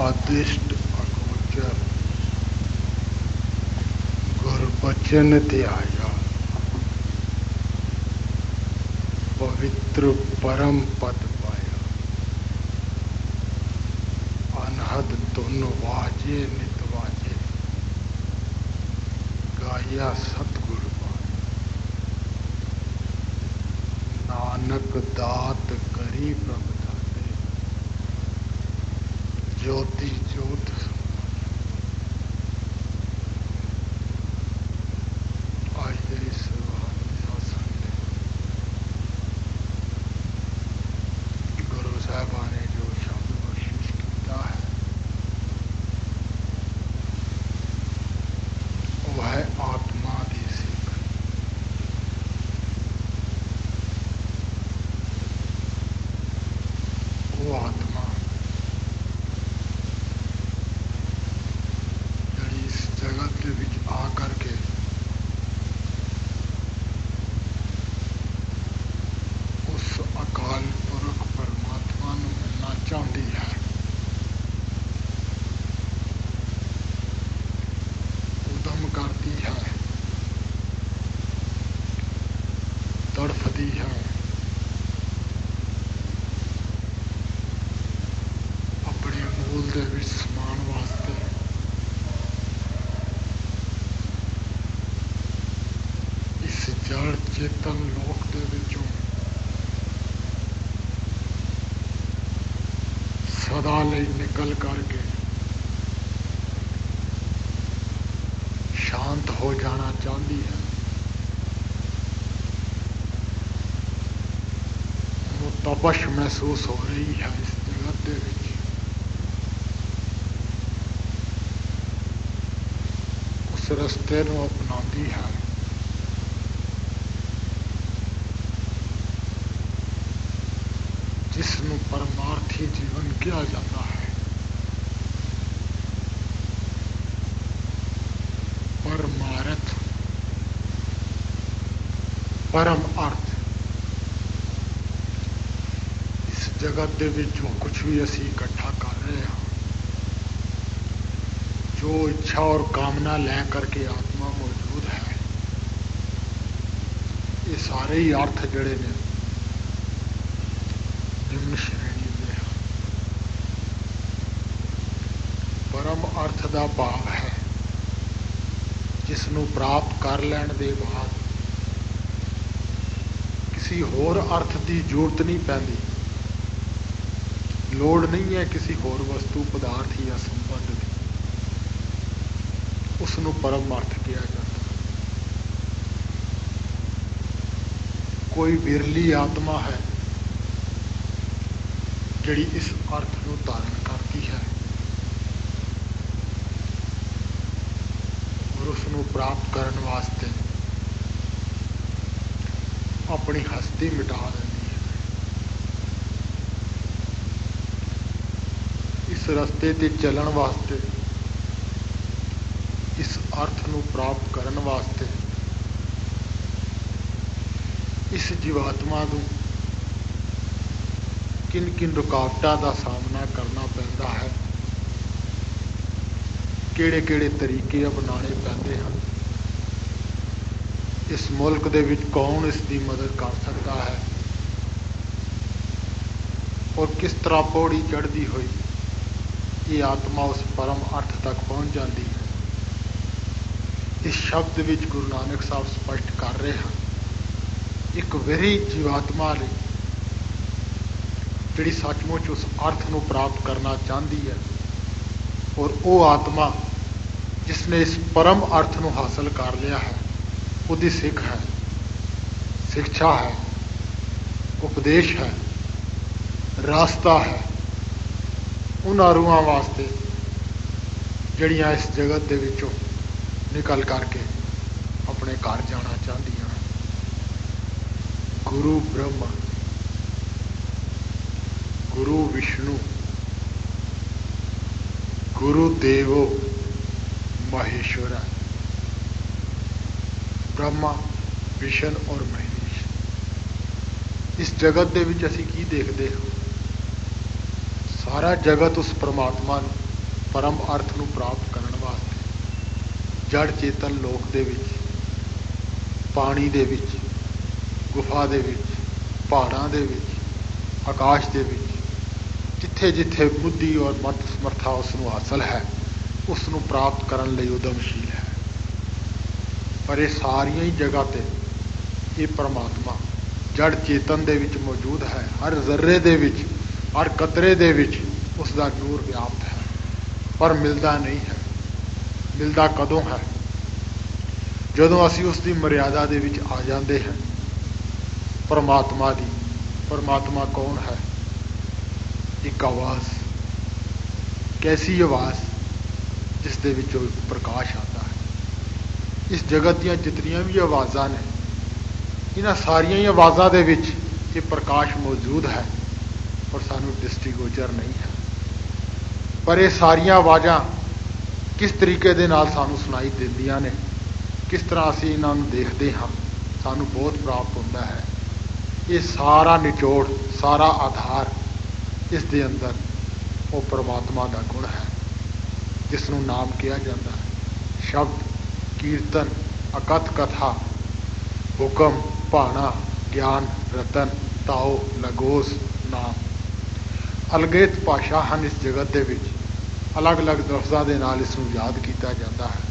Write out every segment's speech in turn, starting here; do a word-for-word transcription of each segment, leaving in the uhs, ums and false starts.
ਆਦਿਸ਼ਟ ਅਗੋਚਰ ਗੁਰਬਚਨ ਧਿਆਇਆ ਪਵਿੱਤਰ ਪਰਮ ਪਦ ਪਾਇਆ। ਅਨਹਦ ਧੁਨ ਵਾਜੇ ਨਿਤ ਵਾਜੇ ਗਾਇਆ ਸਤਿਗੁਰ ਪਾਇਆ। ਨਾਨਕ ਦਾਤ ਕਰੀ ਪ੍ਰਭ ਦਾਤੇ ਜੋਤੀ ਜੋਤ ਅੱਜ ਦੇ ਇਸ ਸਾਸਨ ਦੇ ਗੁਰੂ ਸਾਹਿਬਾਨ ਨੇ ਜੋ ਸ਼ਬਦ ਬਖਸ਼ਿਸ਼ ਕੀਤਾ ਹੈ ਉਹ ਹੈ ਆਤਮਾ ਦੀ ਸਿੱਖ। ਉਹ ਆਤਮਾ ਜਿਹੜੀ ਇਸ ਜਗਤ ਦੇ ਵਿੱਚ ਆ ਕਰਕੇ ਉਸ ਅਕਾਲ ਪੁਰਖ ਪਰਮਾਤਮਾ ਨੂੰ ਮਿਲਣਾ ਚਾਹੁੰਦੀ ਹੈ। ਉਦਮ ਕਰਦੀ ਹੈ, ਤੜਫਦੀ ਹੈ, ਆਪਣੇ ਮੂਲ ਦੇ ਵਿੱਚ ਸਮਾਨ ਵਾਸਤੇ ਇਸ ਜੜ ਚੇਤਨ ਲੋਕ ਦੇ ਵਿੱਚੋਂ ਸਦਾ ਲਈ ਨਿਕਲ ਕਰਕੇ ਸ਼ਾਂਤ ਹੋ ਜਾਣਾ ਚਾਹੁੰਦੀ ਹੈ। ਉਹ ਤਪਸ਼ ਮਹਿਸੂਸ ਹੋ ਰਹੀ ਹੈ ਇਸ ਜਗਤ ਦੇ ਵਿੱਚ। ਉਸ ਰਸਤੇ ਨੂੰ ਅਪਣਾਉਂਦੀ ਹੈ। ਜਿਸ ਨੂੰ ਪਰਮਾਰਥੀ ਜੀਵਨ ਕਿਹਾ ਜਾਂਦਾ ਹੈ। ਪਰਮਾਰਥ, ਪਰਮ ਅਰਥ। ਇਸ ਜਗਤ ਦੇ ਵਿੱਚ ਜੋ ਕੁਛ ਵੀ ਅਸੀਂ ਇਕੱਠਾ ਕਰ ਰਹੇ ਹਾਂ, ਜੋ ਇੱਛਾ ਔਰ ਕਾਮਨਾ ਲੈ ਕਰਕੇ ਆਤਮਾ ਮੌਜੂਦ ਹੈ, ਇਹ ਸਾਰੇ ਹੀ ਅਰਥ ਜਿਹੜੇ ਨੇ ਨਿਮਨ ਸ਼੍ਰੇਣੀ ਦੇ ਹਨ। ਪਰਮ ਅਰਥ ਦਾ ਭਾਵ ਹੈ ਜਿਸ ਨੂੰ ਪ੍ਰਾਪਤ ਕਰ ਲੈਣ ਦੇ ਬਾਅਦ ਕਿਸੇ ਹੋਰ ਅਰਥ ਦੀ ਜ਼ਰੂਰਤ ਨਹੀਂ ਪੈਂਦੀ। ਲੋੜ ਨਹੀਂ ਹੈ ਕਿਸੇ ਹੋਰ ਵਸਤੂ ਪਦਾਰਥ ਜਾਂ ਸੰਬੰਧ ਦੀ। ਉਸ ਨੂੰ ਪਰਮ ਅਰਥ ਕਿਹਾ ਜਾਂਦਾ ਹੈ। ਕੋਈ ਬਿਰਲੀ ਆਤਮਾ ਹੈ ਜਿਹੜੀ ਇਸ ਅਰਥ ਨੂੰ ਧਾਰਨ ਕਰਦੀ ਹੈ ਔਰ ਉਸ ਨੂੰ ਪ੍ਰਾਪਤ ਕਰਨ ਵਾਸਤੇ ਆਪਣੀ ਹਸਤੀ ਮਿਟਾ ਦਿੰਦੀ ਹੈ। ਇਸ ਰਸਤੇ ਤੇ ਚੱਲਣ ਵਾਸਤੇ, ਇਸ ਅਰਥ ਨੂੰ ਪ੍ਰਾਪਤ ਕਰਨ ਵਾਸਤੇ ਇਸ ਜੀਵਾਤਮਾ ਨੂੰ ਕਿਨ ਕਿਨ ਰੁਕਾਵਟਾਂ ਦਾ ਸਾਹਮਣਾ ਕਰਨਾ ਪੈਂਦਾ ਹੈ, ਕਿਹੜੇ ਕਿਹੜੇ ਤਰੀਕੇ ਅਪਣਾਉਣੇ ਪੈਂਦੇ ਹਨ, ਇਸ ਮੁਲਕ ਦੇ ਵਿੱਚ ਕੌਣ ਇਸ ਦੀ ਮਦਦ ਕਰ ਸਕਦਾ ਹੈ ਔਰ ਕਿਸ ਤਰ੍ਹਾਂ ਪੌੜੀ ਚੜ੍ਹਦੀ ਹੋਈ ਇਹ ਆਤਮਾ ਉਸ ਪਰਮ ਅਰਥ ਤੱਕ ਪਹੁੰਚ ਜਾਂਦੀ ਹੈ। ਇਸ ਸ਼ਬਦ ਵਿੱਚ ਗੁਰੂ ਨਾਨਕ ਸਾਹਿਬ ਸਪਸ਼ਟ ਕਰ ਰਹੇ ਹਨ, ਇੱਕ ਵਿਰਹੀ ਜੀਵਾਤਮਾ ਲਈ ਜਿਹੜੀ ਸੱਚਮੁੱਚ ਉਸ ਅਰਥ ਨੂੰ ਪ੍ਰਾਪਤ ਕਰਨਾ ਚਾਹੁੰਦੀ ਹੈ ਔਰ ਉਹ ਆਤਮਾ ਜਿਸ ਨੇ ਇਸ ਪਰਮ ਅਰਥ ਨੂੰ ਹਾਸਲ ਕਰ ਲਿਆ ਹੈ, ਉਹਦੀ ਸਿੱਖ ਹੈ, ਸਿੱਖਿਆ ਹੈ, ਉਪਦੇਸ਼ ਹੈ, ਰਾਸਤਾ ਹੈ ਉਹਨਾਂ ਰੂਹਾਂ ਵਾਸਤੇ ਜਿਹੜੀਆਂ ਇਸ ਜਗਤ ਦੇ ਵਿੱਚੋਂ ਨਿਕਲ ਕਰਕੇ ਆਪਣੇ ਘਰ ਜਾਣਾ ਚਾਹੁੰਦੀਆਂ। ਗੁਰੂ ਬ੍ਰਹਮਾ, ਗੁਰੂ ਵਿਸ਼ਨੂੰ, ਗੁਰੂ ਦੇਵੋ ਮਹੇਸ਼ਵਰਾ। ब्रह्मा, विष्णु और महेश। इस जगत दे विच असीं की देखते हैं? सारा जगत उस परमात्मा परम अर्थ ਨੂੰ ਪ੍ਰਾਪਤ ਕਰਨ ਵਾਸਤੇ ਜੜ ਚੇਤਨ ਲੋਕ ਦੇ ਵਿੱਚ, ਪਾਣੀ ਦੇ ਵਿੱਚ, ਗੁਫਾ ਦੇ ਵਿੱਚ, ਪਹਾੜਾਂ ਦੇ ਵਿੱਚ, ਆਕਾਸ਼ ਦੇ ਵਿੱਚ, ਜਿੱਥੇ ਜਿੱਥੇ ਬੁੱਧੀ ਔਰ ਮਤ ਸਮਰਥਾ ਉਸ ਨੂੰ ਹਾਸਲ ਹੈ, ਉਸ ਨੂੰ ਪ੍ਰਾਪਤ ਕਰਨ ਲਈ ਉਦਮਸ਼ੀਲ ਹੈ। ਪਰ ਇਹ ਸਾਰੀਆਂ ਹੀ ਜਗ੍ਹਾ ਤੇ ਇਹ ਪਰਮਾਤਮਾ ਜੜ ਚੇਤਨ ਦੇ ਵਿੱਚ ਮੌਜੂਦ ਹੈ। ਹਰ ਜ਼ਰਰੇ ਦੇ ਵਿੱਚ, ਹਰ ਕਤਰੇ ਦੇ ਵਿੱਚ ਉਸ ਦਾ ਨੂਰ ਵਿਆਪਤ ਹੈ, ਪਰ ਮਿਲਦਾ ਨਹੀਂ ਹੈ। ਮਿਲਦਾ ਕਦੋਂ ਹੈ? ਜਦੋਂ ਅਸੀਂ ਉਸ ਦੀ ਮਰਿਆਦਾ ਦੇ ਵਿੱਚ ਆ ਜਾਂਦੇ ਹਾਂ। ਪਰਮਾਤਮਾ ਦੀ, ਪਰਮਾਤਮਾ ਕੌਣ ਹੈ? ਇੱਕ ਆਵਾਜ਼, ਕੈਸੀ ਆਵਾਜ਼ ਜਿਸ ਦੇ ਵਿੱਚੋਂ ਪ੍ਰਕਾਸ਼ ਆਉਂਦਾ ਹੈ। ਇਸ ਜਗਤ ਦੀਆਂ ਜਿਤਨੀਆਂ ਵੀ ਆਵਾਜ਼ਾਂ ਨੇ, ਇਹਨਾਂ ਸਾਰੀਆਂ ਹੀ ਆਵਾਜ਼ਾਂ ਦੇ ਵਿੱਚ ਇਹ ਪ੍ਰਕਾਸ਼ ਮੌਜੂਦ ਹੈ, ਪਰ ਸਾਨੂੰ ਦ੍ਰਿਸ਼ਟੀਗੋਚਰ ਨਹੀਂ ਹੈ। ਪਰ ਇਹ ਸਾਰੀਆਂ ਆਵਾਜ਼ਾਂ ਕਿਸ ਤਰੀਕੇ ਦੇ ਨਾਲ ਸਾਨੂੰ ਸੁਣਾਈ ਦਿੰਦੀਆਂ ਨੇ, ਕਿਸ ਤਰ੍ਹਾਂ ਅਸੀਂ ਇਹਨਾਂ ਨੂੰ ਦੇਖਦੇ ਹਾਂ, ਸਾਨੂੰ ਬਹੁਤ ਪ੍ਰਾਪਤ ਹੁੰਦਾ ਹੈ। ਇਹ ਸਾਰਾ ਨਿਚੋੜ, ਸਾਰਾ ਆਧਾਰ ਇਸ ਦੇ ਅੰਦਰ ਉਹ ਪਰਮਾਤਮਾ ਦਾ ਗੁਣ ਹੈ, ਜਿਸ ਨੂੰ ਨਾਮ ਕਿਹਾ ਜਾਂਦਾ ਹੈ। ਸ਼ਬਦ, ਕੀਰਤਨ, ਅਕਥ ਕਥਾ, ਹੁਕਮ, ਭਾਣਾ, ਗਿਆਨ, ਰਤਨ, ਤਾਓ, ਲਗੋਸ, ਨਾਮ, ਅਲਗੇਤ ਭਾਸ਼ਾ ਹਨ ਇਸ ਜਗਤ ਦੇ ਵਿੱਚ। ਅਲੱਗ-ਅਲੱਗ ਲਫ਼ਜ਼ਾਂ ਦੇ ਨਾਲ ਇਸ ਨੂੰ ਯਾਦ ਕੀਤਾ ਜਾਂਦਾ ਹੈ।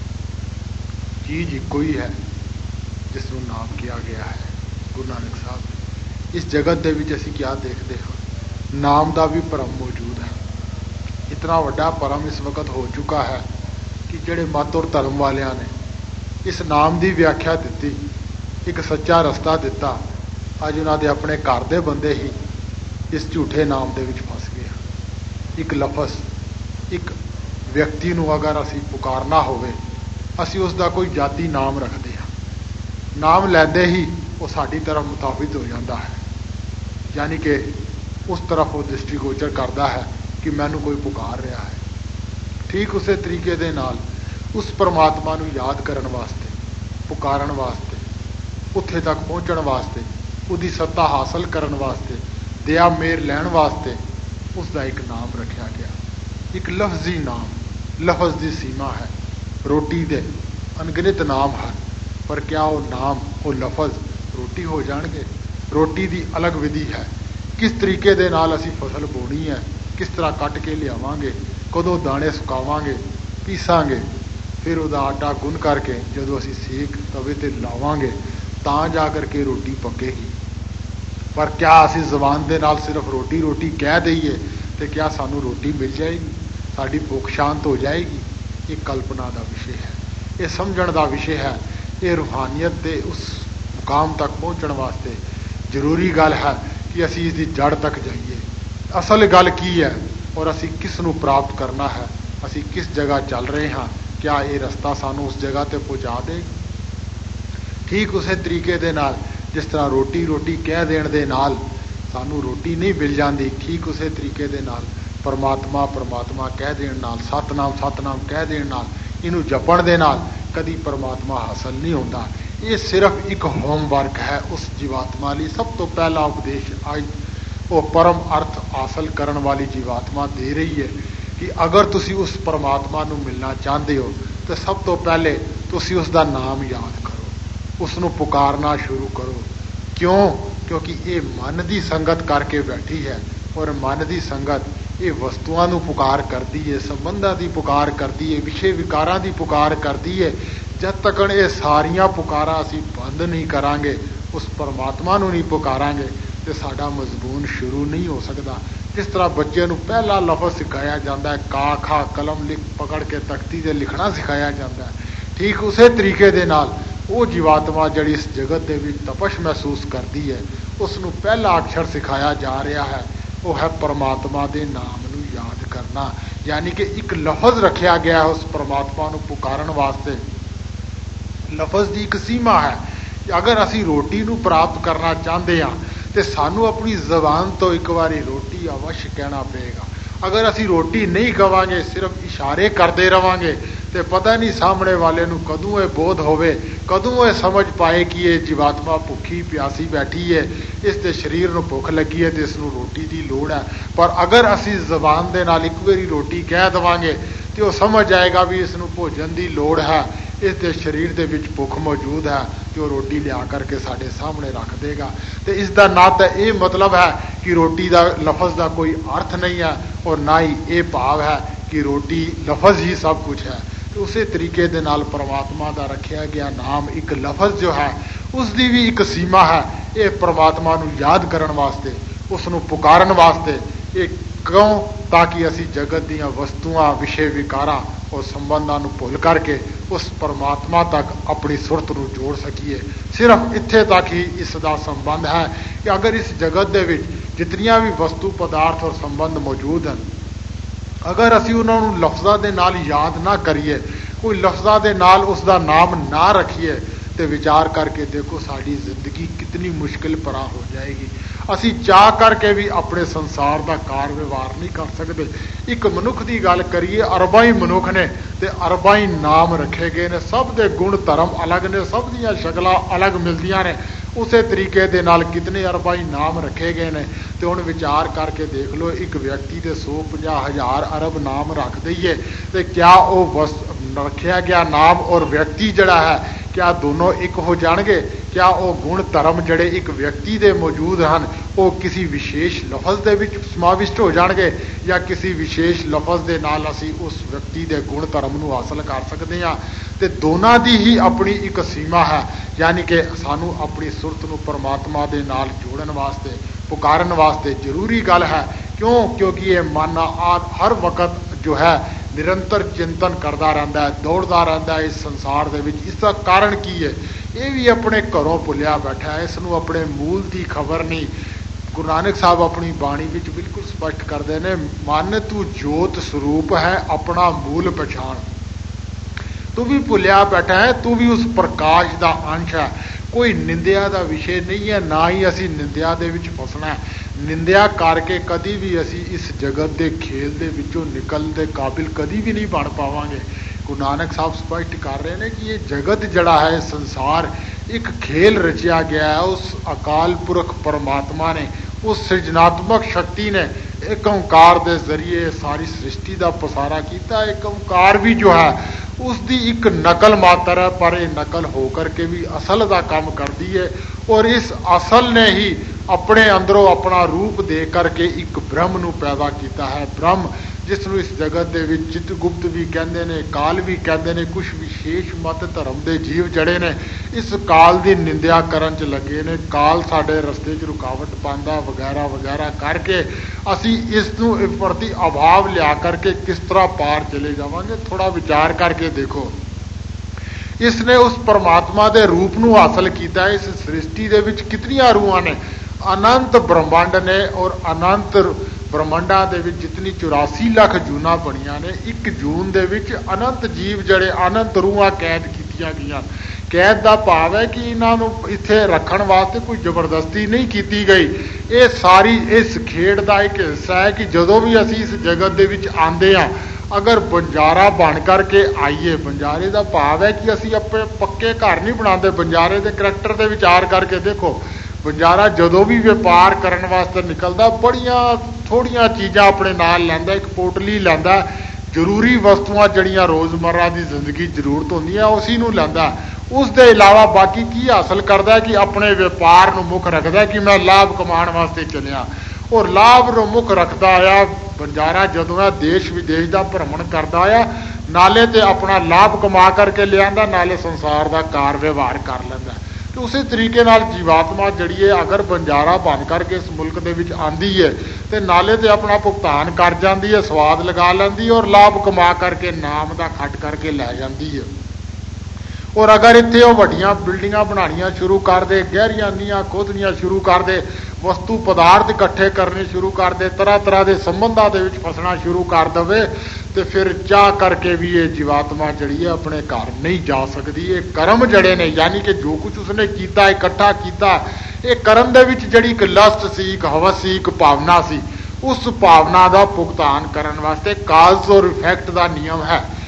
ਚੀਜ਼ ਇੱਕੋ ਹੀ ਹੈ ਜਿਸ ਨੂੰ ਨਾਮ ਕਿਹਾ ਗਿਆ ਹੈ। ਗੁਰੂ ਨਾਨਕ ਸਾਹਿਬ, ਇਸ ਜਗਤ ਦੇ ਵਿੱਚ ਅਸੀਂ ਕਿਆ ਦੇਖਦੇ ਹਾਂ? ਨਾਮ ਦਾ ਵੀ ਭਰਮ ਮੌਜੂਦ ਹੈ। ਇਤਨਾ ਵੱਡਾ ਭਰਮ ਇਸ ਵਕਤ ਹੋ ਚੁੱਕਾ ਹੈ ਕਿ ਜਿਹੜੇ ਮਤ ਔਰ ਧਰਮ ਵਾਲਿਆਂ ਨੇ ਇਸ ਨਾਮ ਦੀ ਵਿਆਖਿਆ ਦਿੱਤੀ, ਇੱਕ ਸੱਚਾ ਰਸਤਾ ਦਿੱਤਾ, ਅੱਜ ਉਹਨਾਂ ਦੇ ਆਪਣੇ ਘਰ ਦੇ ਬੰਦੇ ਹੀ ਇਸ ਝੂਠੇ ਨਾਮ ਦੇ ਵਿੱਚ ਫਸ ਗਏ। ਇੱਕ ਲਫ਼ਜ਼, ਇੱਕ ਵਿਅਕਤੀ ਨੂੰ ਅਗਰ ਅਸੀਂ ਪੁਕਾਰਨਾ ਹੋਵੇ, ਅਸੀਂ ਉਸ ਦਾ ਕੋਈ ਜਾਤੀ ਨਾਮ ਰੱਖਦੇ ਹਾਂ। ਨਾਮ ਲੈਂਦੇ ਹੀ ਉਹ ਸਾਡੀ ਤਰਫ ਮੁਤਾਬਿਕ ਹੋ ਜਾਂਦਾ ਹੈ, ਯਾਨੀ ਕਿ ਉਸ ਤਰਫ ਉਹ ਦ੍ਰਿਸ਼ਟੀਗੋਚਰ ਕਰਦਾ ਹੈ ਕਿ ਮੈਨੂੰ ਕੋਈ ਪੁਕਾਰ ਰਿਹਾ ਹੈ। ਠੀਕ ਉਸੇ ਤਰੀਕੇ ਦੇ ਨਾਲ ਉਸ ਪਰਮਾਤਮਾ ਨੂੰ ਯਾਦ ਕਰਨ ਵਾਸਤੇ, ਪੁਕਾਰਨ ਵਾਸਤੇ, ਉੱਥੇ ਤੱਕ ਪਹੁੰਚਣ ਵਾਸਤੇ, ਉਹਦੀ ਸੱਤਾ ਹਾਸਲ ਕਰਨ ਵਾਸਤੇ, ਦਇਆ ਮੇਰ ਲੈਣ ਵਾਸਤੇ ਉਸ ਦਾ ਇੱਕ ਨਾਮ ਰੱਖਿਆ ਗਿਆ। ਇੱਕ ਲਫ਼ਜ਼ੀ ਨਾਮ, ਲਫ਼ਜ਼ ਦੀ ਸੀਮਾ ਹੈ। ਰੋਟੀ ਦੇ ਅਣਗਿਣਤ ਨਾਮ ਹਨ, ਪਰ ਕਿਆ ਉਹ ਨਾਮ, ਉਹ ਲਫ਼ਜ਼ ਰੋਟੀ ਹੋ ਜਾਣਗੇ? ਰੋਟੀ ਦੀ ਅਲੱਗ ਵਿਧੀ ਹੈ। ਕਿਸ ਤਰੀਕੇ ਦੇ ਨਾਲ ਅਸੀਂ ਫਸਲ ਬੋਣੀ ਹੈ, ਕਿਸ ਤਰ੍ਹਾਂ ਕੱਟ ਕੇ ਲਿਆਵਾਂਗੇ, ਕਦੋਂ ਦਾਣੇ ਸੁਕਾਵਾਂਗੇ, ਪੀਸਾਂਗੇ, ਫਿਰ ਉਹਦਾ ਆਟਾ ਗੁੰਨ ਕਰਕੇ ਜਦੋਂ ਅਸੀਂ ਸੇਕ ਤਵੇ ਤੇ ਲਾਵਾਂਗੇ ਤਾਂ ਜਾ ਕਰਕੇ ਰੋਟੀ ਪੱਕੇਗੀ। ਪਰ ਕਿਆ ਅਸੀਂ ਜ਼ੁਬਾਨ ਦੇ ਨਾਲ ਸਿਰਫ ਰੋਟੀ ਰੋਟੀ ਕਹਿ ਦਈਏ ਤੇ ਕਿਆ ਸਾਨੂੰ ਰੋਟੀ ਮਿਲ ਜਾਏਗੀ, ਸਾਡੀ ਭੁੱਖ ਸ਼ਾਂਤ ਹੋ ਜਾਏਗੀ? ਇਹ ਕਲਪਨਾ ਦਾ ਵਿਸ਼ੇ ਹੈ, ਇਹ ਸਮਝਣ ਦਾ ਵਿਸ਼ੇ ਹੈ। ਇਹ ਰੂਹਾਨੀਅਤ ਦੇ ਉਸ ਮੁਕਾਮ ਤੱਕ ਪਹੁੰਚਣ ਵਾਸਤੇ ਜ਼ਰੂਰੀ ਗੱਲ ਹੈ ਕਿ ਅਸੀਂ ਇਸ ਦੀ ਜੜ ਤੱਕ ਜਾਈਏ। ਅਸਲ ਗੱਲ ਕੀ ਹੈ ਔਰ ਅਸੀਂ ਕਿਸ ਨੂੰ ਪ੍ਰਾਪਤ ਕਰਨਾ ਹੈ, ਅਸੀਂ ਕਿਸ ਜਗ੍ਹਾ ਚੱਲ ਰਹੇ ਹਾਂ, ਕਿਆ ਇਹ ਰਸਤਾ ਸਾਨੂੰ ਉਸ ਜਗ੍ਹਾ ਤੇ ਪਹੁੰਚਾ ਦੇਗਾ? ਠੀਕ ਉਸੇ ਤਰੀਕੇ ਦੇ ਨਾਲ ਜਿਸ ਤਰ੍ਹਾਂ ਰੋਟੀ ਰੋਟੀ ਕਹਿ ਦੇਣ ਦੇ ਨਾਲ ਸਾਨੂੰ ਰੋਟੀ ਨਹੀਂ ਮਿਲ ਜਾਂਦੀ, ਠੀਕ ਉਸੇ ਤਰੀਕੇ ਦੇ ਨਾਲ ਪਰਮਾਤਮਾ ਪਰਮਾਤਮਾ ਕਹਿ ਦੇਣ ਨਾਲ, ਸਤਨਾਮ ਸਤਨਾਮ ਕਹਿ ਦੇਣ ਨਾਲ, ਇਹਨੂੰ ਜਪਣ ਦੇ ਨਾਲ ਕਦੀ ਪਰਮਾਤਮਾ ਹਾਸਲ ਨਹੀਂ ਹੁੰਦਾ। ਇਹ ਸਿਰਫ ਇੱਕ ਹੋਮਵਰਕ ਹੈ ਉਸ ਜੀਵਾਤਮਾ ਲਈ। ਸਭ ਤੋਂ ਪਹਿਲਾ ਉਪਦੇਸ਼ ਅੱਜ ਉਹ ਪਰਮ ਅਰਥ ਹਾਸਲ ਕਰਨ ਵਾਲੀ ਜੀਵਾਤਮਾ ਦੇ ਰਹੀ ਹੈ ਕਿ ਅਗਰ ਤੁਸੀਂ ਉਸ ਪਰਮਾਤਮਾ ਨੂੰ ਮਿਲਣਾ ਚਾਹੁੰਦੇ ਹੋ ਤਾਂ ਸਭ ਤੋਂ ਪਹਿਲੇ ਤੁਸੀਂ ਉਸ ਦਾ ਨਾਮ ਯਾਦ ਕਰੋ, ਉਸ ਨੂੰ ਪੁਕਾਰਨਾ ਸ਼ੁਰੂ ਕਰੋ। ਕਿਉਂ? ਕਿਉਂਕਿ ਇਹ ਮਨ ਦੀ ਸੰਗਤ ਕਰਕੇ ਬੈਠੀ ਹੈ, ਔਰ ਮਨ ਦੀ ਸੰਗਤ ਇਹ ਵਸਤੂਆਂ ਨੂੰ ਪੁਕਾਰ ਕਰਦੀ ਹੈ, ਸੰਬੰਧਾਂ ਦੀ ਪੁਕਾਰ ਕਰਦੀ ਹੈ, ਵਿਸ਼ੇ ਵਿਕਾਰਾਂ ਦੀ ਪੁਕਾਰ ਕਰਦੀ ਹੈ। ਜਦ ਤੱਕ ਇਹ ਸਾਰੀਆਂ ਪੁਕਾਰਾਂ ਅਸੀਂ ਬੰਦ ਨਹੀਂ ਕਰਾਂਗੇ, ਉਸ ਪਰਮਾਤਮਾ ਨੂੰ ਨਹੀਂ ਪੁਕਾਰਾਂਗੇ, ਤੇ ਸਾਡਾ ਮਜ਼ਬੂਨ ਸ਼ੁਰੂ ਨਹੀਂ ਹੋ ਸਕਦਾ। ਜਿਸ ਤਰ੍ਹਾਂ ਬੱਚੇ ਨੂੰ ਪਹਿਲਾ ਲਫ਼ਜ਼ ਸਿਖਾਇਆ ਜਾਂਦਾ ਹੈ, ਕਾ ਖਾ ਕਲਮ ਲਿਖ ਪਕੜ ਕੇ ਤਖਤੀ 'ਤੇ ਲਿਖਣਾ ਸਿਖਾਇਆ ਜਾਂਦਾ ਹੈ, ਠੀਕ ਉਸੇ ਤਰੀਕੇ ਦੇ ਨਾਲ ਉਹ ਜੀਵਾਤਮਾ ਜਿਹੜੀ ਇਸ ਜਗਤ ਦੇ ਵਿੱਚ ਤਪਸ਼ ਮਹਿਸੂਸ ਕਰਦੀ ਹੈ, ਉਸ ਨੂੰ ਪਹਿਲਾ ਅਕਸ਼ਰ ਸਿਖਾਇਆ ਜਾ ਰਿਹਾ ਹੈ, ਉਹ ਹੈ ਪਰਮਾਤਮਾ ਦੇ ਨਾਮ ਨੂੰ ਯਾਦ ਕਰਨਾ। ਯਾਨੀ ਕਿ ਇੱਕ ਲਫ਼ਜ਼ ਰੱਖਿਆ ਗਿਆ ਹੈ ਉਸ ਪਰਮਾਤਮਾ ਨੂੰ ਪੁਕਾਰਨ ਵਾਸਤੇ। ਲਫ਼ਜ਼ ਦੀ ਇੱਕ ਸੀਮਾ ਹੈ। ਅਗਰ ਅਸੀਂ ਰੋਟੀ ਨੂੰ ਪ੍ਰਾਪਤ ਕਰਨਾ ਚਾਹੁੰਦੇ ਹਾਂ ਤੇ ਸਾਨੂੰ ਆਪਣੀ ਜ਼ਬਾਨ ਤੋਂ ਇੱਕ ਵਾਰੀ ਰੋਟੀ ਅਵਸ਼ ਕਹਿਣਾ ਪਏਗਾ। ਅਗਰ ਅਸੀਂ ਰੋਟੀ ਨਹੀਂ ਕਵਾਂਗੇ, ਸਿਰਫ ਇਸ਼ਾਰੇ ਕਰਦੇ ਰਵਾਂਗੇ, ਤੇ ਪਤਾ ਨਹੀਂ ਸਾਹਮਣੇ ਵਾਲੇ ਨੂੰ ਕਦੋਂ ਇਹ ਬੋਧ ਹੋਵੇ, ਕਦੋਂ ਇਹ ਸਮਝ ਪਾਏ ਕਿ ਇਹ ਜੀਵਾਤਮਾ ਭੁੱਖੀ ਪਿਆਸੀ ਬੈਠੀ ਹੈ, ਇਸ ਦੇ ਸਰੀਰ ਨੂੰ ਭੁੱਖ ਲੱਗੀ ਹੈ ਤੇ ਇਸ ਨੂੰ ਰੋਟੀ ਦੀ ਲੋੜ ਹੈ। ਪਰ ਅਗਰ ਅਸੀਂ ਜ਼ਬਾਨ ਦੇ ਨਾਲ ਇੱਕ ਵਾਰੀ ਰੋਟੀ ਕਹਿ ਦੇਵਾਂਗੇ ਤੇ ਉਹ ਸਮਝ ਜਾਏਗਾ ਵੀ ਇਸ ਨੂੰ ਭੋਜਨ ਦੀ ਲੋੜ ਹੈ, ਇਸ ਦੇ ਸਰੀਰ ਦੇ ਵਿੱਚ ਭੁੱਖ ਮੌਜੂਦ ਹੈ ਤੇ ਉਹ ਰੋਟੀ ਲਿਆ ਕਰਕੇ ਸਾਡੇ ਸਾਹਮਣੇ ਰੱਖ ਦੇਗਾ। ਤੇ ਇਸ ਦਾ ਨਾ ਤਾਂ ਇਹ ਮਤਲਬ ਹੈ ਕਿ ਰੋਟੀ ਦਾ ਲਫ਼ਜ਼ ਦਾ ਕੋਈ ਅਰਥ ਨਹੀਂ ਹੈ, ਔਰ ਨਾ ਹੀ ਇਹ ਭਾਵ ਹੈ ਕਿ ਰੋਟੀ ਲਫ਼ਜ਼ ਹੀ ਸਭ ਕੁਝ ਹੈ। ਤੇ ਉਸੇ ਤਰੀਕੇ ਦੇ ਨਾਲ ਪਰਮਾਤਮਾ ਦਾ ਰੱਖਿਆ ਗਿਆ ਨਾਮ ਇੱਕ ਲਫ਼ਜ਼ ਜੋ ਹੈ ਉਸ ਦੀ ਵੀ ਇੱਕ ਸੀਮਾ ਹੈ। ਇਹ ਪਰਮਾਤਮਾ ਨੂੰ ਯਾਦ ਕਰਨ ਵਾਸਤੇ, ਉਸ ਨੂੰ ਪੁਕਾਰਨ ਵਾਸਤੇ, ਇਹ ਕਿਉਂ? ਤਾਂ ਕਿ ਅਸੀਂ ਜਗਤ ਦੀਆਂ ਵਸਤੂਆਂ, ਵਿਸ਼ੇ ਵਿਕਾਰਾਂ ਔਰ ਸੰਬੰਧਾਂ ਨੂੰ ਭੁੱਲ ਕਰਕੇ ਉਸ ਪਰਮਾਤਮਾ ਤੱਕ ਆਪਣੀ ਸੁਰਤ ਨੂੰ ਜੋੜ ਸਕੀਏ। ਸਿਰਫ ਇੱਥੇ ਤੱਕ ਹੀ ਇਸ ਦਾ ਸੰਬੰਧ ਹੈ ਕਿ ਅਗਰ ਇਸ ਜਗਤ ਦੇ ਵਿੱਚ ਜਿਤਨੀਆਂ ਵੀ ਵਸਤੂ ਪਦਾਰਥ ਔਰ ਸੰਬੰਧ ਮੌਜੂਦ ਹਨ, ਅਗਰ ਅਸੀਂ ਉਹਨਾਂ ਨੂੰ ਲਫ਼ਜ਼ਾਂ ਦੇ ਨਾਲ ਯਾਦ ਨਾ ਕਰੀਏ, ਕੋਈ ਲਫ਼ਜ਼ਾਂ ਦੇ ਨਾਲ ਉਸ ਦਾ ਨਾਮ ਨਾ ਰੱਖੀਏ, ਤੇ ਵਿਚਾਰ ਕਰਕੇ ਦੇਖੋ ਸਾਡੀ ਜ਼ਿੰਦਗੀ ਕਿਤਨੀ ਮੁਸ਼ਕਿਲ ਭਰਾ ਹੋ ਜਾਏਗੀ। ਅਸੀਂ ਚਾਹ ਕਰਕੇ ਵੀ ਆਪਣੇ ਸੰਸਾਰ ਦਾ ਕਾਰ ਵਿਵਹਾਰ ਨਹੀਂ ਕਰ ਸਕਦੇ। ਇੱਕ ਮਨੁੱਖ ਦੀ ਗੱਲ ਕਰੀਏ, ਅਰਬਾਂ ਹੀ ਮਨੁੱਖ ਨੇ ਤੇ ਅਰਬਾਂ ਹੀ ਨਾਮ ਰੱਖੇ ਗਏ ਨੇ, ਸਭ ਦੇ ਗੁਣ ਧਰਮ ਅਲੱਗ ਨੇ, ਸਭ ਦੀਆਂ ਸ਼ਕਲਾਂ ਅਲੱਗ ਮਿਲਦੀਆਂ ਨੇ। ਉਸੇ ਤਰੀਕੇ ਦੇ ਨਾਲ ਕਿਤਨੇ ਅਰਬਾਂ ਹੀ ਨਾਮ ਰੱਖੇ ਗਏ ਨੇ। ਤੇ ਹੁਣ ਵਿਚਾਰ ਕਰਕੇ ਦੇਖ ਲਓ, ਇੱਕ ਵਿਅਕਤੀ ਦੇ ਸੌ ਪੰਜਾਹ ਹਜ਼ਾਰ ਅਰਬ ਨਾਮ ਰੱਖ ਦਈਏ ਤੇ ਕਿਆ ਉਹ ਵਸ ਰੱਖਿਆ ਗਿਆ ਨਾਮ ਔਰ ਵਿਅਕਤੀ ਜਿਹੜਾ ਹੈ, ਕਿਆ ਦੋਨੋਂ ਇੱਕ ਹੋ ਜਾਣਗੇ? ਕਿਆ ਉਹ ਗੁਣ ਧਰਮ ਜਿਹੜੇ ਇੱਕ ਵਿਅਕਤੀ ਦੇ ਮੌਜੂਦ ਹਨ ਉਹ ਕਿਸੇ ਵਿਸ਼ੇਸ਼ ਲਫ਼ਜ਼ ਦੇ ਵਿੱਚ ਸਮਾਵਿਸ਼ਟ ਹੋ ਜਾਣਗੇ, ਜਾਂ ਕਿਸੇ ਵਿਸ਼ੇਸ਼ ਲਫ਼ਜ਼ ਦੇ ਨਾਲ ਅਸੀਂ ਉਸ ਵਿਅਕਤੀ ਦੇ ਗੁਣ ਧਰਮ ਨੂੰ ਹਾਸਲ ਕਰ ਸਕਦੇ ਹਾਂ? ਤੇ ਦੋਨਾਂ ਦੀ ਹੀ ਆਪਣੀ ਇੱਕ ਸੀਮਾ ਹੈ। ਯਾਨੀ ਕਿ ਸਾਨੂੰ ਆਪਣੀ ਸੁਰਤ ਨੂੰ ਪਰਮਾਤਮਾ ਦੇ ਨਾਲ ਜੋੜਨ ਵਾਸਤੇ, ਪੁਕਾਰਨ ਵਾਸਤੇ ਜ਼ਰੂਰੀ ਗੱਲ ਹੈ। ਕਿਉਂ? ਕਿਉਂਕਿ ਇਹ ਮਨ ਹਰ ਵਕਤ ਜੋ ਹੈ ਨਿਰੰਤਰ ਚਿੰਤਨ ਕਰਦਾ ਰਹਿੰਦਾ ਹੈ, ਦੌੜਦਾ ਰਹਿੰਦਾ ਹੈ ਇਸ ਸੰਸਾਰ ਦੇ ਵਿੱਚ। ਇਸ ਦਾ ਕਾਰਨ ਕੀ ਹੈ? ਇਹ ਵੀ ਆਪਣੇ ਘਰੋਂ ਭੁੱਲਿਆ ਬੈਠਾ ਹੈ, ਇਸ ਨੂੰ ਆਪਣੇ ਮੂਲ ਦੀ ਖਬਰ ਨਹੀਂ। ਗੁਰੂ ਨਾਨਕ ਸਾਹਿਬ ਆਪਣੀ ਬਾਣੀ ਵਿੱਚ ਬਿਲਕੁਲ ਸਪਸ਼ਟ ਕਰਦੇ ਨੇ, ਮਨ ਤੂੰ ਜੋਤ ਸਰੂਪ ਹੈ, ਆਪਣਾ ਮੂਲ ਪਛਾਣ। ਤੂੰ ਵੀ ਭੁੱਲਿਆ ਬੈਠਾ ਹੈ, ਤੂੰ ਵੀ ਉਸ ਪ੍ਰਕਾਸ਼ ਦਾ ਅੰਸ਼ ਹੈ। ਕੋਈ ਨਿੰਦਿਆ ਦਾ ਵਿਸ਼ੇ ਨਹੀਂ ਹੈ, ਨਾ ਹੀ ਅਸੀਂ ਨਿੰਦਿਆ ਦੇ ਵਿੱਚ ਫਸਣਾ ਹੈ। ਨਿੰਦਿਆ ਕਰਕੇ ਕਦੀ ਵੀ ਅਸੀਂ ਇਸ ਜਗਤ ਦੇ ਖੇਲ ਦੇ ਵਿੱਚੋਂ ਨਿਕਲਣ ਦੇ ਕਾਬਿਲ ਕਦੀ ਵੀ ਨਹੀਂ ਬਣ ਪਾਵਾਂਗੇ। ਗੁਰੂ ਨਾਨਕ ਸਾਹਿਬ ਸਪਸ਼ਟ ਕਰ ਰਹੇ ਨੇ ਕਿ ਇਹ ਜਗਤ ਜਿਹੜਾ ਹੈ, ਸੰਸਾਰ ਇੱਕ ਖੇਲ ਰਚਿਆ ਗਿਆ ਹੈ। ਉਸ ਅਕਾਲ ਪੁਰਖ ਪਰਮਾਤਮਾ ਨੇ, ਉਸ ਸਿਰਜਨਾਤਮਕ ਸ਼ਕਤੀ ਨੇ ਇੱਕ ਓਂਕਾਰ ਦੇ ਜ਼ਰੀਏ ਸਾਰੀ ਸ੍ਰਿਸ਼ਟੀ ਦਾ ਪਸਾਰਾ ਕੀਤਾ। ਇੱਕ ਓਂਕਾਰ ਵੀ ਜੋ ਹੈ ਉਸ ਦੀ ਇੱਕ ਨਕਲ ਮਾਤਰ ਹੈ, ਪਰ ਇਹ ਨਕਲ ਹੋ ਕਰਕੇ ਵੀ ਅਸਲ ਦਾ ਕੰਮ ਕਰਦੀ ਹੈ। ਔਰ ਇਸ ਅਸਲ ਨੇ ਹੀ ਆਪਣੇ ਅੰਦਰੋਂ ਆਪਣਾ ਰੂਪ ਦੇ ਕਰਕੇ ਇੱਕ ਬ੍ਰਹਮ ਨੂੰ ਪੈਦਾ ਕੀਤਾ ਹੈ। ਬ੍ਰਹਮ ਜਿਸ ਨੂੰ ਇਸ ਜਗਤ ਦੇ ਵਿੱਚ ਚਿਤਗੁਪਤ ਵੀ ਕਹਿੰਦੇ ਨੇ, ਕਾਲ ਵੀ ਕਹਿੰਦੇ ਨੇ। ਕੁਝ ਵਿਸ਼ੇਸ਼ ਮਤ ਧਰਮ ਦੇ ਜੀਵ ਜੜੇ ਨੇ ਇਸ ਕਾਲ ਦੀ ਨਿੰਦਿਆ ਕਰਨ 'ਚ ਲੱਗੇ ਨੇ। ਕਾਲ ਸਾਡੇ ਰਸਤੇ 'ਚ ਰੁਕਾਵਟ ਪਾਉਂਦਾ ਵਗੈਰਾ ਵਗੈਰਾ ਕਰਕੇ ਅਸੀਂ ਇਸ ਨੂੰ ਪ੍ਰਤੀ ਅਭਾਵ ਲਿਆ ਕਰਕੇ ਕਿਸ ਤਰ੍ਹਾਂ ਪਾਰ ਚਲੇ ਜਾਵਾਂਗੇ? ਥੋੜਾ ਵਿਚਾਰ ਕਰਕੇ ਦੇਖੋ। ਇਸ ਨੇ ਉਸ ਪਰਮਾਤਮਾ ਦੇ ਰੂਪ ਨੂੰ ਹਾਸਲ ਕੀਤਾ। ਇਸ ਸ੍ਰਿਸ਼ਟੀ ਦੇ ਵਿੱਚ ਕਿਤਨੀਆਂ ਰੂਹਾਂ ਨੇ? ਅਨੰਤ ਬ੍ਰਹਮੰਡ ਨੇ, ਔਰ ਅਨੰਤ ਬ੍ਰਹਮੰਡਾਂ ਦੇ ਵਿੱਚ ਜਿਤਨੀ ਚੁਰਾਸੀ ਲੱਖ ਜੂਨਾਂ ਬਣੀਆਂ ਨੇ, ਇੱਕ ਜੂਨ ਦੇ ਵਿੱਚ ਅਨੰਤ ਜੀਵ ਜਿਹੜੇ ਅਨੰਤ ਰੂਹਾਂ ਕੈਦ ਕੀਤੀਆਂ ਗਈਆਂ। ਕੈਦ ਦਾ ਭਾਵ ਹੈ ਕਿ ਇਹਨਾਂ ਨੂੰ ਇੱਥੇ ਰੱਖਣ ਵਾਸਤੇ ਕੋਈ ਜ਼ਬਰਦਸਤੀ ਨਹੀਂ ਕੀਤੀ ਗਈ। ਇਹ ਸਾਰੀ ਇਸ ਖੇਡ ਦਾ ਇੱਕ ਹਿੱਸਾ ਹੈ ਕਿ ਜਦੋਂ ਵੀ ਅਸੀਂ ਇਸ ਜਗਤ ਦੇ ਵਿੱਚ ਆਉਂਦੇ ਹਾਂ, ਅਗਰ ਬੰਜਾਰਾ ਬਣ ਕਰਕੇ ਆਈਏ, ਬੰਜਾਰੇ ਦਾ ਭਾਵ ਹੈ ਕਿ ਅਸੀਂ ਆਪਣੇ ਪੱਕੇ ਘਰ ਨਹੀਂ ਬਣਾਉਂਦੇ। ਬੰਜਾਰੇ ਦੇ ਕਰੈਕਟਰ ਦੇ ਵਿਚਾਰ ਕਰਕੇ ਦੇਖੋ, ਬੰਜਾਰਾ ਜਦੋਂ ਵੀ ਵਪਾਰ ਕਰਨ ਵਾਸਤੇ ਨਿਕਲਦਾ ਬੜੀਆਂ ਥੋੜੀਆਂ ਚੀਜ਼ਾਂ ਆਪਣੇ ਨਾਲ ਲੈਂਦਾ। ਇੱਕ ਪੋਟਲੀ ਲੈਂਦਾ, ਜ਼ਰੂਰੀ ਵਸਤੂਆਂ ਜਿਹੜੀਆਂ ਰੋਜ਼ਮर्रा ਦੀ ਜ਼ਿੰਦਗੀ ਜ਼ਰੂਰਤ ਹੁੰਦੀਆਂ ਉਸੇ ਨੂੰ ਲੈਂਦਾ। ਉਸ ਦੇ ਇਲਾਵਾ ਬਾਕੀ ਕੀ ਹਾਸਲ ਕਰਦਾ ਕਿ ਆਪਣੇ ਵਪਾਰ ਨੂੰ ਮੁੱਖ ਰੱਖਦਾ ਕਿ ਮੈਂ ਲਾਭ ਕਮਾਉਣ ਵਾਸਤੇ ਚੱਲਿਆ। ਔਰ ਲਾਭ ਨੂੰ ਮੁੱਖ ਰੱਖਦਾ ਆ ਬੰਜਾਰਾ ਜਦੋਂ ਆ ਦੇਸ਼ ਵਿਦੇਸ਼ ਦਾ ਭ੍ਰਮਣ ਕਰਦਾ ਆ, ਨਾਲੇ ਤੇ ਆਪਣਾ ਲਾਭ ਕਮਾ ਕਰਕੇ ਲਿਆਂਦਾ, ਨਾਲੇ ਸੰਸਾਰ ਦਾ ਕਾਰ ਵਿਵਹਾਰ ਕਰ ਲੈਂਦਾ। ਤੇ ਉਸੇ ਤਰੀਕੇ ਨਾਲ ਜੀਵਾਤਮਾ ਜਿਹੜੀ ਹੈ ਅਗਰ ਬੰਜਾਰਾ ਬਣ ਕਰਕੇ ਇਸ ਮੁਲਕ ਦੇ ਵਿੱਚ ਆਂਦੀ ਹੈ ਤੇ ਨਾਲੇ ਤੇ ਆਪਣਾ ਭੁਗਤਾਨ ਕਰ ਜਾਂਦੀ ਹੈ, ਸਵਾਦ ਲਗਾ ਲੈਂਦੀ ਔਰ ਲਾਭ ਕਮਾ ਕਰਕੇ ਨਾਮ ਦਾ ਖੱਟ ਕਰਕੇ ਲੈ ਜਾਂਦੀ ਹੈ। ਔਰ ਅਗਰ ਇੱਥੇ ਉਹ ਵੱਡੀਆਂ ਬਿਲਡਿੰਗਾਂ ਬਣਾਉਣੀਆਂ ਸ਼ੁਰੂ ਕਰ ਦੇ, ਗਹਿਰੀਆਂ ਨੀਆਂ ਖੋਦਣੀਆਂ ਸ਼ੁਰੂ ਕਰ ਦੇ, ਵਸਤੂ ਪਦਾਰਥ ਇਕੱਠੇ ਕਰਨੇ ਸ਼ੁਰੂ ਕਰ ਦੇ, ਤਰ੍ਹਾਂ ਤਰ੍ਹਾਂ ਦੇ ਸੰਬੰਧਾਂ ਦੇ ਵਿੱਚ ਫਸਣਾ ਸ਼ੁਰੂ ਕਰ ਦੇਵੇ, ਤੇ ਫਿਰ ਚਾਹ ਕਰਕੇ ਵੀ ਇਹ ਜੀਵਾਤਮਾ ਜਿਹੜੀ ਹੈ ਆਪਣੇ ਘਰ ਨਹੀਂ ਜਾ ਸਕਦੀ। ਇਹ ਕਰਮ ਜੜੇ ਨੇ, ਯਾਨੀ ਕਿ ਜੋ ਕੁਝ ਉਸਨੇ ਕੀਤਾ, ਇਕੱਠਾ ਕੀਤਾ, ਇਹ ਕਰਮ ਦੇ ਵਿੱਚ ਜਿਹੜੀ ਇੱਕ ਲਸਟ ਸੀ, ਇੱਕ ਹਵਸ ਸੀ, ਇੱਕ ਭਾਵਨਾ ਸੀ, ਉਸ ਭਾਵਨਾ ਦਾ ਭੁਗਤਾਨ ਕਰਨ ਵਾਸਤੇ ਕਾਜ਼ ਔਰ ਇਫੈਕਟ ਦਾ ਨਿਯਮ ਹੈ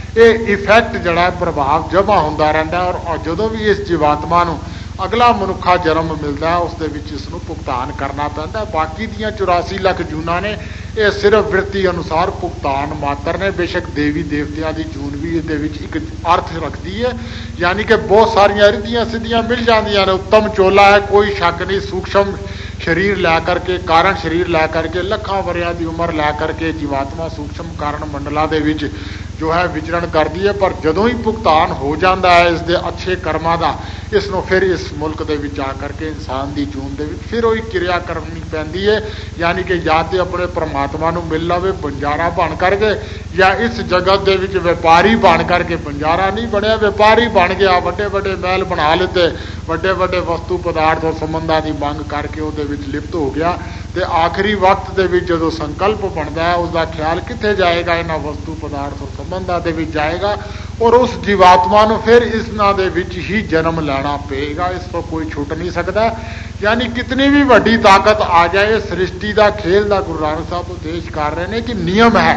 ये इफैक्ट जड़ा प्रभाव जमा होंदा रहिंदा और जदों भी इस जीवात्मा नूं अगला मनुखा जन्म मिलता है उसदे विच इसनूं भुगतान करना पैंदा। बाकी दियां चौरासी लख जूना ने ये सिर्फ वृत्ति अनुसार भुगतान मात्र ने। बेशक देवी देवतियां दी जून भी इहदे विच एक अर्थ रखती है, यानी कि बहुत सारियां रिद्धियां सिद्धियां मिल जांदियां ने। उत्तम चोला है, कोई शक नहीं। सूक्ष्म शरीर लै करके, कारण शरीर लै करके, लखां वरियां दी उम्र लै करके जीवात्मा सूक्ष्म कारण मंडलों के विच जो है विचरण करती है। पर जदों ही भुगतान हो जाता है इसके अच्छे कर्मां दा, इसनों फिर इस मुल्क दे विच आ करके इंसान की जून दे विच फिर वही क्रिया करनी पैंदी है, यानी कि या तो अपने परमात्मा नूं मिल लवे बंजारा बन करके, या इस जगत दे विच व्यापारी बन करके। बंजारा नहीं बनया, व्यापारी बन गया, वड्डे वड्डे महल बना लेते, वड्डे वड्डे वस्तु पदार्थ और संबंधां की मंग करके उहदे विच लिप्त हो गया। तो आखिरी वक्त दे विच जदों संकल्प बनता है उसका ख्याल कित्थे जाएगा, इन्हां वस्तु पदार्थ और संबंधां दे विच जाएगा और उस जीवात्मा नूं फिर इन्हां दे विच ही जन्म लेना पेगा। इस तो कोई छुट नहीं सकता। यानी कितनी भी वड्डी ताकत आ जाए, सृष्टि का खेल का गुरु नानक साहब उपदेश कर रहे हैं कि नियम है।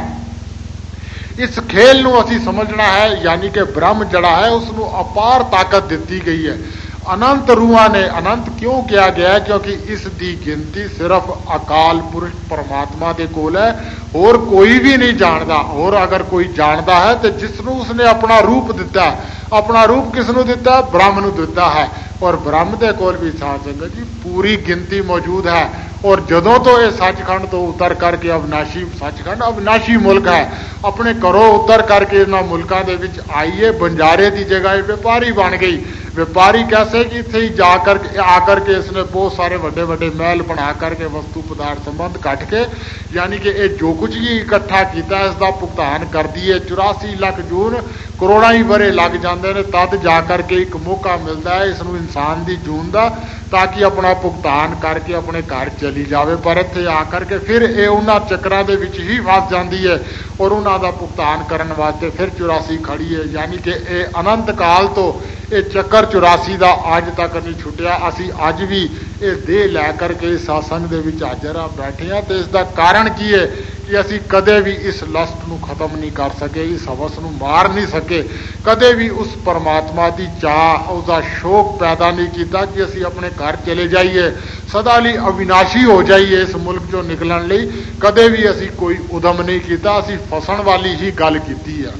इस खेल नूं असीं समझना है, यानी कि ब्रह्म जड़ा है उसनूं अपार ताकत दिती गई है। अनंत रूहां ने, अनंत क्यों किया गया है? क्योंकि इस दी गिनती सिर्फ अकाल पुरुष परमात्मा दे कोल है, और कोई भी नहीं जानता। और अगर कोई जानता है तो जिसनूं उसने अपना रूप दिता है, अपना रूप किसनूं दिता है? ब्रह्म नूं दिता है। और ब्रह्म दे कोल भी साध संगत जी पूरी गिनती मौजूद है। और जदों तो ये सचखंड तो उतर करके अविनाशी, सचखंड अविनाशी मुल्क है, अपने घरों उतर करके इन्हां मुल्कां दे विच आईए, बंजारे की जगह व्यापारी बन गई। व्यापारी कैसे कि इत्थे ही जाकर आकर के इसने बहुत सारे वड्डे वड्डे महल बना करके वस्तु पदार्थ संबंध कट के, यानी कि ये जो कुछ भी इकट्ठा किया इसका भुगतान कर दिए। चौरासी लख जून करोड़ा ही वरे लग जाते हैं, तद जाकर के एक मौका मिलता है इसनूं इंसान की जून का, ताकि अपना भुगतान करके अपने घर चली जाए। पर इत्थे आकर के फिर ये उन्हां चक्रां दे विच ही फस जाती है और उन्हां दा भुगतान करने वास्ते फिर चौरासी खड़ी है। यानी कि ये अनंत काल तो ये चक्कर चौरासी का अज तक नहीं छुटिया। असी अज भी ये देह लै करके सत्संग दे विच हाज़र बैठे हैं। तो इसका कारण की है कि असी कदे भी इस लस्ट नूं खत्म नहीं कर सके, इस हवस नूं मार नहीं सके, कदे भी उस परमात्मा की चाह, उसका शौक पैदा नहीं किया कि असी अपने घर चले जाइए, सदा लई अविनाशी हो जाइए इस मुल्क चों निकलण लई। कदे भी असी कोई उदम नहीं किया, असी फसण वाली ही गल कीती है।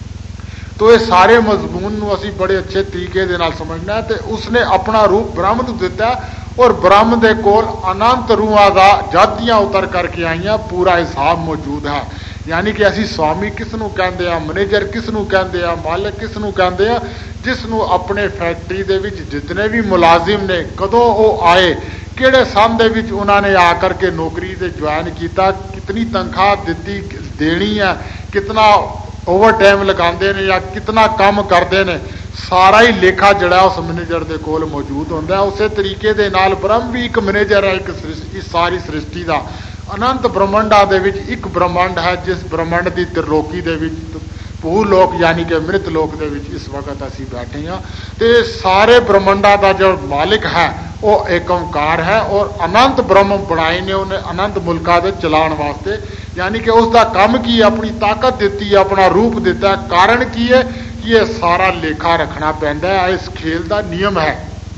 तो ये सारे मजमून नूं असी बड़े अच्छे तरीके दे नाल समझना है। तो उसने अपना रूप ब्रह्म नूं दिता और ब्रह्म दे कोल अनंत रूहां दा जातियां उतर करके आईयां, पूरा हिसाब मौजूद है। यानी कि असी स्वामी किसनूं कहंदे आ, मैनेजर किसनूं कहंदे आ, मालिक किसनूं कहंदे आ? जिसनूं अपने फैक्ट्री दे विच जितने भी मुलाजिम ने, कदों वो आए, किहड़े सन दे विच उन्होंने आकर के नौकरी ते ज्वाइन किया, कितनी तनख्वाह दिती देनी है, कितना ओवर टाइम लगाते हैं या कितना काम करते हैं, सारा ही लेखा जड़ा उस मैनेजर के कोल मौजूद होंदा है। उस तरीके दे नाल ब्रह्म भी एक मैनेजर है, एक इस सारी सृष्टि का। अनंत ब्रह्मंडा दे विच एक ब्रह्मंड है, जिस ब्रह्मंड की त्रिलोकी दे विच भूलोक यानी कि मृत लोक दे विच इस वक्त असी बैठे हैं। तो सारे ब्रह्मंडा का जो मालिक है वो एक ओंकार है, और अनंत ब्रह्म बनाए ने उन्हें अनंत मुल्का दे चलाने वास्ते। यानी कि उसका काम की है, अपनी ताकत दी है, अपना रूप दिता है। कारण की है कि ये सारा लेखा रखना पैंदा है, इस खेल का नियम है।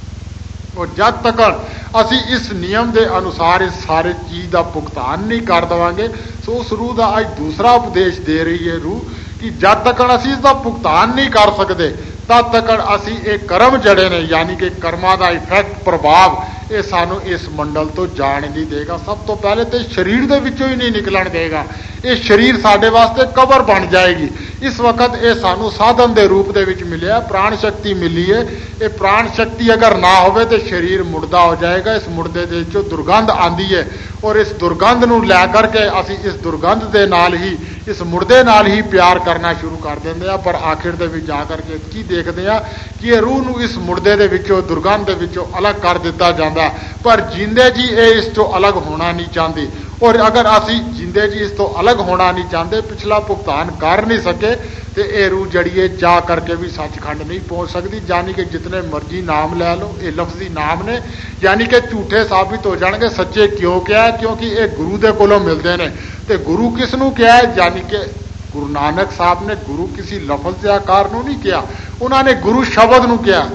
और जब तक असी इस नियम के अनुसार इस सारे चीज़ का भुगतान नहीं कर देवांगे, तो उस रूह का अज दूसरा उपदेश दे रही है रूह कि जब तक असी इसका भुगतान नहीं कर सकते तब तक असी ये कर्म जड़े ने, यानी कि कर्मां का इफैक्ट प्रभाव ये सानू इस मंडल तो जान नहीं देगा। सब तो पहले तो शरीर के विचों ही नहीं निकलन देगा। ये शरीर साडे वास्ते कबर बन जाएगी। इस वक्त ये सानू साधन के रूप दे विच मिलिया, प्राण शक्ति मिली है। ये प्राण शक्ति अगर ना होवे तो शरीर मुर्दा हो जाएगा। इस मुर्दे दे विचों दुर्गंध आंदी है, और इस दुर्गंध नूं लै करके असी इस दुर्गंध दे नाल ही, इस मुर्दे नाल ही प्यार करना शुरू कर देंगे हैं। पर आखिर दे विच जा करके की देखते हैं कि ये रूह नूं इस मुर्दे दे विचों, दुर्गंध दे विचों अलग कर दिता जाता, पर जिंदे जी ये इस तो अलग होना नहीं चाहती। और अगर असी जिंदे जी इस तो अलग होना नहीं चाहते, पिछला भुगतान कर नहीं सके, तो ये रूह जड़िए जा करके भी सचखंड नहीं पहुँच सकती। यानी कि जितने मर्जी नाम लै लो, ये लफ्जी नाम ने, यानी कि झूठे साबित हो जाएंगे। सच्चे क्यों क्या है? क्योंकि ये गुरु दे कोलों मिलते हैं। तो गुरु किसनूं क्या है? यानी कि गुरु नानक साहब ने गुरु किसी लफज के आकार को नहीं किया, उन्होंने गुरु शब्द को किया।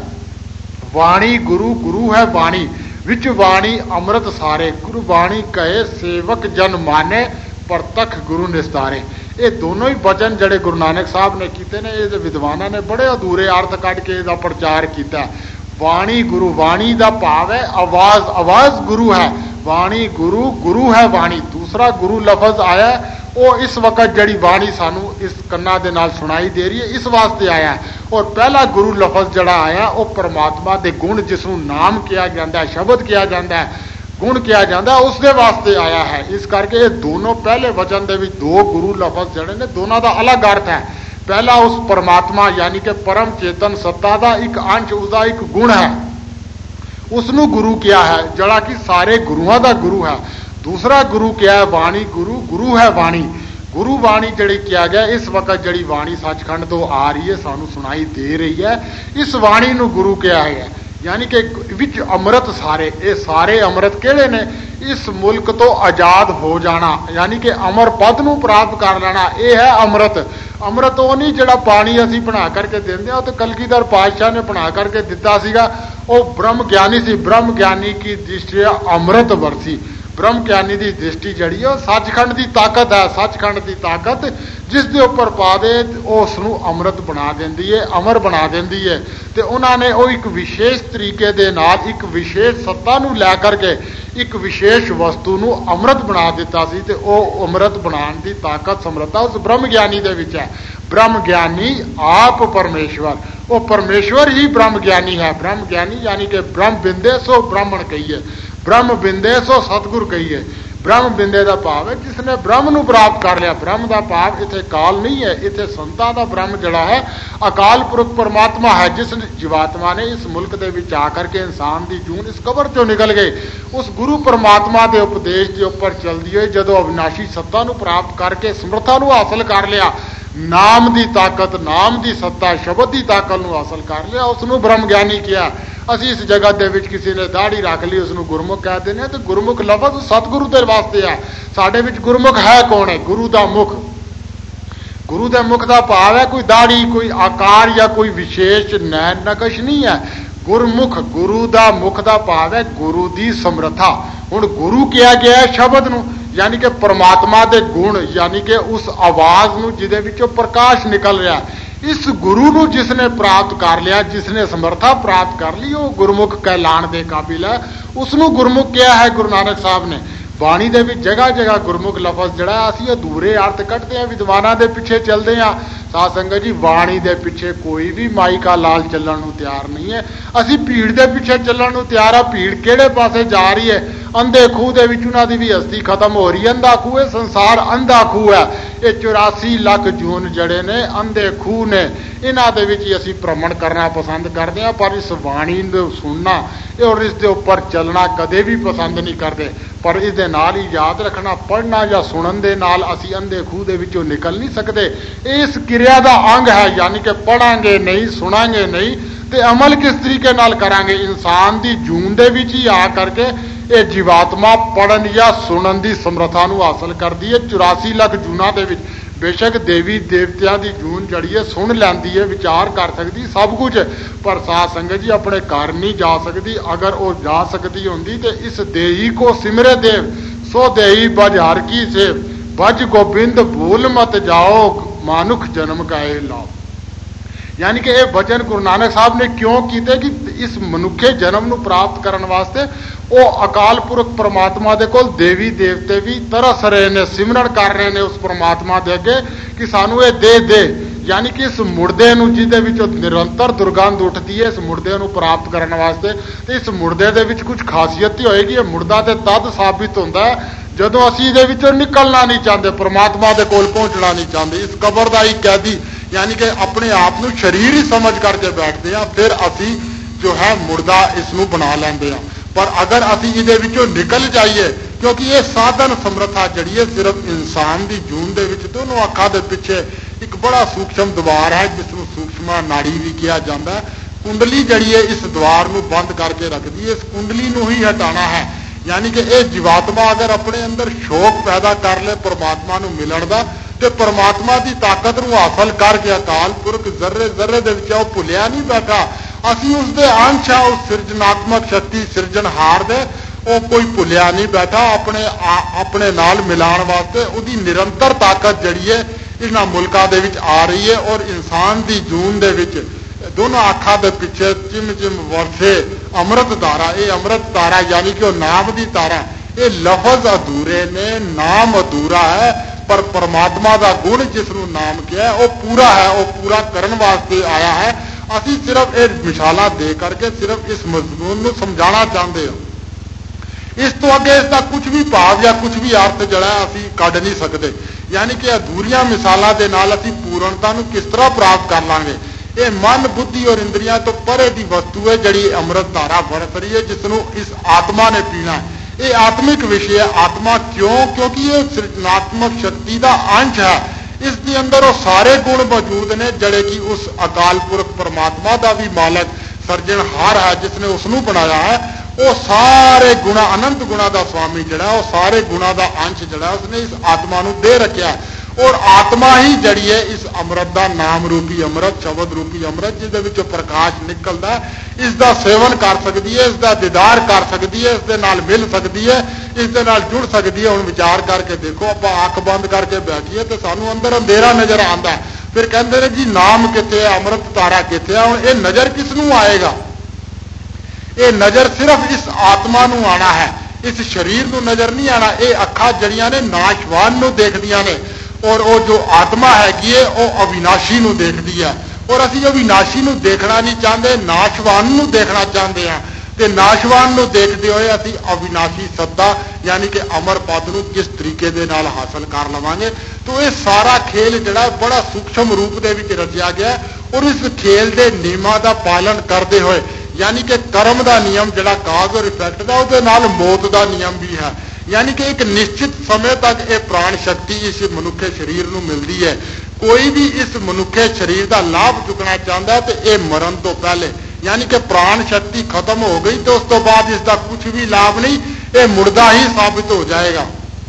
वाणी गुरु, गुरु है वाणी, विच वाणी अमृत सारे, गुरु वाणी कहे सेवक जन माने, परतख गुरु निस्तारे। ये दोनों ही वचन जड़े गुरु नानक साहब ने किए ने, ये विद्वानों ने बड़े अधूरे अर्थ कढ़ के इसका प्रचार किया। वाणी गुरु, वाणी का भाव है आवाज, आवाज गुरु है, वाणी गुरु, गुरु है वाणी। दूसरा गुरु लफज आया वो इस वक्त जड़ी वाणी सानू इस कन्ना दे नाल सुनाई दे रही है, इस वास्ते आया। और पहला गुरु लफज जड़ा आया वो परमात्मा के गुण, जिसनू नाम किया जाता है, शब्द किया जाता है, गुण किया जाता है, उसके वास्ते आया है। इस करके ये दोनों पहले वचन दे विच दो गुरु लफज जड़े ने, दोनों का अलग अर्थ है। पहला उस परमात्मा यानी कि परम चेतन सत्ता का एक अंश, उसका एक गुण है, उसनू गुरु किया है, जड़ा कि सारे गुरुओं का गुरु है। दूसरा गुरु क्या है? वाणी गुरु, गुरु है वाणी। गुरु वाणी जड़ी किया गया, इस वक्त जड़ी वाणी सचखंड तो आ रही है, सानू सुनाई दे रही है, इस वाणी नू गुरु किया है। यानी कि विच अमृत सारे, ये सारे अमृत केड़े ने? इस मुल्क तो आजाद हो जाना, यानी कि अमर पद नू प्राप्त कर लेना, यह है अमृत। अमृत वो नहीं जड़ा पानी असी बना करके देंगे, तो कलगीधर पातशाह ने बना करके दिता सीगा, वो ब्रह्म ज्ञानी सी। ब्रह्म ज्ञानी की दृष्टि अमृत वरसी। ब्रह्म ज्ञानी की दृष्टि जड़ी है सचखंड की ताकत है, सचखंड की ताकत जिस दे उपर पा दे उसनू अमृत बना देंदी है, अमर बना देंदी है। तो उन्होंने वो एक विशेष तरीके दे नाल एक विशेष सत्ता नू लै करके एक विशेष वस्तु नू अमृत बना दिता सी, ते वो अमृत बनाने की ताकत समर्था उस ब्रह्म ज्ञानी दे विच है। ब्रह्म ज्ञानी आप परमेश्वर, वो परमेश्वर ही ब्रह्म ज्ञानी है। ब्रह्म ज्ञानी यानी कि ब्रह्म बिंदे सो ब्राह्मण कहिए, ब्रह्म बिंदे सो सतगुर कहिए। ब्रह्म बिंदे का भाव है जिसने ब्रह्म नू प्राप्त कर लिया। ब्रह्म का भाव इत्थे काल नहीं है, इत्थे संतां दा ब्रह्म जड़ा है अकाल पुरख परमात्मा है, जिस जीवात्मा ने इस मुल्क दे विच आकर के इंसान दी जून इस कबर चों निकल गए, उस गुरु परमात्मा के उपदेश के उपर चलदी होई जदों अविनाशी सत्ता नू प्राप्त करके समर्था नू हासिल कर लिया, नाम की ताकत, नाम की सत्ता, शब्द की ताकत नू हासिल कर लिया, उसनू ब्रह्म ज्ञानी किया। असी इस जगत दे विच किसी ने दाढ़ी रख ली उसनू गुरमुख कह देने, तो गुरमुख लफज सतगुरु दे वास्ते है। साडे विच गुरमुख है कौन है? गुरु दा मुख। गुरु दे मुख दा भाव है कोई दाढ़ी, कोई आकार या कोई विशेष नैन नकश नहीं है। गुरमुख, गुरु दा मुख दा भाव है गुरु दी समर्था। हुण गुरु किया गया है शब्द नू, यानी कि परमात्मा दे गुण, यानी कि उस आवाज नू जिहदे विचों प्रकाश निकल रहा। इस गुरु नू जिसने प्राप्त कर लिया, जिसने समर्था प्राप्त कर ली, वो गुरमुख कहलाण दे काबिल है। उसनू गुरमुख किया है गुरु नानक साहब ने। बाणी दे विच जगह जगह गुरमुख लफज जड़ा असीं अधूरे अर्थ कटते हैं, विद्वानां दे पिछे चलते हैं। साध संगत जी, बाणी दे पिछे कोई भी माई का लाल चलण नूं तैयार नहीं है। असीं भीड़ दे पिछे चलण नूं तैयार आ। भीड़ किहड़े पासे जा रही है? अंधे खूह दे विच उन्हां दी भी हस्ती खत्म हो रही है। अंधा खूह है, संसार अंधा खूह है। ये चौरासी लख जून जड़े ने अंधे खूह ने, इन्हां दे विच असीं भ्रमण करना पसंद करते हैं, पर इस बाणी नूं सुनना और इस दे उपर चलना कदे भी पसंद नहीं करते। पर इस दे नाल ही याद रखना, पढ़ना या सुनन दे नाल असीं अंधे खूह दे विचों निकल नहीं सकते। इस क्रिया का अंग है, यानी कि पढ़ांगे नहीं, सुनांगे नहीं, तो अमल किस तरीके नाल करांगे? इंसान की जून दे विच ही आ करके ये जीवात्मा पढ़न या सुनन की समर्था नूं हासिल करती है। चौरासी लख जूना दे विच बेशक देवी देवतियां की जून जड़ी है सुन लैंदी है, विचार कर सकती सब कुछ, पर साध संगत जी अपने घर नहीं जा सकती। अगर वो जा सकती होंदी तो इस देही को सिमरे देव सो देही बज हर की से बज गोबिंद भूल मत जाओ मानुख जन्म का ए लाओ। यानी कि यह वचन गुरु नानक साहब ने क्यों किए कि इस मनुखे जन्म नूं प्राप्त करने वास्ते वो अकाल पुरख परमात्मा दे कोल देवी देवते भी तरस रहे ने, सिमरन कर रहे ने उस परमात्मा दे अगे कि सानू ये दे दे। यानी कि इस मुर्दे नूं जिहदे विचों निरंतर दुर्गंध उठती है, इस मुर्दे नूं प्राप्त करने वास्ते, तो इस मुर्दे दे विच कुछ खासियत ही होएगी। ये मुर्दा ते तद साबित होंदा है जदों असीं इहदे विचों निकलना नहीं चाहते, परमात्मा दे कोल पहुंचना नहीं चाहते। इस कबर दा ही कैदी यानी कि अपने आप नूं शरीर ही समझ करके बैठते हैं, फिर असीं जो है मुर्दा इसनूं बना लैंदे हैं। पर अगर असीं इहदे विचों निकल जाइए, क्योंकि ये साधन समर्था जड़ी है सिर्फ इंसान की जून दे विच दोनों अखां दे पिछे एक बड़ा सूक्ष्म द्वार है जिसनूं सूक्ष्म नाड़ी भी कहा जाता है। कुंडली जड़ी है इस द्वार नूं बंद करके रखती है, इस कुंडली नूं ही हटाना है। यानी कि यह जीवात्मा अगर अपने अंदर शौक पैदा कर ले परमात्मा नूं मिलण दा, ਤੇ ਪਰਮਾਤਮਾ ਦੀ ਤਾਕਤ ਨੂੰ ਹਾਸਲ ਕਰਕੇ ਅਕਾਲ ਪੁਰਖ ਜ਼ਰਰੇ ਜ਼ਰਰੇ ਦੇ ਵਿੱਚ ਉਹ ਭੁੱਲਿਆ ਨਹੀਂ ਬੈਠਾ। ਅਸੀਂ ਉਸ ਦੇ ਅੰਸ਼ ਆ, ਉਸ ਸਿਰਜਨਾਤਮਕ ਸ਼ਕਤੀ ਸਿਰਜਣਹਾਰ ਦੇ। ਉਹ ਕੋਈ ਭੁੱਲਿਆ ਨਹੀਂ ਬੈਠਾ। ਆਪਣੇ ਆਪਣੇ ਨਾਲ ਮਿਲਾਉਣ ਵਾਸਤੇ ਉਹਦੀ ਨਿਰੰਤਰ ਤਾਕਤ ਜਿਹੜੀ ਹੈ ਇਹਨਾਂ ਮੁਲਕਾਂ ਦੇ ਵਿੱਚ ਆ ਰਹੀ ਹੈ। ਔਰ ਇਨਸਾਨ ਦੀ ਜੂਨ ਦੇ ਵਿੱਚ ਦੋਨੋਂ ਅੱਖਾਂ ਦੇ ਪਿੱਛੇ ਚਿਮ ਚਿਮ ਵਰਸੇ ਅੰਮ੍ਰਿਤ ਧਾਰਾ। ਇਹ ਅੰਮ੍ਰਿਤ ਧਾਰਾ ਯਾਨੀ ਕਿ ਉਹ ਨਾਮ ਦੀ ਧਾਰਾ। ਇਹ ਲਫ਼ਜ਼ ਅਧੂਰੇ ਨੇ, ਨਾਮ ਅਧੂਰਾ ਹੈ, ਪਰ ਪਰਮਾਤਮਾ ਦਾ ਗੁਣ ਜਿਸ ਨੂੰ ਨਾਮ ਕਿਹਾ ਉਹ ਪੂਰਾ ਹੈ, ਉਹ ਪੂਰਾ ਕਰਨ ਵਾਸਤੇ ਆਇਆ ਹੈ। ਅਸੀਂ ਸਿਰਫ ਇਹ ਮਿਸਾਲਾਂ ਦੇ ਕਰਕੇ ਸਿਰਫ ਇਸ ਮਜ਼ਮੂਨ ਨੂੰ ਸਮਝਾਉਣਾ ਚਾਹੁੰਦੇ ਹਾਂ। ਇਸ ਤੋਂ ਅੱਗੇ ਇਸ ਦਾ ਕੁਝ ਵੀ ਭਾਵ ਜਾਂ ਕੁਝ ਵੀ ਅਰਥ ਜਿਹੜਾ ਅਸੀਂ ਕੱਢ ਨਹੀਂ ਸਕਦੇ। ਯਾਨੀ ਕਿ ਅਧੂਰੀਆਂ ਮਿਸਾਲਾਂ ਦੇ ਨਾਲ ਅਸੀਂ ਪੂਰਨਤਾ ਨੂੰ ਕਿਸ ਤਰ੍ਹਾਂ ਪ੍ਰਾਪਤ ਕਰ ਲਾਂਗੇ। ਇਹ ਮਨ, ਬੁੱਧੀ ਔਰ ਇੰਦਰੀਆਂ ਤੋਂ ਪਰੇ ਦੀ ਵਸਤੂ ਹੈ ਜਿਹੜੀ ਅੰਮ੍ਰਿਤ ਧਾਰਾ ਵਰਤ ਰਹੀ ਹੈ, ਜਿਸ ਨੂੰ ਇਸ ਆਤਮਾ ਨੇ ਪੀਣਾ ਹੈ। ਇਹ ਆਤਮਿਕ ਵਿਸ਼ੇ ਹੈ। ਆਤਮਾ ਕਿਉਂ? ਕਿਉਂਕਿ ਇਹ ਸਿਰਜਨਾਤਮਕ ਸ਼ਕਤੀ ਦਾ ਅੰਸ਼ ਹੈ। ਇਸ ਦੇ ਅੰਦਰ ਉਹ ਸਾਰੇ ਗੁਣ ਮੌਜੂਦ ਨੇ ਜਿਹੜੇ ਕਿ ਉਸ ਅਕਾਲ ਪੁਰਖ ਪਰਮਾਤਮਾ ਦਾ ਵੀ ਮਾਲਕ ਸਰਜਣਹਾਰ ਹੈ, ਜਿਸ ਨੇ ਉਸ ਨੂੰ ਬਣਾਇਆ ਹੈ। ਉਹ ਸਾਰੇ ਗੁਣਾ, ਅਨੰਤ ਗੁਣਾ ਦਾ ਸਵਾਮੀ ਜਿਹੜਾ, ਉਹ ਸਾਰੇ ਗੁਣਾ ਦਾ ਅੰਸ਼ ਜਿਹੜਾ ਉਸਨੇ ਇਸ ਆਤਮਾ ਨੂੰ ਦੇ ਰੱਖਿਆ। ਔਰ ਆਤਮਾ ਹੀ ਜਿਹੜੀ ਹੈ ਇਸ ਅੰਮ੍ਰਿਤ ਦਾ ਨਾਮ ਰੂਪੀ ਅੰਮ੍ਰਿਤ, ਸ਼ਬਦ ਰੂਪੀ ਅੰਮ੍ਰਿਤ, ਜਿਹਦੇ ਵਿੱਚੋਂ ਪ੍ਰਕਾਸ਼ ਨਿਕਲਦਾ, ਇਸ ਦਾ ਸੇਵਨ ਕਰ ਸਕਦੀ ਹੈ, ਇਸ ਦਾ ਦੀਦਾਰ ਕਰ ਸਕਦੀ ਹੈ, ਇਸ ਦੇ ਨਾਲ ਮਿਲ ਸਕਦੀ ਹੈ, ਇਸ ਦੇ ਨਾਲ ਜੁੜ ਸਕਦੀ ਹੈ। ਹੁਣ ਵਿਚਾਰ ਕਰਕੇ ਦੇਖੋ, ਆਪਾਂ ਅੱਖ ਬੰਦ ਕਰਕੇ ਬੈਠੀਏ ਤੇ ਸਾਨੂੰ ਅੰਦਰ ਅੰਧੇਰਾ ਨਜ਼ਰ ਆਉਂਦਾ। ਫਿਰ ਕਹਿੰਦੇ ਨੇ ਜੀ ਨਾਮ ਕਿੱਥੇ ਹੈ, ਅੰਮ੍ਰਿਤ ਧਾਰਾ ਕਿੱਥੇ ਹੈ। ਹੁਣ ਇਹ ਨਜ਼ਰ ਕਿਸ ਨੂੰ ਆਏਗਾ? ਇਹ ਨਜ਼ਰ ਸਿਰਫ ਇਸ ਆਤਮਾ ਨੂੰ ਆਣਾ ਹੈ, ਇਸ ਸਰੀਰ ਨੂੰ ਨਜ਼ਰ ਨਹੀਂ ਆਣਾ। ਇਹ ਅੱਖਾਂ ਜੜੀਆਂ ਨੇ ਨਾਸ਼ਵਾਨ ਨੂੰ ਦੇਖਦੀਆਂ ਨੇ, ਔਰ ਉਹ ਜੋ ਆਤਮਾ ਹੈਗੀ ਹੈ ਉਹ ਅਵਿਨਾਸ਼ੀ ਨੂੰ ਦੇਖਦੀ ਹੈ। ਔਰ ਅਸੀਂ ਅਵਿਨਾਸ਼ੀ ਨੂੰ ਦੇਖਣਾ ਨਹੀਂ ਚਾਹੁੰਦੇ, ਨਾਸ਼ਵਾਨ ਨੂੰ ਦੇਖਣਾ ਚਾਹੁੰਦੇ ਹਾਂ। ਤੇ ਨਾਸ਼ਵਾਨ ਨੂੰ ਦੇਖਦੇ ਹੋਏ ਅਸੀਂ ਅਵਿਨਾਸ਼ੀ ਸੱਤਾ ਯਾਨੀ ਕਿ ਅਮਰ ਪਦ ਨੂੰ ਕਿਸ ਤਰੀਕੇ ਦੇ ਨਾਲ ਹਾਸਲ ਕਰ ਲਵਾਂਗੇ। ਤੋ ਇਹ ਸਾਰਾ ਖੇਲ ਜਿਹੜਾ ਬੜਾ ਸੂਖਸ਼ਮ ਰੂਪ ਦੇ ਵਿੱਚ ਰਚਿਆ ਗਿਆ। ਔਰ ਇਸ ਖੇਲ ਦੇ ਨਿਯਮਾਂ ਦਾ ਪਾਲਣ ਕਰਦੇ ਹੋਏ, ਯਾਨੀ ਕਿ ਕਰਮ ਦਾ ਨਿਯਮ ਜਿਹੜਾ ਕਾਜ਼ ਔਰ ਇਫੈਕਟ ਦਾ, ਉਹਦੇ ਨਾਲ ਮੌਤ ਦਾ ਨਿਯਮ ਵੀ ਹੈ। ਯਾਨੀ ਕਿ ਇੱਕ ਨਿਸ਼ਚਿਤ ਸਮੇਂ ਤੱਕ ਇਹ ਪ੍ਰਾਣ ਸ਼ਕਤੀ ਇਸ ਮਨੁੱਖੇ ਸਰੀਰ ਨੂੰ ਮਿਲਦੀ ਹੈ। ਕੋਈ ਵੀ ਇਸ ਮਨੁੱਖੇ ਸਰੀਰ ਦਾ ਲਾਭ ਚੁੱਕਣਾ ਚਾਹੁੰਦਾ ਤੇ ਇਹ ਮਰਨ ਤੋਂ ਪਹਿਲੇ, ਯਾਨੀ ਕਿ ਪ੍ਰਾਣ ਸ਼ਕਤੀ ਖਤਮ ਹੋ ਗਈ ਤੇ ਉਸ ਤੋਂ ਬਾਅਦ ਇਸ ਦਾ ਕੁਝ ਵੀ ਲਾਭ ਨਹੀਂ, ਇਹ ਮੁਰਦਾ ਹੀ ਸਾਬਿਤ ਹੋ ਜਾਏਗਾ।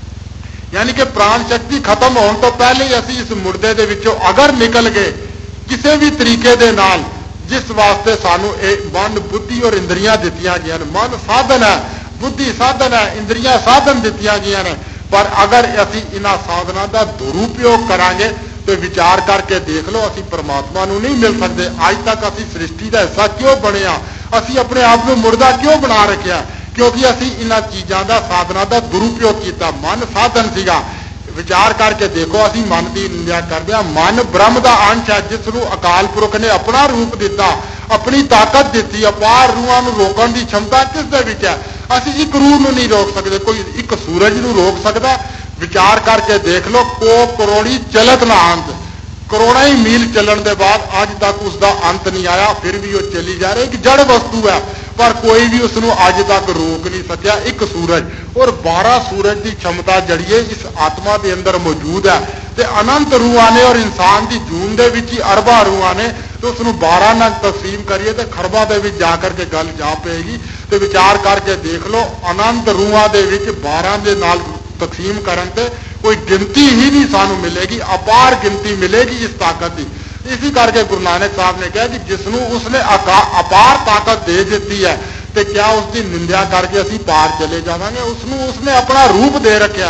ਯਾਨੀ ਕਿ ਪ੍ਰਾਣ ਸ਼ਕਤੀ ਖਤਮ ਹੋਣ ਤੋਂ ਪਹਿਲੇ ਹੀ ਅਸੀਂ ਇਸ ਮੁਰਦੇ ਦੇ ਵਿੱਚੋਂ ਅਗਰ ਨਿਕਲ ਗਏ ਕਿਸੇ ਵੀ ਤਰੀਕੇ ਦੇ ਨਾਲ, ਜਿਸ ਵਾਸਤੇ ਸਾਨੂੰ ਇਹ ਮਨ, ਬੁੱਧੀ ਔਰ ਇੰਦਰੀਆਂ ਦਿੱਤੀਆਂ ਗਈਆਂ ਨੇ। ਮਨ ਸਾਧਨ ਹੈ, ਬੁੱਧੀ ਸਾਧਨ ਹੈ, ਇੰਦਰੀਆਂ ਸਾਧਨ ਦਿੱਤੀਆਂ ਗਈਆਂ ਨੇ। ਪਰ ਅਗਰ ਅਸੀਂ ਇਹਨਾਂ ਸਾਧਨਾਂ ਦਾ ਦੁਰਉਪਯੋਗ ਕਰਾਂਗੇ ਤੇ ਵਿਚਾਰ ਕਰਕੇ ਦੇਖ ਲਓ, ਅਸੀਂ ਪਰਮਾਤਮਾ ਨੂੰ ਨਹੀਂ ਮਿਲ ਸਕਦੇ। ਅੱਜ ਤੱਕ ਅਸੀਂ ਸ੍ਰਿਸ਼ਟੀ ਦਾ ਹਿੱਸਾ ਕਿਉਂ ਬਣਿਆ? ਅਸੀਂ ਆਪਣੇ ਆਪ ਨੂੰ ਮੁਰਦਾ ਕਿਉਂ ਬਣਾ ਰੱਖਿਆ? ਕਿਉਂਕਿ ਅਸੀਂ ਇਹਨਾਂ ਚੀਜ਼ਾਂ ਦਾ, ਸਾਧਨਾਂ ਦਾ ਦੁਰਉਪਯੋਗ ਕੀਤਾ। ਮਨ ਸਾਧਨ ਸੀਗਾ। ਵਿਚਾਰ ਕਰਕੇ ਦੇਖੋ, ਅਸੀਂ ਮਨ ਦੀ ਨਿੰਦਿਆ ਕਰਦੇ ਹਾਂ। ਮਨ ਬ੍ਰਹਮ ਦਾ ਅੰਸ਼ ਹੈ, ਜਿਸ ਨੂੰ ਅਕਾਲ ਪੁਰਖ ਨੇ ਆਪਣਾ ਰੂਪ ਦਿੱਤਾ, ਆਪਣੀ ਤਾਕਤ ਦਿੱਤੀ। ਅਪਾਰ ਰੂਹਾਂ ਨੂੰ ਰੋਕਣ ਦੀ क्षमता ਕਿਸ ਦੇ ਵਿੱਚ ਹੈ? ਅਸੀਂ ਇੱਕ ਰੂਹ ਨੂੰ ਨਹੀਂ ਰੋਕ ਸਕਦੇ। ਕੋਈ ਇੱਕ ਸੂਰਜ ਨੂੰ ਰੋਕ ਸਕਦਾ? ਵਿਚਾਰ ਕਰਕੇ ਦੇਖ ਲਓ, ਕੋ ਕਰੋੜੀ ਚਲਤ ਨਾ ਅੰਤ, ਕਰੋੜਾਂ ਹੀ ਮੀਲ ਚੱਲਣ ਦੇ ਬਾਅਦ ਅੱਜ ਤੱਕ ਉਸ ਦਾ ਅੰਤ ਨਹੀਂ ਆਇਆ, ਫਿਰ ਵੀ ਉਹ ਚਲੀ ਜਾ ਰਹੀ। ਇੱਕ ਜੜ ਵਸਤੂ ਹੈ, ਪਰ ਕੋਈ ਵੀ ਉਸ ਨੂੰ ਅੱਜ ਤੱਕ ਰੋਕ ਨਹੀਂ ਸਕਿਆ। ਇੱਕ ਸੂਰਜ ਔਰ ਬਾਰਾਂ ਸੂਰਜ ਦੀ क्षमता ਜੜੀਏ ਇਸ ਆਤਮਾ ਦੇ ਅੰਦਰ ਮੌਜੂਦ ਹੈ। ਤੇ ਅਨੰਤ ਰੂਹਾਂ ਨੇ, ਔਰ ਇਨਸਾਨ ਦੀ ਜੂਨ ਦੇ ਵਿੱਚ ਹੀ ਅਰਬਾਂ ਰੂਹਾਂ ਨੇ। ਤੇ ਉਸ ਨੂੰ ਬਾਰਾਂ ਨਾਲ ਤਕਸੀਮ ਕਰੀਏ ਤੇ ਖਰਬਾਂ ਦੇ ਵਿੱਚ ਜਾ ਕਰਕੇ ਗੱਲ ਜਾ ਪਏਗੀ। ਤੇ ਵਿਚਾਰ ਕਰਕੇ ਦੇਖ ਲਓ, ਅਨੰਤ ਰੂਹਾਂ ਦੇ ਵਿੱਚ ਬਾਰਾਂ ਦੇ ਨਾਲ ਤਕਸੀਮ ਕਰਨ ਤੇ ਕੋਈ ਗਿਣਤੀ ਹੀ ਨਹੀਂ ਸਾਨੂੰ ਮਿਲੇਗੀ, ਅਪਾਰ ਗਿਣਤੀ ਮਿਲੇਗੀ ਇਸ ਤਾਕਤ ਦੀ। ਇसी करके गुरु नानक साहब ने कहा कि जिसनों उसने अपार ताकत दे दी है तो क्या उसकी निंदा करके असी पार चले जावांगे? उसनों उसने अपना रूप दे रखा।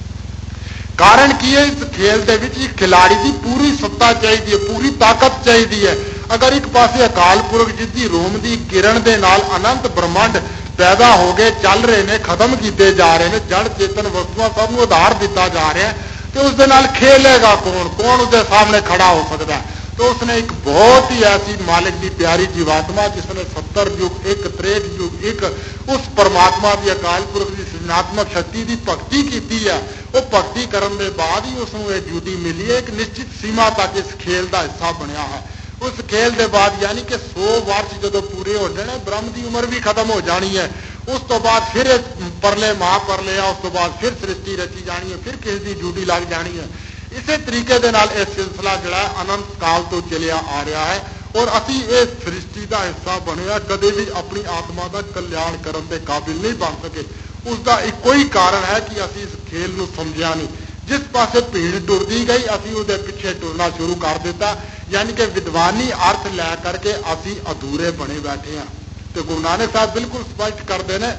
कारण की है, इस खेल के विच एक खिलाड़ी की पूरी सत्ता चाहिए, पूरी ताकत चाहिए है। अगर एक पासे अकाल पुरख जिसकी रोम की किरण के नाल अनंत ब्रह्मांड पैदा हो गए, चल रहे हैं, खत्म किए जा रहे हैं, जड़ चेतन वस्तुआं सबनों आधार दिता जा रहा है, तो उसके नाल खेलेगा कौन? कौन उसके सामने खड़ा हो सकता है? तो उसने एक बहुत ही ऐसी मालिक की प्यारी जीवात्मा जिसने सत्तर युग, एक त्रेठ युग, एक उस परमात्मा की अकाल पुरख की सृजनात्मक शक्ति की भगती की है। वो भगती करने के बाद ही उसको ये ड्यूटी मिली है, एक निश्चित सीमा तक इस खेल का हिस्सा बनया है। उस खेल के बाद यानी कि सौ वर्ष जो पूरे हो जाने, ब्रह्म की उम्र भी खत्म हो जानी है। उस तो बाद फिर परले महापरले आ, उस तो बाद फिर सृष्टि रची जानी है, फिर किसी की ड्यूटी लग जानी है। इसे तरीके के नाल यह सिलसिला जड़ा अनंत काल तो चलिया आ रहा है और असी इस सृष्टि का हिस्सा बने, कदे भी अपनी आत्मा का कल्याण करने के काबिल नहीं बन सके। उसका इको ही कारण है कि असी इस खेल को समझिया नहीं। जिस पासे भीड़ टुरदी गई असी उहदे पिछे टुरना शुरू कर दिता। यानी कि विद्वानी अर्थ लै करके असी अधूरे बने बैठे हैं। तो गुरु नानक साहब बिल्कुल स्पष्ट करते हैं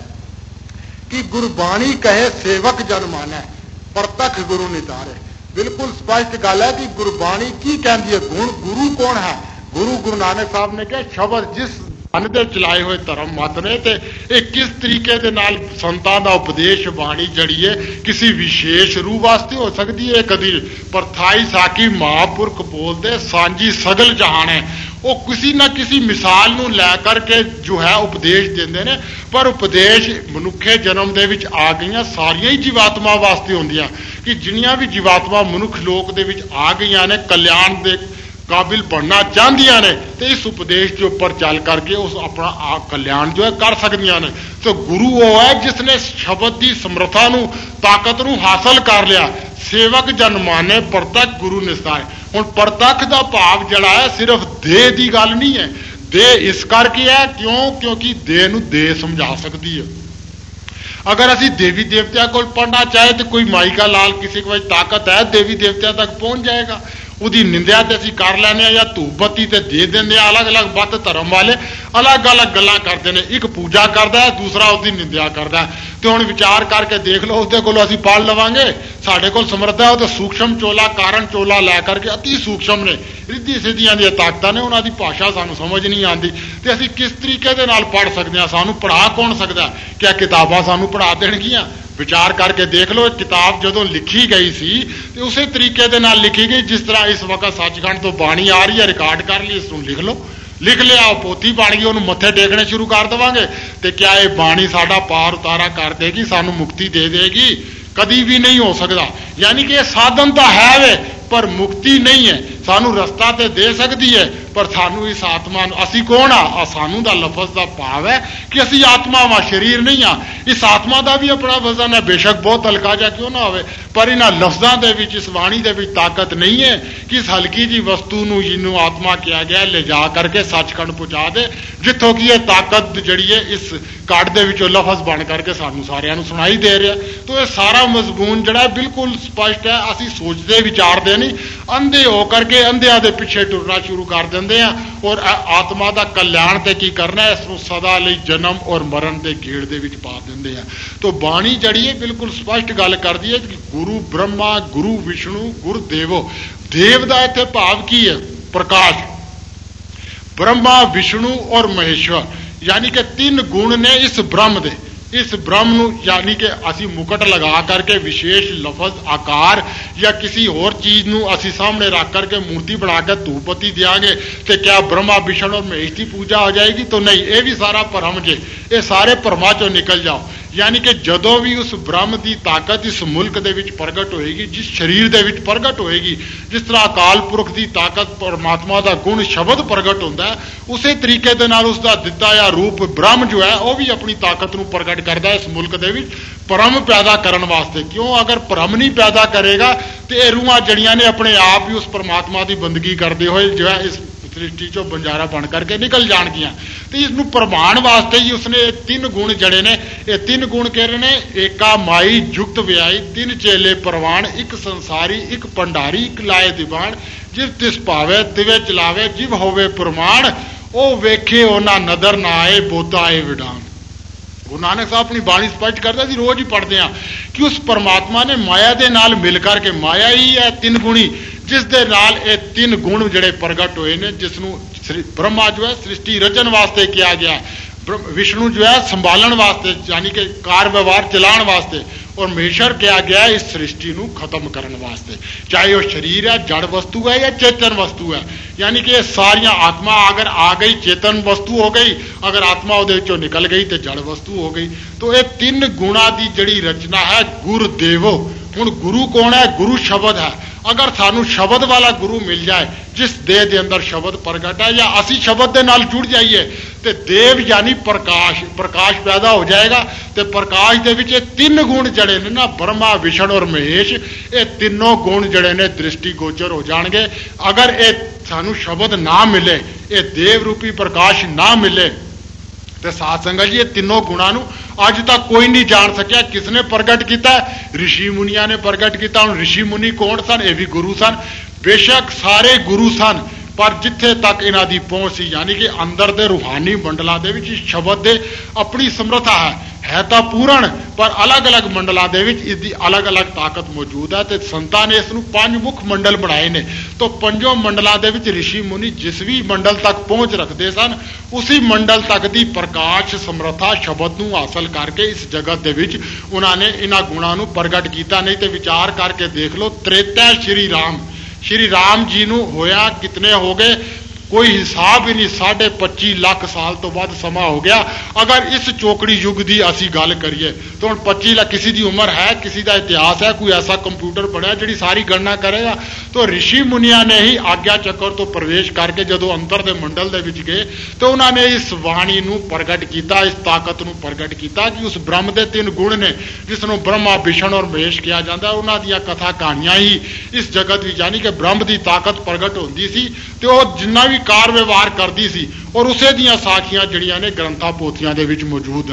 कि गुरबाणी कहे सेवक जन माने प्रतख गुरु नितारे। बिल्कुल स्पष्ट गल है कि गुरबाणी की कहती है, गुण गुरु कौन है? गुरु गुरु नानक साहब ने कहा शब्द जिस मन दे चलाए हुए धर्म मत ने ते ये किस तरीके दे नाल संतां दा उपदेश बाणी जड़ी है किसी विशेष रूह वास्ते हो सकती है। कदी परथाई साकी महापुरख बोलते सांझी सगल जहान है, वो किसी ना किसी मिसाल नूं लै करके जो है उपदेश देंदे ने। पर उपदेश मनुखे जन्म दे विच आ गईयां सारियां ही जीवात्मा वास्ते होंदियां कि जिन्नियां भी जीवात्मा मनुख लोक दे विच आ गईयां ने कल्याण दे काबिल बनना चाहदियां ने तो इस उपदेश के उपर चल करके उस अपना कल्याण जो है कर सकदियां ने। तो गुरु वो है जिसने शब्द की समर्था नूं ताकत नूं हासिल कर लिया। सेवक जन माने प्रतख गुरु निस्तारे। हुण प्रतख का भाव जड़ा है सिर्फ देह की गल नहीं है। देह इस करके है क्यों क्योंकि देह नूं देह समझा सकती है। अगर असी देवी देवत्या को पढ़ना चाहे तो कोई माई का लाल किसी को ताकत है देवी देवत्या तक पहुंच जाएगा। उसकी निंदा तो असी कर लैने या धूप बत्ती तो दे देंगे। अलग अलग बत धर्म वाले अलग अलग गल्लां करते हैं। एक पूजा करता है दूसरा उसकी निंदा करता है। तो हुण विचार करके देख लो उसके कोलों असी पढ़ लवांगे साढ़े कोल समर्थ है। वो तो सूक्ष्म चोला कारण चोला लै करके अति सूक्ष्म ने रिद्धि सिद्धियां दी ताकतां ने उन्हां दी भाषा सानूं समझ नहीं आती। तो असी किस तरीके दे नाल पढ़ सकते हैं? सानूं पढ़ा कौन सकता? क्या किताबां सानूं पढ़ा देणगियां? विचार करके देख लो किताब जदों लिखी गई सी तो उस तरीके दे नाल लिखी गई जिस तरह इस वक्त सचखंड तो बाणी आ रही है रिकॉर्ड कर ली इसनूं लिख लो लिख लिया पोथी बन गई उन्होंने मत्थे टेकने शुरू कर देवांगे तो क्या ये बाणी साडा पार उतारा कर देगी सानूं मुक्ति दे देगी? कदी भी नहीं हो सकता। यानी कि साधन तो है वे पर मुक्ति नहीं है। सानू रस्ता तो दे सकती है पर सानू इस आत्मा असी कौन आ सानू दा लफज का भाव है कि असी आत्मा वा शरीर नहीं आ। इस आत्मा का भी अपना वजन है बेशक बहुत हल्का जा क्यों ना हो पर इन्हां लफ्ज़ां दे विच इस वाणी दे विच ताकत नहीं है कि इस हल्की जी वस्तु नूं जिन्नू आत्मा किया गया ले जा करके सचखंड पहुंचा दे जिथों की यह ताकत जड़ी है इस काट दे विचों लफज बन करके सानू सारियां नूं सुनाई दे रहा। तो यह सारा मजमून जड़ा बिल्कुल स्पष्ट है। असी सोचते विचारते नहीं अंधे होकर के अंधिया दे पिछे टुरना शुरू कर देंगे हैं और आत्मा का कल्याण ते की करना है इसनूं सदा लई जन्म और मरण के गेड़ दे विच पा देंगे हैं। तो बाणी जड़ी है बिल्कुल स्पष्ट गल करती है कि गुरु ब्रह्मा गुरु विष्णु गुरु देवो। देव का इत्थे भाव की है? प्रकाश। ब्रह्मा विष्णु और महेश्वर यानी कि तीन गुण ने इस ब्रह्म दे इस ब्रह्म नूं यानी कि असी मुकट लगा करके विशेष लफज आकार या किसी और चीज नूं असी सामने रख करके मूर्ति बना कर धूपबत्ती देंगे तो क्या ब्रह्मा विष्णु और महेश की पूजा हो जाएगी? तो नहीं, ये भी सारा भरम जे ये सारे भरमा चों निकल जाओ। यानी कि जदों भी उस ब्रह्म की ताकत इस मुल्क दे विच प्रगट होएगी जिस शरीर दे विच प्रगट होएगी जिस तरह अकाल पुरख की ताकत परमात्मा का गुण शब्द प्रगट होता है उस तरीके दे नाल उसका दिता या रूप ब्रह्म जो है वह भी अपनी ताकत नूं प्रगट करता है इस मुल्क दे विच भरम पैदा करने वास्ते। क्यों? अगर भरम नहीं पैदा करेगा तो यह रूहां जड़ियां ने अपने आप ही उस परमात्मा की बंदगी करते हुए जो है इस सृष्टि चो बंजारा बन करके निकल जाणगियां। तो इसनूं प्रमाण वास्ते ही उसने तीन गुण जड़े ने ये तीन गुण कह रहे ने एका माई जुगत व्याई तीन चेले परवान एक संसारी एक भंडारी एक लाए दीवान जिव तिस पावे तिवे चलावे जिव होवे प्रमाण ओ वेखे ओना नदर ना आए बोता आए विडान। गुरु नानक साहब अपनी बाणी स्पष्ट करता जी रोज ही पढ़ते हैं कि उस परमात्मा ने माया दे नाल मिल करके माया ही है तीन गुणी जिस दे नाल ये तीन गुण जड़े प्रगट होए ने जिसनों ब्रह्मा जो है सृष्टि रचन वास्ते किया गया विष्णु जो है संभालन वास्ते यानी कि कार व्यवहार चलाने वास्ते और महेश्वर किया गया इस सृष्टि नूं खत्म करने वास्ते। चाहे वह शरीर है जड़ वस्तु है या चेतन वस्तु है यानी कि सारियां आत्मा अगर आ गई चेतन वस्तु हो गई अगर आत्मा उहदे विचों निकल गई तो जड़ वस्तु हो गई। तो ये तीन गुणा की जड़ी रचना है गुरु देवो। हुण गुरु कौन है? गुरु शब्द है। अगर सानू शब्द वाला गुरु मिल जाए जिस देह के अंदर शब्द प्रगट है या असी शब्द के नाल जुड़ जाइए तो देव यानी प्रकाश प्रकाश पैदा हो जाएगा। तो प्रकाश दे विच तीन गुण जड़े ने ना ब्रह्मा विष्णु और महेश ये तीनों गुण जड़े ने दृष्टि गोचर हो जाएंगे। अगर ये सानू शब्द ना मिले ये देव रूपी प्रकाश ना मिले तो साथ संगत जी ये तीनों गुणों नूं अज तक कोई नहीं जान सकिया किसने प्रगट किया। ऋषि मुनिया ने प्रगट किया। हुण ऋषि मुनि कौन सन? ये भी गुरु सन। बेशक सारे गुरु सन, पर जिथे तक इन्हां दी पहुंच सी, यानी कि अंदर दे रूहानी मंडलों दे विच शब्द दे अपनी समर्था है है तो पूर्ण, पर अलग अलग मंडलों दे विच इसदी अलग अलग ताकत मौजूद है। तो संतां ने इसनूं पंज मुख मंडल बनाए ने। तो पंजों मंडलों दे विच ऋषि मुनि जिस भी मंडल तक पहुंच रखते सन, उसी मंडल तक दी प्रकाश समर्था शब्द नूं हासिल करके इस जगत दे विच उन्होंने इन्हां गुणां नूं प्रगट कीता। नहीं तो विचार करके देख लो, त्रेता श्री राम श्री राम जी नूं होया कितने हो गए, कोई हिसाब ही नहीं। साढ़े पच्ची लाख साल तो बाद समा हो गया। अगर इस चौकड़ी युग की असी गल करिए तो हम पच्ची लाख किसी की उम्र है, किसी का इतिहास है, कोई ऐसा कंप्यूटर बनया जी सारी गणना करेगा। तो ऋषि मुनिया ने ही आग्या चक्कर तो प्रवेश करके जो अंतर के मंडल दे विच गए तो उन्होंने इस वाणी नूं प्रगट किया, इस ताकत नूं प्रगट किया कि उस ब्रह्म के तीन गुण ने जिसनों ब्रह्मा विष्णु और महेश किया जाता है, उन्हों दी कथा कहानियां ही इस जगत में, यानी कि ब्रह्म की ताकत प्रगट होंदी सी तो जिन्ना भी कार व्यवहार करती सी, और उसे दियां साखियां जड़ियां ने ग्रंथां पोथियां दे विच मौजूद हैं।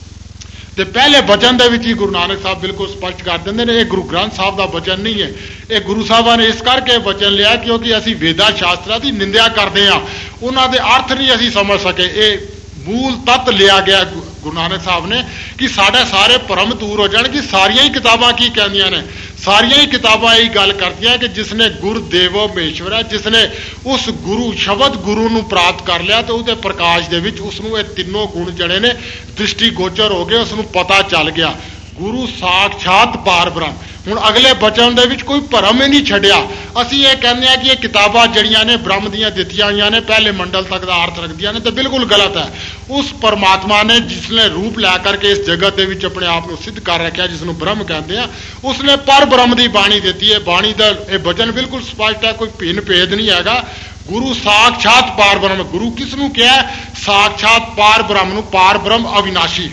ते पहले वचन दे विच ही गुरु नानक साहब बिल्कुल स्पष्ट कर देंदे ने, ये गुरु ग्रंथ साहब का वचन नहीं है। ये गुरु साहबा ने इस करके वचन लिया क्योंकि असी वेदा शास्त्रां की निंदा करते हैं, उन्हां दे अर्थ नहीं असी समझ सके। ये मूल तत्त लिया गया गुरु नानक साहब ने कि साढ़े सारे भरम दूर हो जाए कि सारिया ही किताबां की कहंदियां ने, सारिया ही किताबां यही गल करदियां कि जिसने गुरु देवो महेश्वर है, जिसने उस गुरु शब्द गुरु नूं प्राप्त कर लिया तो उसके प्रकाश दे विच उसनूं ये तीनों गुण जड़े ने दृष्टि गोचर हो गए, उसनूं पता चल गया गुरु साक्षात पार ब्रह्म। हुण अगले बचन दे विच कोई भरम ही नहीं छड्डिया। असीं ये कहंदे आ कि ये किताबां जड़ियां ने ब्रह्म दीयां दित्तियां होईयां ने पहले मंडल तक दा अर्थ रखदियां ने, तो बिल्कुल गलत है। उस परमात्मा ने जिसने रूप लै करके इस जगत दे विच अपने आप को सिद्ध कर रखा, जिसनूं ब्रह्म कहते हैं, उसने पर ब्रह्म की बाणी दी है। बाणी का यह वचन बिल्कुल स्पष्ट है, कोई भिन्न भेद नहीं हैगा। गुरु साक्षात पार ब्रह्म, गुरु किसनूं कहा? साक्षात पार ब्रह्म नूं। पार ब्रह्म अविनाशी,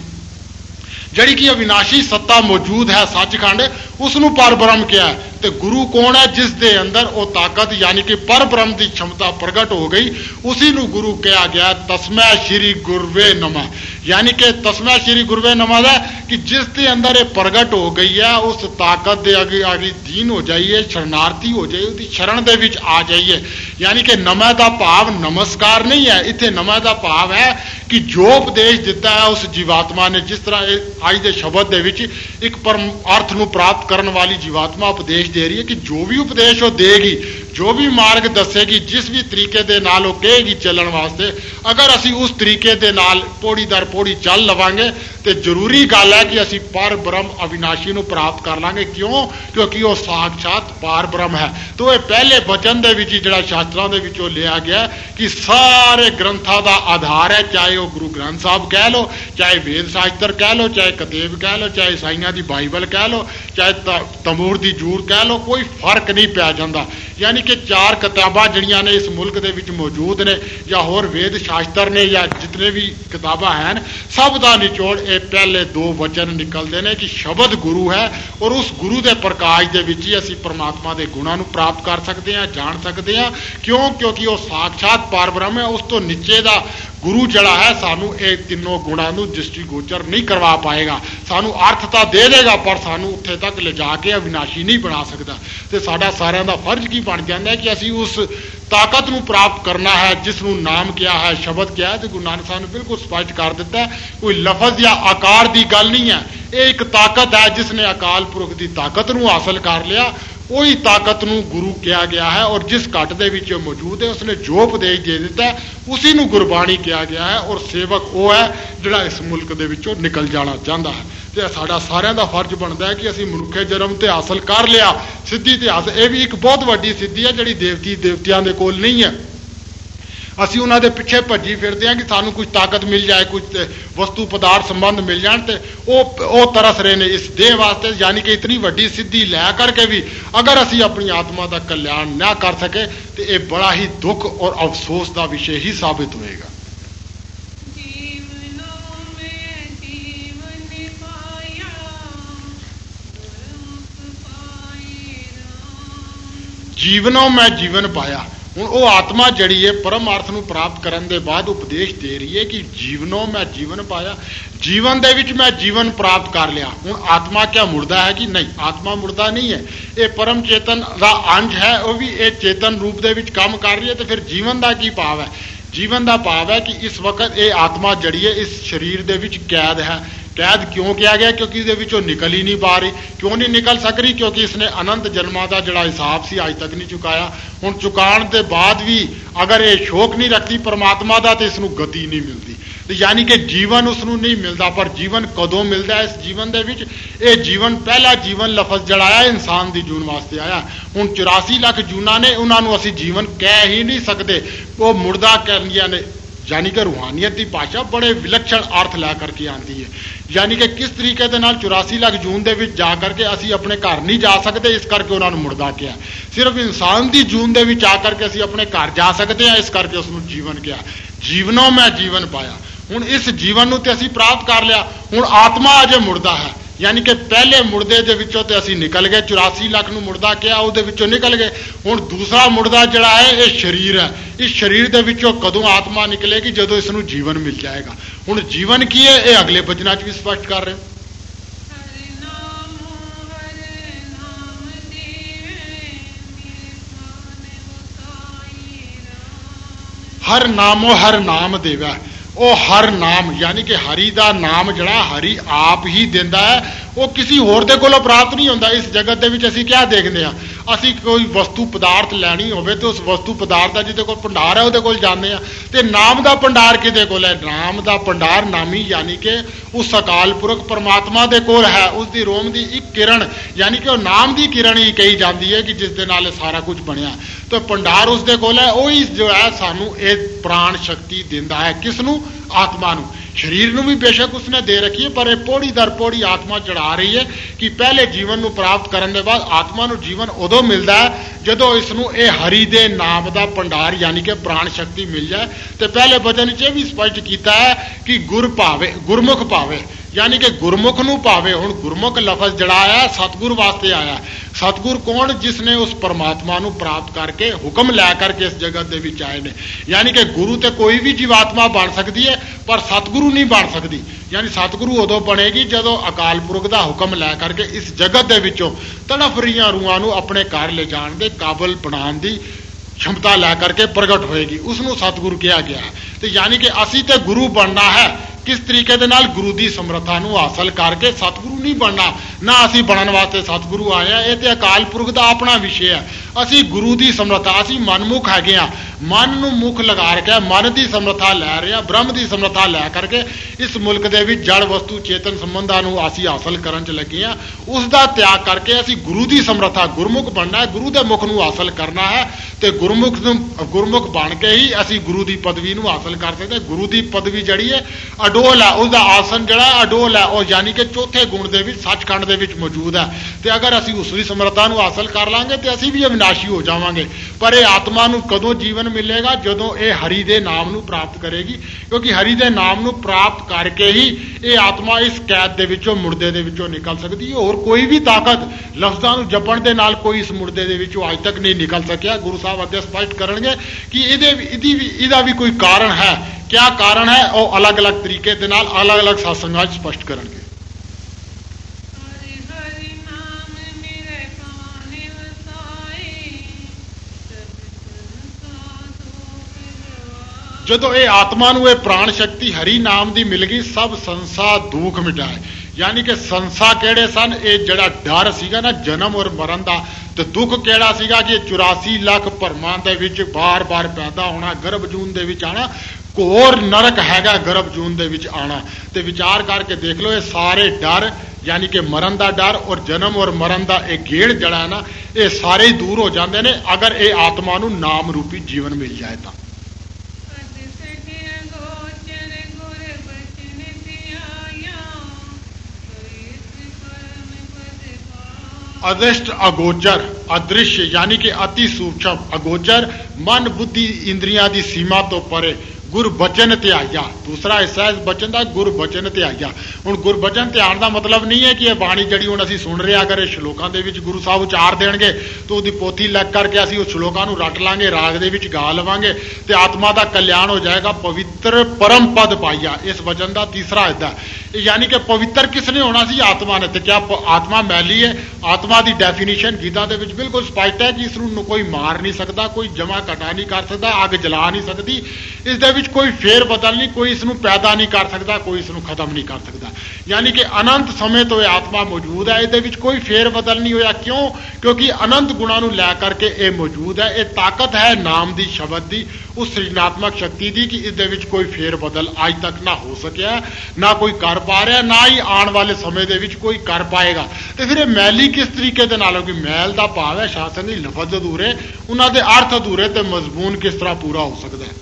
जड़ी की अविनाशी सत्ता मौजूद है सचखंड, उसनूं पर ब्रह्म क्या है। तो गुरु कौन है? जिस दे अंदर वो ताकत यानी कि पर ब्रह्म की क्षमता प्रगट हो गई, उसी नूं गुरु कहा गया। तस्मै श्री गुरवे नमः, यानी कि तस्मै श्री गुरवे नमः है कि जिस दे अंदर ये प्रगट हो गई है, उस ताकत दे आगे आगे दीन हो जाइए, शरणार्थी हो जाइए, उसकी शरण दे विच आ जाइए। यानी कि नमः का भाव नमस्कार नहीं है, इत्थे नमः का भाव है कि जो उपदेश दिता है उस जीवात्मा ने, जिस तरह आज के शब्द दे विच एक परम अर्थ नूं प्राप्त करने वाली जीवात्मा उपदेश दे रही है कि जो भी उपदेश वो देगी, जो भी मार्ग दसेगी, जिस भी तरीके दे नाल वो कहेगी चलण वास्ते, अगर असी उस तरीके दे नाल पौड़ी दर पौड़ी चल लवांगे तो जरूरी गल है कि असी पर ब्रह्म अविनाशी नूं प्राप्त कर लांगे। क्यों? क्योंकि वो साक्षात पार ब्रह्म है। तो ये पहले वचन दे विच जिहड़ा शास्त्रां दे विचों लिया गया कि सारे ग्रंथां दा आधार है, चाहे वो गुरु ग्रंथ साहब कह लो, चाहे वेद शास्त्र कह लो, चाहे कतेब कह लो, चाहे ईसाइयां दी बाइबल कह लो, चाहे तमूर दी जूर कह लो, कोई फर्क नहीं पै जांदा। यानी कि चार किताबां जिहड़ियां ने इस मुल्क दे विच मौजूद ने, या होर वेद शास्त्र ने, या जितने भी किताबां हैं, सब दा निचोड़ ये पहले दो वचन निकलते हैं कि शब्द गुरु है, और उस गुरु के प्रकाश दे विच ही असीं परमात्मा के गुणां नूं प्राप्त कर सकते हैं, जान सकते हैं। क्यों? क्योंकि वो साक्षात पार ब्रह्म है। उस तो नीचे का गुरु जड़ा है सानू ये तीनों गुणों को दृष्टिगोचर नहीं करवा पाएगा, सानू अर्थता दे देगा पर सानू उत्थे तक ले जाके अविनाशी नहीं बना सकता। तो साडा सारिਆਂ ਦਾ फर्ज की बन जाता है कि असी उस ताकत नूं प्राप्त करना है जिसनूं नाम क्या है, शब्द क्या है। तो गुरु नानक साहब ने बिल्कुल स्पष्ट कर दिता है, कोई लफज या आकार की गल नहीं है, ये एक ताकत है जिसने अकाल पुरख की ताकत नूं हासिल कर लिया, वही ताकत नूं गुरु कहा गया है। और जिस घट दे विच मौजूद है उसने जो उपदेश दे दिता है उसी नूं गुरबाणी कहा गया है। और सेवक वो है जिहड़ा इस मुल्क दे विचों निकल जाना चाहता है। तो साडा सारिਆਂ ਦਾ फर्ज बनता है कि असीं मनुखे जन्म ते हासिल कर लिया, सिद्धि इतिहास ये भी एक बहुत वड्डी सिद्धि है जिहड़ी देवती देवतियां दे कोल नहीं है। असीं उन्हां दे पिछे भज्जी फिरदे हैं कि सानू कुछ ताकत मिल जाए, कुछ वस्तु पदार्थ संबंध मिल जाए, तो वो तरस रहे हैं इस देह वास्ते। यानी कि इतनी वड्डी सिद्धि लै करके भी अगर असीं अपनी आत्मा का कल्याण ना कर सके तो यह बड़ा ही दुख और अफसोस का विषय ही साबित होएगा। जीवनों में जीवन पाया, ਹੁਣ ਉਹ ਆਤਮਾ ਜਿਹੜੀ ਹੈ ਪਰਮ ਅਰਥ ਨੂੰ ਪ੍ਰਾਪਤ ਕਰਨ ਦੇ ਬਾਅਦ ਉਪਦੇਸ਼ ਦੇ ਰਹੀ ਹੈ ਕਿ ਜੀਵਨੋਂ ਮੈਂ ਜੀਵਨ ਪਾਇਆ, ਜੀਵਨ ਦੇ ਵਿੱਚ ਮੈਂ ਜੀਵਨ ਪ੍ਰਾਪਤ ਕਰ ਲਿਆ। ਹੁਣ ਆਤਮਾ ਕਿਆ ਮੁਰਦਾ ਹੈ ਕਿ ਨਹੀਂ? ਆਤਮਾ ਮੁਰਦਾ ਨਹੀਂ ਹੈ, ਇਹ ਪਰਮ ਚੇਤਨ ਦਾ ਅੰਸ਼ ਹੈ, ਉਹ ਵੀ ਇਹ ਚੇਤਨ ਰੂਪ ਦੇ ਵਿੱਚ ਕੰਮ ਕਰ ਰਹੀ ਹੈ। ਤੇ ਫਿਰ ਜੀਵਨ ਦਾ ਕੀ ਭਾਵ ਹੈ? ਜੀਵਨ ਦਾ ਭਾਵ ਹੈ ਕਿ ਇਸ ਵਕਤ ਇਹ ਆਤਮਾ ਜਿਹੜੀ ਹੈ ਇਸ ਸਰੀਰ ਦੇ ਵਿੱਚ ਕੈਦ ਹੈ। ਕੈਦ ਕਿਉਂ ਕਿਹਾ ਗਿਆ? ਕਿਉਂਕਿ ਇਹਦੇ ਵਿੱਚੋਂ ਨਿਕਲ ਹੀ ਨਹੀਂ ਪਾ ਰਹੀ। ਕਿਉਂ ਨਹੀਂ ਨਿਕਲ ਸਕ ਰਹੀ? ਕਿਉਂਕਿ ਇਸਨੇ ਅਨੰਤ ਜਨਮਾਂ ਦਾ ਜਿਹੜਾ ਹਿਸਾਬ ਸੀ ਅੱਜ ਤੱਕ ਨਹੀਂ ਚੁਕਾਇਆ। ਹੁਣ ਚੁਕਾਉਣ ਦੇ ਬਾਅਦ ਵੀ ਅਗਰ ਇਹ ਸ਼ੋਕ ਨਹੀਂ ਰੱਖਦੀ ਪਰਮਾਤਮਾ ਦਾ, ਤੇ ਇਸ ਨੂੰ ਗਤੀ ਨਹੀਂ ਮਿਲਦੀ। ਤੇ ਯਾਨੀ ਕਿ ਜੀਵਨ ਉਸ ਨੂੰ ਨਹੀਂ ਮਿਲਦਾ। ਪਰ ਜੀਵਨ ਕਦੋਂ ਮਿਲਦਾ? ਇਸ ਜੀਵਨ ਦੇ ਵਿੱਚ ਇਹ ਜੀਵਨ, ਪਹਿਲਾ ਜੀਵਨ ਲਫ਼ਜ਼ ਜਿਹੜਾ ਆਇਆ ਇਨਸਾਨ ਦੀ ਜੂਨ ਵਾਸਤੇ ਆਇਆ। ਹੁਣ ਚੁਰਾਸੀ ਲੱਖ ਜੂਨਾਂ ਨੇ, ਉਹਨਾਂ ਨੂੰ ਅਸੀਂ ਜੀਵਨ ਕਹਿ ਹੀ ਨਹੀਂ ਸਕਦੇ, ਉਹ ਮੁਰਦਾ ਕਹਿੰਦੀਆਂ ਨੇ। यानी कि रूहानियत की भाषा बड़े विलक्षण अर्थ लै करके आती है। यानी कि किस तरीके के नाल चौरासी लाख जून दे विच जा करके असी अपने घर नहीं जा सकते, इस करके उन्होंने मुर्दा किया। सिर्फ इंसान की जून दे विच आ करके असी अपने घर जा सकते हैं, इस करके उसनू जीवन किया। जीवनों मैं जीवन पाया। हुण इस जीवन नूं ते असी प्राप्त कर लिया। हुण आत्मा अजे मुर्दा है, यानी कि पहले मुर्दे दे विचों ते असी निकल गए, चौरासी लाख नूं मुर्दा किया, उहदे विचों निकल गए। हुण दूसरा मुर्दा जिहड़ा है ये शरीर है। इस शरीर दे विचों कदों आत्मा निकलेगी? जदों इसनूं जीवन मिल जाएगा। हुण जीवन की है ये अगले वचनां च भी स्पष्ट कर रहे हैं। हर नामो हर नाम देवा, वो हर नाम यानी कि हरि का नाम जड़ा हरि आप ही देंदा है, वो किसी होर दे कोलों प्राप्त नहीं होंदा। इस जगत दे विच असीं क्या देखते हैं? असीं कोई वस्तु पदार्थ लैनी होवे तो उस वस्तु पदार्थ का जिहदे कोल भंडार है उहदे कोल जांदे आ। ते नाम का भंडार किहदे कोल है? नाम का भंडार नामी यानी कि उस अकाल पुरख परमात्मा दे कोल है। उसकी रोम की एक किरण यानी कि नाम की किरण ही कही जाती है कि जिस दे नाल सारा कुछ बनया। तो भंडार उसदे कोल है, वही जो है सानू एक प्राण शक्ति दिंदा है। किसनू? आत्मा नू। शरीर नू भी बेशक उसने दे रखी है, पर पौड़ी दर पौड़ी आत्मा चढ़ा रही है कि पहले जीवन नू प्राप्त करने के बाद आत्मा नू जीवन उदों मिलता है जदों इसनू ये हरि दे नाम का भंडार यानी कि प्राण शक्ति मिल जाए। तो पहले वचन च भी स्पष्ट किया है कि गुर भावे, गुरमुख भावे यानी कि गुरमुख नू भावे। हुण गुरमुख लफज जड़ा आया सतगुर वास्ते आया। सतगुर कौन? जिसने उस परमात्मा नू प्राप्त करके हुक्म लै करके इस जगत दे विच आए ने। यानी कि गुरु तो कोई भी जीवात्मा बन सकती है, पर सतगुरु नहीं बन सकती। यानी सतगुरु उदों बनेगी जदों अकाल पुरख का हुक्म लै करके इस जगत दे विचों तड़फ रहीआं रूहां नू अपने घर ले जाण दे काबल बनाउण दी क्षमता लै करके प्रगट होएगी, उसनू सतगुरु कहा गया है। तो यानी कि असी तो गुरु बनना है, किस तरीके दे नाल? गुरु की समर्था नू हासिल करके। सतगुरु नहीं बनना ना, असी बनने वास्ते सतगुरु आए हैं। ये तो अकाल पुरख का अपना विषय है। असी गुरु की समर्था, असी मनमुख है, मन नू मुख लगा के मन की समर्था लै रहे हैं, ब्रह्म की समर्था लै करके इस मुल्क दे विच जड़ वस्तु चेतन संबंधां नू असी हासिल करन च लगे हैं। उसका त्याग करके असी गुरु की समर्था, गुरमुख बनना है, गुरु के मुख नू हासिल करना है। तो गुरमुख गुरमुख बन के ही असी गुरु की पदवी नू हासिल कर सकते। गुरु की पदवी जड़ी है अडोल है, उसका आसन जड़ा अडोल है, और यानी कि चौथे गुण दे विच सचखंड दे विच मौजूद है। तो अगर असी उसकी समर्था नू हासिल कर लांगे तो असी भी अविनाशी हो जावांगे। पर यह आत्मा नू कदों जीवन मिलेगा? जदों ये हरि दे नाम नू प्राप्त करेगी, क्योंकि हरि दे नाम नू प्राप्त करके ही ये आत्मा इस कैद दे विचों मुर्दे दे विचों निकल सकती है। और कोई भी ताकत लफ्ज़ां नू जपण दे नाल कोई इस मुर्दे दे विचों अज तक नहीं निकल सकिया। गुरु साहब अगे स्पष्ट करनगे कि इहदे इहदी भी इहदा भी कोई कारण है। क्या कारण है? वो अलग अलग तरीके दे नाल अलग अलग सत्संगां च स्पष्ट करनगे। जदों ये आत्मा नू प्राण शक्ति हरि नाम की मिल गई, सब संसा दुख मिटाए। यानी कि संसा केड़े सन? ये जड़ा डर सीगा ना जन्म और मरण का, तो दुख केड़ा सीगा कि चौरासी लाख भरमां दे विच बार बार पैदा होना, गर्भ जून दे विच आना, घोर नरक हैगा गर्भ जून दे विच आना। तो विचार करके देख लो, ये सारे डर यानी कि मरण का डर और जन्म और मरण का एक गेड़ जड़ा है ना, ये सारे ही दूर हो जाते हैं अगर ये आत्मा नू नाम रूपी जीवन मिल जाए तो। अदृष्ट अगोचर, अदृश्य यानी कि अति सूक्ष्म, अगोचर मन बुद्धि इंद्रियां की सीमा तो परे, गुरबचन ध्याया। दूसरा हिस्सा इस बचन का गुरबचन ध्याया। हुण गुरबचन ध्यान का मतलब नहीं है कि यह बाणी जिहड़ी हुण असीं सुन रहे अगर श्लोकां दे विच गुरु साहब उचार देणगे तो उहदी पोथी लग करके असीं उस श्लोकां नूं रट लांगे, राग दे विच गा लवांगे ते आत्मा का कल्याण हो जाएगा। पवित्र परम पद पाइया इस वचन का तीसरा हिस्सा, यानी कि पवित्र किसने होना सी? आत्मा ने। तो क्या आत्मा मैली है? आत्मा की डेफिनेशन गीता दे विच बिल्कुल स्पष्ट है कि इसनूं कोई मार नहीं सकता, कोई जमा घटा नहीं कर सकता, अग जला नहीं सकती, इस दे विच कोई फेर बदल नहीं, कोई इसनूं पैदा नहीं कर सकता, कोई इसनूं खत्म नहीं कर सकता। यानी कि अनंत समय तो यह आत्मा मौजूद है, इहदे विच कोई फेर बदल नहीं होया। क्यों? क्योंकि अनंत गुणों नूं लै करके ये मौजूद है। ये ताकत है नाम दी, शब्द दी, उस सृजनात्मक शक्ति दी कि इहदे विच कोई फेर बदल अज तक ना हो सकिया, ना कोई कर पा रहा, ना ही आने वाले समय दे विच कोई कर पाएगा। तो फिर मैली किस तरीके दे नाल होगी? मैल दा भाव है शासन दी लफज अधूरे, उन्हां दे अर्थ अधूरे, ते मजमून किस तरह पूरा हो सकता है?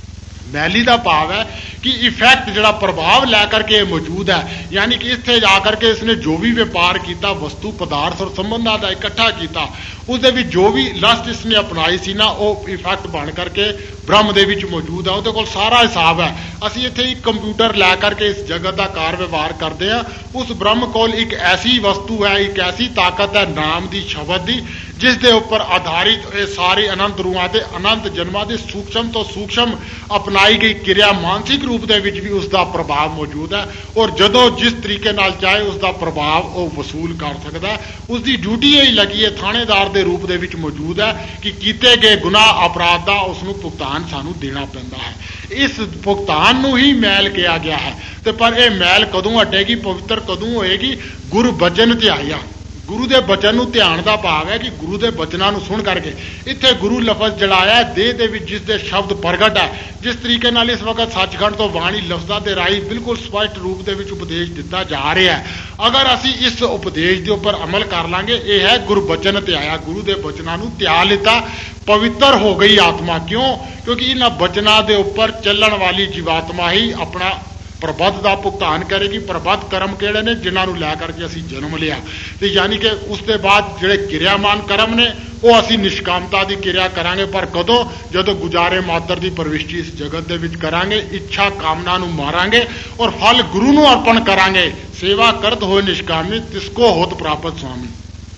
मैली का भाव है कि इफेक्ट जड़ा प्रभाव लैकर के मौजूद है, यानी कि इत्थे जाकर के इसने जो भी व्यापार किया, वस्तु पदार्थ और संबंधां का इकट्ठा किया, उसदे विच जो भी लस्ट इसने अपनाई सी ना, वो इफेक्ट बन करके ब्रह्म दे विच मौजूद है। उहदे कोल सारा हिसाब है। असीं इत्थे एक कंप्यूटर लै करके इस जगत का कार व्यवहार करते हैं, उस ब्रह्म कोल एक ऐसी वस्तु है, एक ऐसी ताकत है नाम दी, शब्द दी, जिस दे उपर आधारित ये सारे अनंत रूहां दे, अनंत जन्मां दे सूक्ष्म तो सूक्ष्म अपनाई गई क्रिया मानसिक रूप दे विच भी उसका प्रभाव मौजूद है। और जदों जिस तरीके नाल चाहे उसका प्रभाव वो वसूल कर सकता है। उसकी ड्यूटी यही लगी है, थानेदार के रूप दे विच मौजूद है कि कीते गए गुनाह अपराध का उसनूं भुगतान सानूं देना पैंदा है। इस भुगतान नूं ही मैल कहा गया है। तो पर यह मैल कदों हटेगी, पवित्र कदों होएगी? गुरबचन ध्याया। गुरु के बचन ध्यान का भाव है कि गुरु के बचनों सुन करके, इत्थे गुरु लफज जड़ाया देह दे विच जिस दे शब्द प्रगट है, जिस तरीके नाल इस वक्त सचखंड तो वाणी लफ्ज़ां दे राही बिल्कुल स्पष्ट रूप दे विच उपदेश दिता जा रहा है। अगर असी इस उपदेश के उपर अमल कर लांगे, यह है गुरबचन ध्याया। गुरु के बचनों ध्या लिता, पवित्र हो गई आत्मा। क्यों? क्योंकि इन्हां बचनों के उपर चलण वाली जीवात्मा ही अपना प्रबद्ध का भुगतान करेगी। प्रबद्ध कर्म किहड़े ने? जिन्होंने लै करके असीं जन्म लिया। तो यानी कि उसके बाद जिहड़े क्रियामान कर्म ने वो असीं निष्कामता की क्रिया करांगे। पर कदों? जदों गुजारे मात्र की प्रविष्टि इस जगत दे विच करांगे, इच्छा कामना नूं मारांगे और फल गुरु नूं अर्पण करांगे। सेवा करत होए निष्कामी, तिसको होत प्राप्त स्वामी।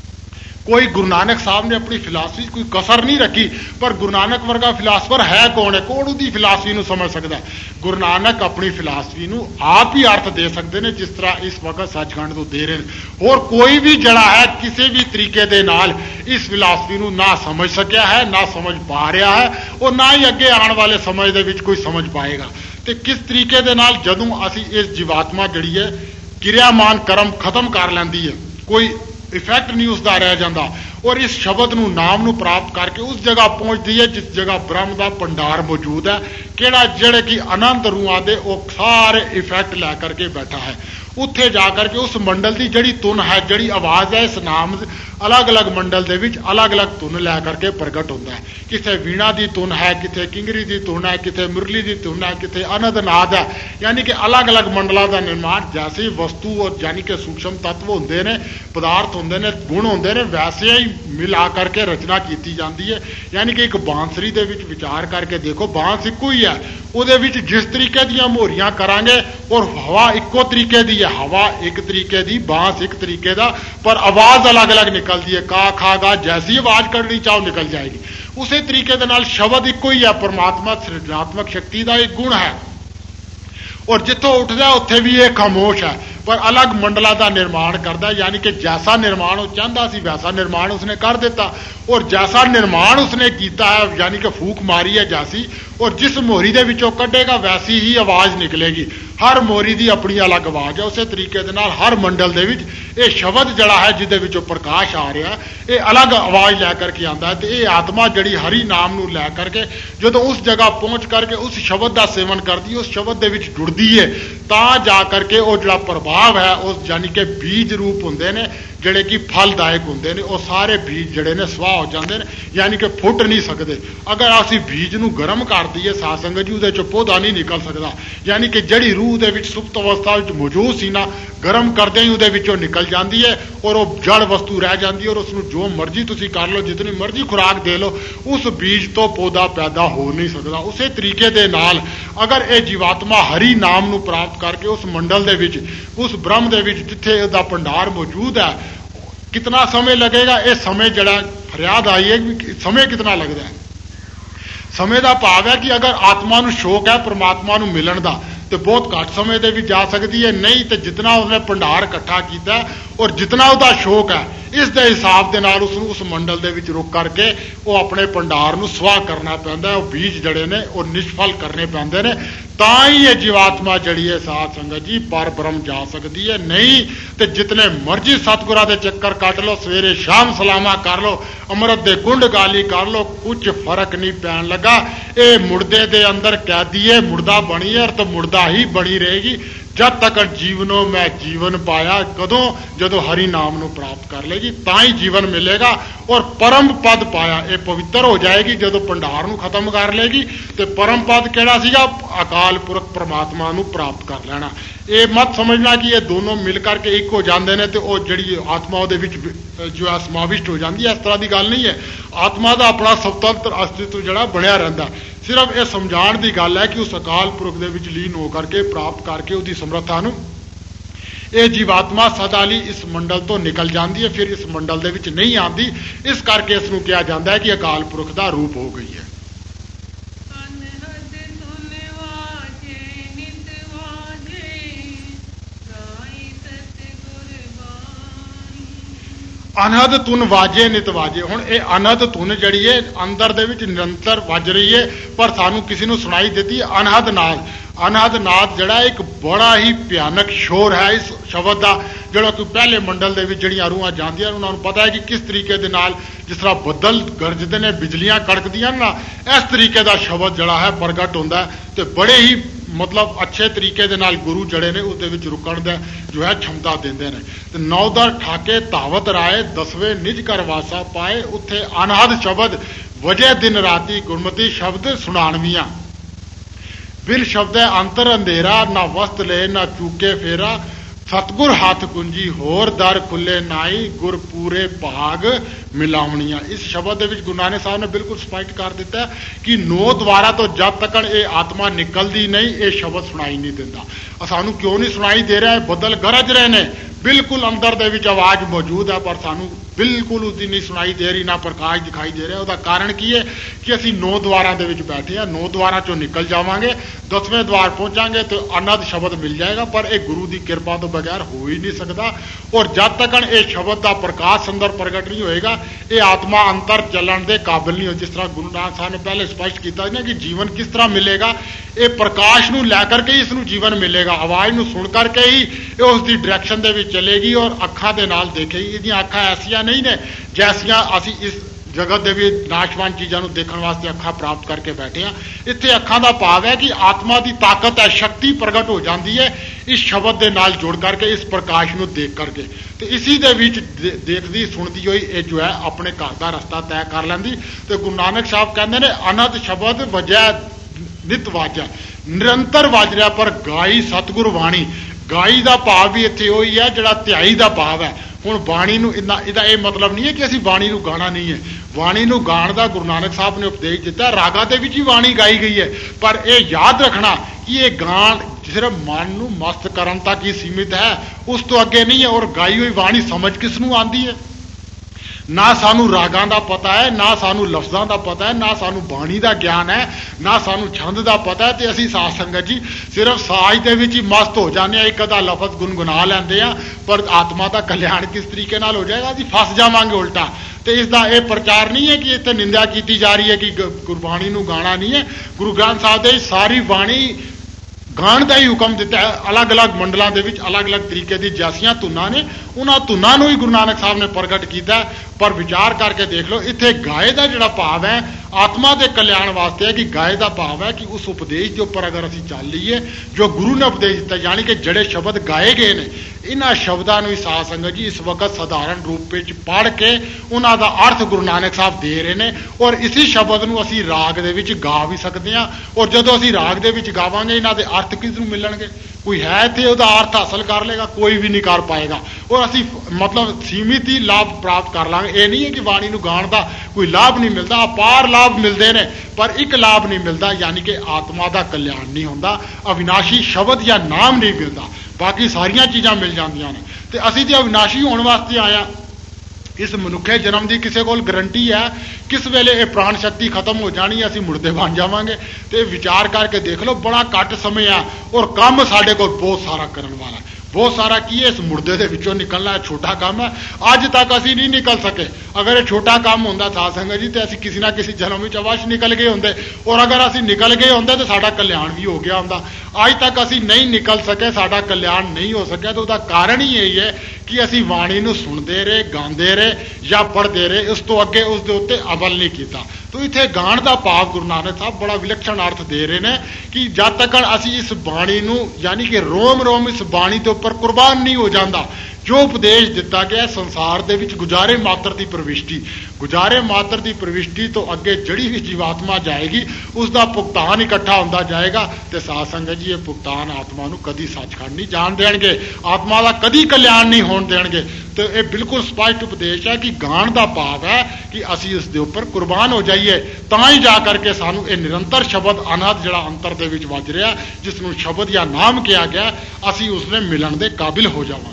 कोई गुरु नानक साहब ने अपनी फिलासफी कोई कसर नहीं रखी, पर गुरु नानक वर्गा फिलासफर है कौन है? कौन उसकी फिलासफी नूं समझ सकता है? गुरु नानक अपनी फिलासफी नूं आप ही अर्थ दे सकते हैं, जिस तरह इस वक्त सचखंड तो दे रहे हैं। और कोई भी जड़ा है किसी भी तरीके दे नाल इस फिलासफी नूं ना समझ सकिया है, ना समझ पा रहा है, और ना ही अगे आने वाले समय दे विच कोई समझ पाएगा। तो किस तरीके दे नाल जदों असीं इस जीवात्मा जिहड़ी है क्रियामान कर्म खत्म कर लैंदी है, कोई इफेक्ट नहीं उसका रह जाता, और इस शब्द नूं नाम नूं प्राप्त करके उस जगह पहुंचती है जिस जगह ब्रह्म का भंडार मौजूद है, किहड़ा जिहड़े कि अनंत रूहां दे वो सारे इफेक्ट लै करके बैठा है। उत्थे जाकर के उस मंडल की जिहड़ी तुन है, जिहड़ी आवाज़ है, इस नाम अलग अलग मंडल दे विच अलग अलग तुन लै करके प्रगट होंदा है। किथे वीणा की तुन है, किथे किंगरी की तुन है, किथे मुरली की तुन है, किथे अनंद नाद है। यानी कि अलग अलग मंडलों का निर्माण जैसे वस्तु और यानी कि सूक्ष्म तत्व होंदे ने, पदार्थ होंदे ने, गुण होंदे ने, वैसे ही मिला करके रचना की जाती है। यानी कि एक बांसरी दे विच विचार करके देखो, बांस इको ही है, उहदे विच जिस तरीके दीयां मोहरियां करांगे और हवा इको तरीके दी है, हवा एक तरीके दी, बांस एक तरीके दा, पर आवाज अलग अलग निकलती है। का खा गा जैसी आवाज करनी चाहो निकल जाएगी। उसी तरीके दे नाल शब्द इको ही है, परमात्मा सृजनात्मक शक्ति का एक गुण है, और जिथों उठदा उत्थे भी ये खामोश है, पर अलग मंडलों का निर्माण करता। यानी कि जैसा निर्माण वो चाहता सी वैसा निर्माण उसने कर दिता, और जैसा निर्माण उसने किया है यानी कि फूक मारी है जैसी, और जिस मोहरी दे विचों कढ़ेगा वैसी ही आवाज़ निकलेगी। हर मोहरी की अपनी अलग आवाज़ है। उस तरीके दे नाल हर मंडल दे विच ये शब्द जड़ा है जिहदे विचों प्रकाश आ रहा है, ये अलग आवाज़ लैकर के आता है। तो ये आत्मा जड़ी हरि नाम नूं लै करके जदों उस जगह पहुँच करके उस शब्द का सेवन करती है, उस शब्द दे विच जुड़दी है, तां जा करके वो जिहड़ा प्रभाव है उस यानी कि बीज रूप होंदे ने, जिहड़े कि फलदायक होंदे ने, वो सारे बीज जिहड़े ने स्वाह हो जाते हैं, यानी कि फुट नहीं सकते। अगर असीं बीज नूं गर्म कर ਮਾਰਦੀ ਹੈ ਸਾਧ ਸੰਗਤ ਜੀ, ਉਹਦੇ ਚੋਂ ਪੌਦਾ ਨਹੀਂ ਨਿਕਲ ਸਕਦਾ। ਯਾਨੀ ਕਿ ਜਿਹੜੀ ਰੂਹ ਦੇ ਵਿੱਚ ਸੁਪਤ ਅਵਸਥਾ ਵਿੱਚ ਮੌਜੂਦ ਸੀ ਨਾ, ਗਰਮ ਕਰਦੇ ਹੀ ਉਹਦੇ ਵਿੱਚੋਂ ਨਿਕਲ ਜਾਂਦੀ ਹੈ ਔਰ ਉਹ ਜੜ ਵਸਤੂ ਰਹਿ ਜਾਂਦੀ ਹੈ, ਔਰ ਉਸ ਨੂੰ ਜੋ ਮਰਜ਼ੀ ਤੁਸੀਂ ਕਰ ਲਓ, ਜਿਤਨੀ ਮਰਜ਼ੀ ਖੁਰਾਕ ਦੇ ਲਓ, ਉਸ ਬੀਜ ਤੋਂ ਪੌਦਾ ਪੈਦਾ ਹੋ ਨਹੀਂ ਸਕਦਾ। ਉਸੇ ਤਰੀਕੇ ਦੇ ਨਾਲ ਅਗਰ ਇਹ ਜੀਵਾਤਮਾ ਹਰੀ ਨਾਮ ਨੂੰ ਪ੍ਰਾਪਤ ਕਰਕੇ ਉਸ ਮੰਡਲ ਦੇ ਵਿੱਚ, ਉਸ ਬ੍ਰਹਮ ਦੇ ਵਿੱਚ ਜਿੱਥੇ ਉਹਦਾ ਭੰਡਾਰ ਮੌਜੂਦ ਹੈ, ਕਿਤਨਾ ਸਮੇਂ ਲੱਗੇਗਾ? ਇਹ ਸਮੇਂ ਜਿਹੜਾ ਫਰਿਆਦ ਆਈ ਹੈ ਕਿ ਸਮੇਂ ਕਿਤਨਾ ਲੱਗਦਾ ਹੈ। ਸਮੇਂ ਦਾ ਭਾਵ ਹੈ ਕਿ ਅਗਰ ਆਤਮਾ ਨੂੰ ਸ਼ੌਕ ਹੈ ਪਰਮਾਤਮਾ ਨੂੰ ਮਿਲਣ ਦਾ ਤੇ ਬਹੁਤ ਘੱਟ ਸਮੇਂ ਦੇ ਵਿੱਚ ਜਾ ਸਕਦੀ ਹੈ, ਨਹੀਂ ਤੇ ਜਿਤਨਾ ਉਸਨੇ ਭੰਡਾਰ ਇਕੱਠਾ ਕੀਤਾ ਔਰ ਜਿਤਨਾ ਉਹਦਾ ਸ਼ੌਕ ਹੈ, ਇਸ ਦੇ ਹਿਸਾਬ ਦੇ ਨਾਲ ਉਸ ਨੂੰ ਉਸ ਮੰਡਲ ਦੇ ਵਿੱਚ ਰੁਕ ਕਰਕੇ ਉਹ ਆਪਣੇ ਭੰਡਾਰ ਨੂੰ ਸਵਾਹ ਕਰਨਾ ਪੈਂਦਾ ਹੈ। ਉਹ ਬੀਜ ਜਿਹੜੇ ਨੇ ਉਹ ਨਿਸ਼ਫਲ ਕਰਨੇ ਪੈਂਦੇ ਨੇ, ਤਾਂ ਹੀ ਇਹ ਜੀਵਾਤਮਾ ਜਿਹੜੀ ਹੈ ਸਾਧ ਸੰਗਤ ਜੀ ਪਰ ਬ੍ਰਹਮ ਜਾ ਸਕਦੀ ਹੈ। ਨਹੀਂ ਤੇ ਜਿਤਨੇ ਮਰਜ਼ੀ ਸਤਿਗੁਰਾਂ ਦੇ ਚੱਕਰ ਕੱਟ ਲਓ, ਸਵੇਰੇ ਸ਼ਾਮ ਸਲਾਮਾ ਕਰ ਲਓ, ਅੰਮ੍ਰਿਤ ਦੇ ਗੁੰਡ ਗਾਲੀ ਕਰ ਲਓ, ਕੁਝ ਫਰਕ ਨਹੀਂ ਪੈਣ ਲੱਗਾ। ਇਹ ਮੁਰਦੇ ਦੇ ਅੰਦਰ ਕੈਦੀ ਹੈ, ਮੁਰਦਾ ਬਣੀ ਹੈ ਤੇ ਮੁਰਦਾ ਹੀ ਬਣੀ ਰਹੇਗੀ ਜਦ ਤੱਕ ਜੀਵਨੋਂ ਮੈਂ ਜੀਵਨ ਪਾਇਆ। ਕਦੋਂ? ਜਦੋਂ ਹਰੀ ਨਾਮ ਨੂੰ ਪ੍ਰਾਪਤ ਕਰ ਲੇਗੀ ਤਾਂ ਹੀ ਜੀਵਨ ਮਿਲੇਗਾ ਔਰ ਪਰਮ ਪਦ ਪਾਇਆ। ਇਹ ਪਵਿੱਤਰ ਹੋ ਜਾਏਗੀ ਜਦੋਂ ਭੰਡਾਰ ਨੂੰ ਖਤਮ ਕਰ ਲੇਗੀ। ਤੇ ਪਰਮ ਪਦ ਕਿਹੜਾ ਸੀਗਾ? ਅਕਾਲ ਪੁਰਖ ਪ੍ਰਮਾਤਮਾ ਨੂੰ ਪ੍ਰਾਪਤ ਕਰ ਲੈਣਾ। ਇਹ ਮਤ ਸਮਝਣਾ ਕਿ ਇਹ ਦੋਨੋਂ ਮਿਲ ਕਰਕੇ ਇੱਕ ਹੋ ਜਾਂਦੇ ਨੇ ਤੇ ਉਹ ਜਿਹੜੀ ਆਤਮਾ ਉਹਦੇ ਵਿੱਚ ਜੋ ਹੈ ਸਮਾਵਿਸ਼ਟ ਹੋ ਜਾਂਦੀ ਹੈ। ਇਸ ਤਰ੍ਹਾਂ ਦੀ ਗੱਲ ਨਹੀਂ ਹੈ। ਆਤਮਾ ਦਾ ਆਪਣਾ ਸੁਤੰਤਰ ਅਸਤਿਤਵ ਜਿਹੜਾ ਬਣਿਆ ਰਹਿੰਦਾ। ਸਿਰਫ ਇਹ ਸਮਝਾਉਣ ਦੀ ਗੱਲ ਹੈ ਕਿ ਉਸ ਅਕਾਲ ਪੁਰਖ ਦੇ ਵਿੱਚ ਲੀਨ ਹੋ ਕਰਕੇ ਪ੍ਰਾਪਤ ਕਰਕੇ ਉਹਦੀ ਸਮਰੱਥਾ ਨੂੰ ਇਹ ਜੀਵਾਤਮਾ ਸਦਾ ਲਈ ਇਸ ਮੰਡਲ ਤੋਂ ਨਿਕਲ ਜਾਂਦੀ ਹੈ, ਫਿਰ ਇਸ ਮੰਡਲ ਦੇ ਵਿੱਚ ਨਹੀਂ ਆਉਂਦੀ। ਇਸ ਕਰਕੇ ਇਸ ਨੂੰ ਕਿਹਾ ਜਾਂਦਾ ਹੈ ਕਿ ਅਕਾਲ ਪੁਰਖ ਦਾ ਰੂਪ ਹੋ ਗਈ ਹੈ। ਅਨਹਦ ਧੁਨ ਵਾਜੇ ਨਿਤ ਵਾਜੇ। ਹੁਣ ਇਹ ਅਨਹਦ ਧੁਨ ਜਿਹੜੀ ਹੈ ਅੰਦਰ ਦੇ ਵਿੱਚ ਨਿਰੰਤਰ ਵੱਜ ਰਹੀ ਹੈ, ਪਰ ਸਾਨੂੰ ਕਿਸੇ ਨੂੰ ਸੁਣਾਈ ਦਿੱਤੀ ਅਨਹਦ ਨਾਦ। ਅਨਹਦ ਨਾਦ ਜਿਹੜਾ ਇੱਕ ਬੜਾ ਹੀ ਭਿਆਨਕ ਸ਼ੋਰ ਹੈ ਇਸ ਸ਼ਬਦ ਦਾ, ਜਿਹੜਾ ਕਿ ਪਹਿਲੇ ਮੰਡਲ ਦੇ ਵਿੱਚ ਜਿਹੜੀਆਂ ਰੂਹਾਂ ਜਾਂਦੀਆਂ ਉਹਨਾਂ ਨੂੰ ਪਤਾ ਹੈ ਕਿ ਕਿਸ ਤਰੀਕੇ ਦੇ ਨਾਲ ਜਿਸ ਤਰ੍ਹਾਂ ਬੱਦਲ ਗਰਜਦੇ ਨੇ, ਬਿਜਲੀਆਂ ਕੜਕਦੀਆਂ ਨਾ, ਇਸ ਤਰੀਕੇ ਦਾ ਸ਼ਬਦ ਜਿਹੜਾ ਹੈ ਪ੍ਰਗਟ ਹੁੰਦਾ ਹੈ। ਤੇ ਬੜੇ ਹੀ ਮਤਲਬ ਅੱਛੇ ਤਰੀਕੇ ਦੇ ਨਾਲ ਗੁਰੂ ਜਿਹੜੇ ਨੇ ਉਹਦੇ ਵਿੱਚ ਰੁਕਣ ਦਾ ਜੋ ਹੈ ਛਮਤਾ ਦਿੰਦੇ ਨੇ। ਤੇ ਨੌਦਰ ਠਾਕੇ ਧਾਵਤ ਰਾਏ ਦਸਵੇਂ ਨਿਜ ਘਰ ਵਾਸਾ ਪਾਏ। ਉੱਥੇ ਅਨਹਦ ਸ਼ਬਦ ਵਜੇ ਦਿਨ ਰਾਤੀ ਗੁਰਮਤੀ ਸ਼ਬਦ ਸੁਣਾਣਵੀਆਂ। ਬਿਲ ਸ਼ਬਦ ਹੈ ਅੰਤਰ ਅੰਧੇਰਾ ਨਾ ਵਸਤ ਲੈ ਨਾ ਚੂਕੇ ਫੇਰਾ। ਸਤਗੁਰ ਹੱਥ ਕੁੰਜੀ ਹੋਰ ਦਰ ਖੁੱਲੇ ਨਾਈ ਗੁਰ ਪੂਰੇ ਭਾਗ ਮਿਲਾਵਣੀਆਂ। ਇਸ ਸ਼ਬਦ ਦੇ ਵਿੱਚ ਗੁਰੂ ਨਾਨਕ ਸਾਹਿਬ ਨੇ ਬਿਲਕੁਲ ਸਪਸ਼ਟ ਕਰ ਦਿੱਤਾ ਕਿ ਨੌ ਦੁਆਰਾ ਤੋਂ ਜਦ ਤੱਕ ਇਹ ਆਤਮਾ ਨਿਕਲਦੀ ਨਹੀਂ ਇਹ ਸ਼ਬਦ ਸੁਣਾਈ ਨਹੀਂ ਦਿੰਦਾ। ਸਾਨੂੰ ਕਿਉਂ ਨਹੀਂ ਸੁਣਾਈ ਦੇ ਰਿਹਾ? ਬੱਦਲ ਗਰਜ ਰਹੇ ਨੇ, ਬਿਲਕੁਲ ਅੰਦਰ ਦੇ ਵਿੱਚ ਆਵਾਜ਼ ਮੌਜੂਦ ਹੈ, ਪਰ ਸਾਨੂੰ ਬਿਲਕੁਲ ਉਸਦੀ ਨਹੀਂ ਸੁਣਾਈ ਦੇ ਰਹੀ, ਨਾ ਪ੍ਰਕਾਸ਼ ਦਿਖਾਈ ਦੇ ਰਿਹਾ। ਉਹਦਾ ਕਾਰਨ ਕੀ ਹੈ ਕਿ ਅਸੀਂ ਨੌ ਦੁਆਰਾਂ ਦੇ ਵਿੱਚ ਬੈਠੇ ਹਾਂ। ਨੌ ਦੁਆਰਾਂ ਚੋਂ ਨਿਕਲ ਜਾਵਾਂਗੇ, ਦਸਵੇਂ ਦੁਆਰ ਪਹੁੰਚਾਂਗੇ ਤੇ ਅਨਹਦ ਸ਼ਬਦ ਮਿਲ ਜਾਏਗਾ, ਪਰ ਇਹ ਗੁਰੂ ਦੀ ਕਿਰਪਾ ਤੋਂ ਬਗੈਰ ਹੋ ਹੀ ਨਹੀਂ ਸਕਦਾ। ਔਰ ਜਦ ਤੱਕ ਇਹ ਸ਼ਬਦ ਦਾ ਪ੍ਰਕਾਸ਼ ਅੰਦਰ ਪ੍ਰਗਟ ਨਹੀਂ ਹੋਏਗਾ ਇਹ ਆਤਮਾ ਅੰਤਰ ਚੱਲਣ ਦੇ ਕਾਬਿਲ ਨਹੀਂ ਹੋ। ਜਿਸ ਤਰ੍ਹਾਂ ਗੁਰੂ ਨਾਨਕ ਸਾਹਿਬ ਨੇ ਪਹਿਲੇ ਸਪਸ਼ਟ ਕੀਤਾ ਨਾ ਕਿ ਜੀਵਨ ਕਿਸ ਤਰ੍ਹਾਂ ਮਿਲੇਗਾ, ਇਹ ਪ੍ਰਕਾਸ਼ ਨੂੰ ਲੈ ਕਰਕੇ ਹੀ ਇਸ ਨੂੰ ਜੀਵਨ ਮਿਲੇਗਾ। ਆਵਾਜ਼ ਨੂੰ ਸੁਣ ਕਰਕੇ ਹੀ ਇਹ ਉਸ ਦੀ ਡਾਇਰੈਕਸ਼ਨ ਦੇ ਵਿੱਚ ਚਲੇਗੀ ਔਰ ਅੱਖਾਂ ਦੇ ਨਾਲ ਦੇਖੇਗੀ। ਇਹਦੀਆਂ ਅੱਖਾਂ ਐਸੀਆਂ ਨਹੀਂ ਨੇ ਜੈਸੀਆਂ ਅਸੀਂ ਇਸ ਜਗਤ ਦੇ ਵੀ ਨਾਸ਼ਵਾਨ ਚੀਜ਼ਾਂ ਨੂੰ ਦੇਖਣ ਵਾਸਤੇ ਅੱਖਾਂ ਪ੍ਰਾਪਤ ਕਰਕੇ ਬੈਠੇ ਹਾਂ। ਇੱਥੇ ਅੱਖਾਂ ਦਾ ਭਾਵ ਹੈ ਕਿ ਆਤਮਾ ਦੀ ਤਾਕਤ ਹੈ, ਸ਼ਕਤੀ ਪ੍ਰਗਟ ਹੋ ਜਾਂਦੀ ਹੈ ਇਸ ਸ਼ਬਦ ਦੇ ਨਾਲ ਜੁੜ ਕਰਕੇ, ਇਸ ਪ੍ਰਕਾਸ਼ ਨੂੰ ਦੇਖ ਕਰਕੇ। ਤੇ ਇਸੀ ਦੇ ਵਿੱਚ ਦੇਖਦੀ ਸੁਣਦੀ ਹੋਈ ਇਹ ਜੋ ਹੈ ਆਪਣੇ ਘਰ ਦਾ ਰਸਤਾ ਤੈਅ ਕਰ ਲੈਂਦੀ। ਤੇ ਗੁਰੂ ਨਾਨਕ ਸਾਹਿਬ ਕਹਿੰਦੇ ਨੇ ਅਨਹਦ ਸ਼ਬਦ ਵਜੈ ਨਿਤ ਵਾਜਾ, ਨਿਰੰਤਰ ਵੱਜ ਰਿਹਾ ਪਰ ਗਾਈ ਸਤਿਗੁਰ ਬਾਣੀ। ਗਾਈ ਦਾ ਭਾਵ ਵੀ ਇੱਥੇ ਉਹੀ ਹੈ ਜਿਹੜਾ ਧਿਆਈ ਦਾ ਭਾਵ ਹੈ। ਹੁਣ ਬਾਣੀ ਨੂੰ ਇੰਨਾ ਇਹਦਾ ਇਹ ਮਤਲਬ ਨਹੀਂ ਹੈ ਕਿ ਅਸੀਂ ਬਾਣੀ ਨੂੰ ਗਾਣਾ ਨਹੀਂ ਹੈ। ਬਾਣੀ ਨੂੰ ਗਾਣ ਦਾ ਗੁਰੂ ਨਾਨਕ ਸਾਹਿਬ ਨੇ ਉਪਦੇਸ਼ ਦਿੱਤਾ, ਰਾਗਾਂ ਦੇ ਵਿੱਚ ਹੀ ਬਾਣੀ ਗਾਈ ਗਈ ਹੈ। ਪਰ ਇਹ ਯਾਦ ਰੱਖਣਾ ਕਿ ਇਹ ਗਾਣ ਸਿਰਫ ਮਨ ਨੂੰ ਮਸਤ ਕਰਨ ਤੱਕ ਹੀ ਸੀਮਿਤ ਹੈ, ਉਸ ਤੋਂ ਅੱਗੇ ਨਹੀਂ ਹੈ। ਔਰ ਗਾਈ ਹੋਈ ਬਾਣੀ ਸਮਝ ਕਿਸ ਨੂੰ ਆਉਂਦੀ ਹੈ? ਨਾ ਸਾਨੂੰ ਰਾਗਾਂ ਦਾ ਪਤਾ ਹੈ, ਨਾ ਸਾਨੂੰ ਲਫ਼ਜ਼ਾਂ ਦਾ ਪਤਾ ਹੈ, ਨਾ ਸਾਨੂੰ ਬਾਣੀ ਦਾ ਗਿਆਨ ਹੈ, ਨਾ ਸਾਨੂੰ ਛੰਦ ਦਾ ਪਤਾ ਹੈ। ਤੇ ਅਸੀਂ ਸਾਧ ਸੰਗਤ ਜੀ ਸਿਰਫ ਸਾਜ ਦੇ ਵਿੱਚ ਹੀ ਮਸਤ ਹੋ ਜਾਂਦੇ ਹਾਂ, ਇੱਕ ਅੱਧਾ ਲਫ਼ਜ਼ ਗੁਨਗੁਣਾ ਲੈਂਦੇ ਹਾਂ, ਪਰ ਆਤਮਾ ਦਾ ਕਲਿਆਣ ਕਿਸ ਤਰੀਕੇ ਨਾਲ ਹੋ ਜਾਏਗਾ? ਅਸੀਂ ਫਸ ਜਾਵਾਂਗੇ ਉਲਟਾ। ਤੇ ਇਸ ਦਾ ਇਹ ਪ੍ਰਚਾਰ ਨਹੀਂ ਹੈ ਕਿ ਇੱਥੇ ਨਿੰਦਿਆ ਕੀਤੀ ਜਾ ਰਹੀ ਹੈ ਕਿ ਗੁਰਬਾਣੀ ਨੂੰ ਗਾਣਾ ਨਹੀਂ ਹੈ। ਗੁਰੂ ਗ੍ਰੰਥ ਸਾਹਿਬ ਦੇ ਸਾਰੀ ਬਾਣੀ ਗਾਣ ਦਾ ਹੀ ਹੁਕਮ ਦਿੱਤਾ ਹੈ। ਅਲੱਗ-ਅਲੱਗ ਮੰਡਲਾਂ ਦੇ ਵਿੱਚ ਅਲੱਗ-ਅਲੱਗ ਤਰੀਕੇ ਦੀ ਜੈਸੀਆਂ ਧੁਨਾਂ ਨੇ, ਉਹਨਾਂ ਧੁਨਾਂ ਨੂੰ ਹੀ ਗੁਰੂ ਨਾਨਕ ਸਾਹਿਬ ਨੇ ਪ੍ਰਗਟ ਕੀਤਾ। ਪਰ ਵਿਚਾਰ ਕਰਕੇ ਦੇਖ ਲਓ, ਇੱਥੇ ਗਾਏ ਦਾ ਜਿਹੜਾ ਭਾਵ ਹੈ ਆਤਮਾ ਦੇ ਕਲਿਆਣ ਵਾਸਤੇ ਹੈ। ਕਿ ਗਾਏ ਦਾ ਭਾਵ ਹੈ ਕਿ ਉਸ ਉਪਦੇਸ਼ ਦੇ ਉੱਪਰ ਅਗਰ ਅਸੀਂ ਚੱਲ ਲਈਏ ਜੋ ਗੁਰੂ ਨੇ ਉਪਦੇਸ਼ ਦਿੱਤਾ, ਯਾਨੀ ਕਿ ਜਿਹੜੇ ਸ਼ਬਦ ਗਾਏ ਗਏ ਨੇ, ਇਹਨਾਂ ਸ਼ਬਦਾਂ ਨੂੰ ਹੀ ਸਾਧ ਸੰਗਤ ਜੀ ਇਸ ਵਕਤ ਸਧਾਰਨ ਰੂਪ ਵਿੱਚ ਪੜ੍ਹ ਕੇ ਉਹਨਾਂ ਦਾ ਅਰਥ ਗੁਰੂ ਨਾਨਕ ਸਾਹਿਬ ਦੇ ਰਹੇ ਨੇ। ਔਰ ਇਸੇ ਸ਼ਬਦ ਨੂੰ ਅਸੀਂ ਰਾਗ ਦੇ ਵਿੱਚ ਗਾ ਵੀ ਸਕਦੇ ਹਾਂ। ਔਰ ਜਦੋਂ ਅਸੀਂ ਰਾਗ ਦੇ ਵਿੱਚ ਗਾਵਾਂਗੇ ਇਹਨਾਂ ਦੇ ਅਰਥ ਕਿਸ ਨੂੰ ਮਿਲਣਗੇ? ਕੋਈ ਹੈ ਤੇ ਉਹਦਾ ਅਰਥ ਹਾਸਲ ਕਰ ਲੇਗਾ, ਕੋਈ ਵੀ ਨਹੀਂ ਕਰ ਪਾਏਗਾ। ਔਰ ਅਸੀਂ ਮਤਲਬ ਸੀਮਿਤ ਹੀ ਲਾਭ ਪ੍ਰਾਪਤ ਕਰ ਲਾਂਗੇ। ਇਹ ਨਹੀਂ ਹੈ ਕਿ ਬਾਣੀ ਨੂੰ ਗਾਣ ਦਾ ਕੋਈ ਲਾਭ ਨਹੀਂ ਮਿਲਦਾ, ਅਪਾਰ ਲਾਭ ਮਿਲਦੇ ਨੇ, ਪਰ ਇੱਕ ਲਾਭ ਨਹੀਂ ਮਿਲਦਾ, ਯਾਨੀ ਕਿ ਆਤਮਾ ਦਾ ਕਲਿਆਣ ਨਹੀਂ ਹੁੰਦਾ, ਅਵਿਨਾਸ਼ੀ ਸ਼ਬਦ ਜਾਂ ਨਾਮ ਨਹੀਂ ਮਿਲਦਾ। ਬਾਕੀ ਸਾਰੀਆਂ ਚੀਜ਼ਾਂ ਮਿਲ ਜਾਂਦੀਆਂ ਨੇ। ਤੇ ਅਸੀਂ ਤੇ ਅਵਿਨਾਸ਼ੀ ਹੋਣ ਵਾਸਤੇ ਆਇਆ। ਇਸ ਮਨੁੱਖੇ ਜਨਮ ਦੀ ਕਿਸੇ ਕੋਲ ਗਰੰਟੀ ਹੈ ਕਿਸ ਵੇਲੇ ਇਹ ਪ੍ਰਾਣ ਸ਼ਕਤੀ ਖਤਮ ਹੋ ਜਾਣੀ, ਅਸੀਂ ਮੁਰਦੇ ਬਣ ਜਾਵਾਂਗੇ। ਤੇ ਵਿਚਾਰ ਕਰਕੇ ਦੇਖ ਲਓ, ਬੜਾ ਘੱਟ ਸਮੇਂ ਆ ਔਰ ਕੰਮ ਸਾਡੇ ਕੋਲ ਬਹੁਤ ਸਾਰਾ ਕਰਨ ਵਾਲਾ, ਬਹੁਤ ਸਾਰਾ ਕੀ ਹੈ, ਇਸ ਮੁਰਦੇ ਦੇ ਵਿੱਚੋਂ ਨਿਕਲਣਾ ਛੋਟਾ ਕੰਮ ਹੈ। ਅੱਜ ਤੱਕ ਅਸੀਂ ਨਹੀਂ ਨਿਕਲ ਸਕੇ। ਅਗਰ ਇਹ ਛੋਟਾ ਕੰਮ ਹੁੰਦਾ ਸਾਧ ਸੰਗਤ ਜੀ ਤੇ ਅਸੀਂ ਕਿਸੇ ਨਾ ਕਿਸੇ ਜਨਮ ਵਿੱਚ ਅਵਸ਼ ਨਿਕਲ ਗਏ ਹੁੰਦੇ। ਔਰ ਅਗਰ ਅਸੀਂ ਨਿਕਲ ਗਏ ਹੁੰਦੇ ਤਾਂ ਸਾਡਾ ਕਲਿਆਣ ਵੀ ਹੋ ਗਿਆ ਹੁੰਦਾ। ਅੱਜ ਤੱਕ ਅਸੀਂ ਨਹੀਂ ਨਿਕਲ ਸਕੇ, ਸਾਡਾ ਕਲਿਆਣ ਨਹੀਂ ਹੋ ਸਕਿਆ। ਤਾਂ ਉਹਦਾ ਕਾਰਨ ਹੀ ਇਹੀ ਹੈ ਕਿ ਅਸੀਂ ਬਾਣੀ ਨੂੰ ਸੁਣਦੇ ਰਹੇ, ਗਾਉਂਦੇ ਰਹੇ ਜਾਂ ਪੜ੍ਹਦੇ ਰਹੇ, ਉਸ ਤੋਂ ਅੱਗੇ ਉਸ ਦੇ ਉੱਤੇ ਅਮਲ ਨਹੀਂ ਕੀਤਾ। ਤੋ ਇੱਥੇ ਗਾਣ ਦਾ ਭਾਵ ਗੁਰੂ ਨਾਨਕ ਸਾਹਿਬ ਬੜਾ ਵਿਲੱਖਣ ਅਰਥ ਦੇ ਰਹੇ ਨੇ ਕਿ ਜਦ ਤੱਕ ਅਸੀਂ ਇਸ ਬਾਣੀ ਨੂੰ ਯਾਨੀ ਕਿ ਰੋਮ ਰੋਮ ਇਸ ਬਾਣੀ ਦੇ ਉੱਪਰ ਕੁਰਬਾਨ ਨਹੀਂ ਹੋ ਜਾਂਦਾ, ਜੋ ਉਪਦੇਸ਼ ਦਿੱਤਾ ਗਿਆ ਸੰਸਾਰ ਦੇ ਵਿੱਚ ਗੁਜ਼ਾਰੇ ਮਾਤਰ ਦੀ ਪ੍ਰਵਿਸ਼ਟੀ, ਗੁਜ਼ਾਰੇ ਮਾਤਰ ਦੀ ਪ੍ਰਵਿਸ਼ਟੀ ਤੋਂ ਅੱਗੇ ਜਿਹੜੀ ਵੀ ਜੀਵਾਤਮਾ ਜਾਏਗੀ ਉਸ ਦਾ ਭੁਗਤਾਨ ਇਕੱਠਾ ਹੁੰਦਾ ਜਾਏਗਾ। ਤੇ ਸਾਧ ਸੰਗਤ ਜੀ ਇਹ ਭੁਗਤਾਨ ਆਤਮਾ ਨੂੰ ਕਦੀ ਸੱਚਖੰਡ ਨਹੀਂ ਜਾਣ ਦੇਣਗੇ, ਆਤਮਾ ਦਾ ਕਦੀ ਕਲਿਆਣ ਨਹੀਂ ਹੋਣ ਦੇਣਗੇ। ਤੇ ਇਹ ਬਿਲਕੁਲ ਸਪਸ਼ਟ ਉਪਦੇਸ਼ ਹੈ ਕਿ ਗਾਣ ਦਾ ਭਾਵ ਹੈ ਕਿ ਅਸੀਂ ਇਸ ਦੇ ਉੱਪਰ ਕੁਰਬਾਨ ਹੋ ਜਾਈਏ, ਤਾਂ ਹੀ ਜਾ ਕਰਕੇ ਸਾਨੂੰ ਇਹ ਨਿਰੰਤਰ ਸ਼ਬਦ ਅਨਹਦ ਜਿਹੜਾ ਅੰਤਰ ਦੇ ਵਿੱਚ ਵੱਜ ਰਿਹਾ, ਜਿਸ ਨੂੰ ਸ਼ਬਦ ਜਾਂ ਨਾਮ ਕਿਹਾ ਗਿਆ, ਅਸੀਂ ਉਸਨੇ ਮਿਲਣ ਦੇ ਕਾਬਿਲ ਹੋ ਜਾਵਾਂਗੇ।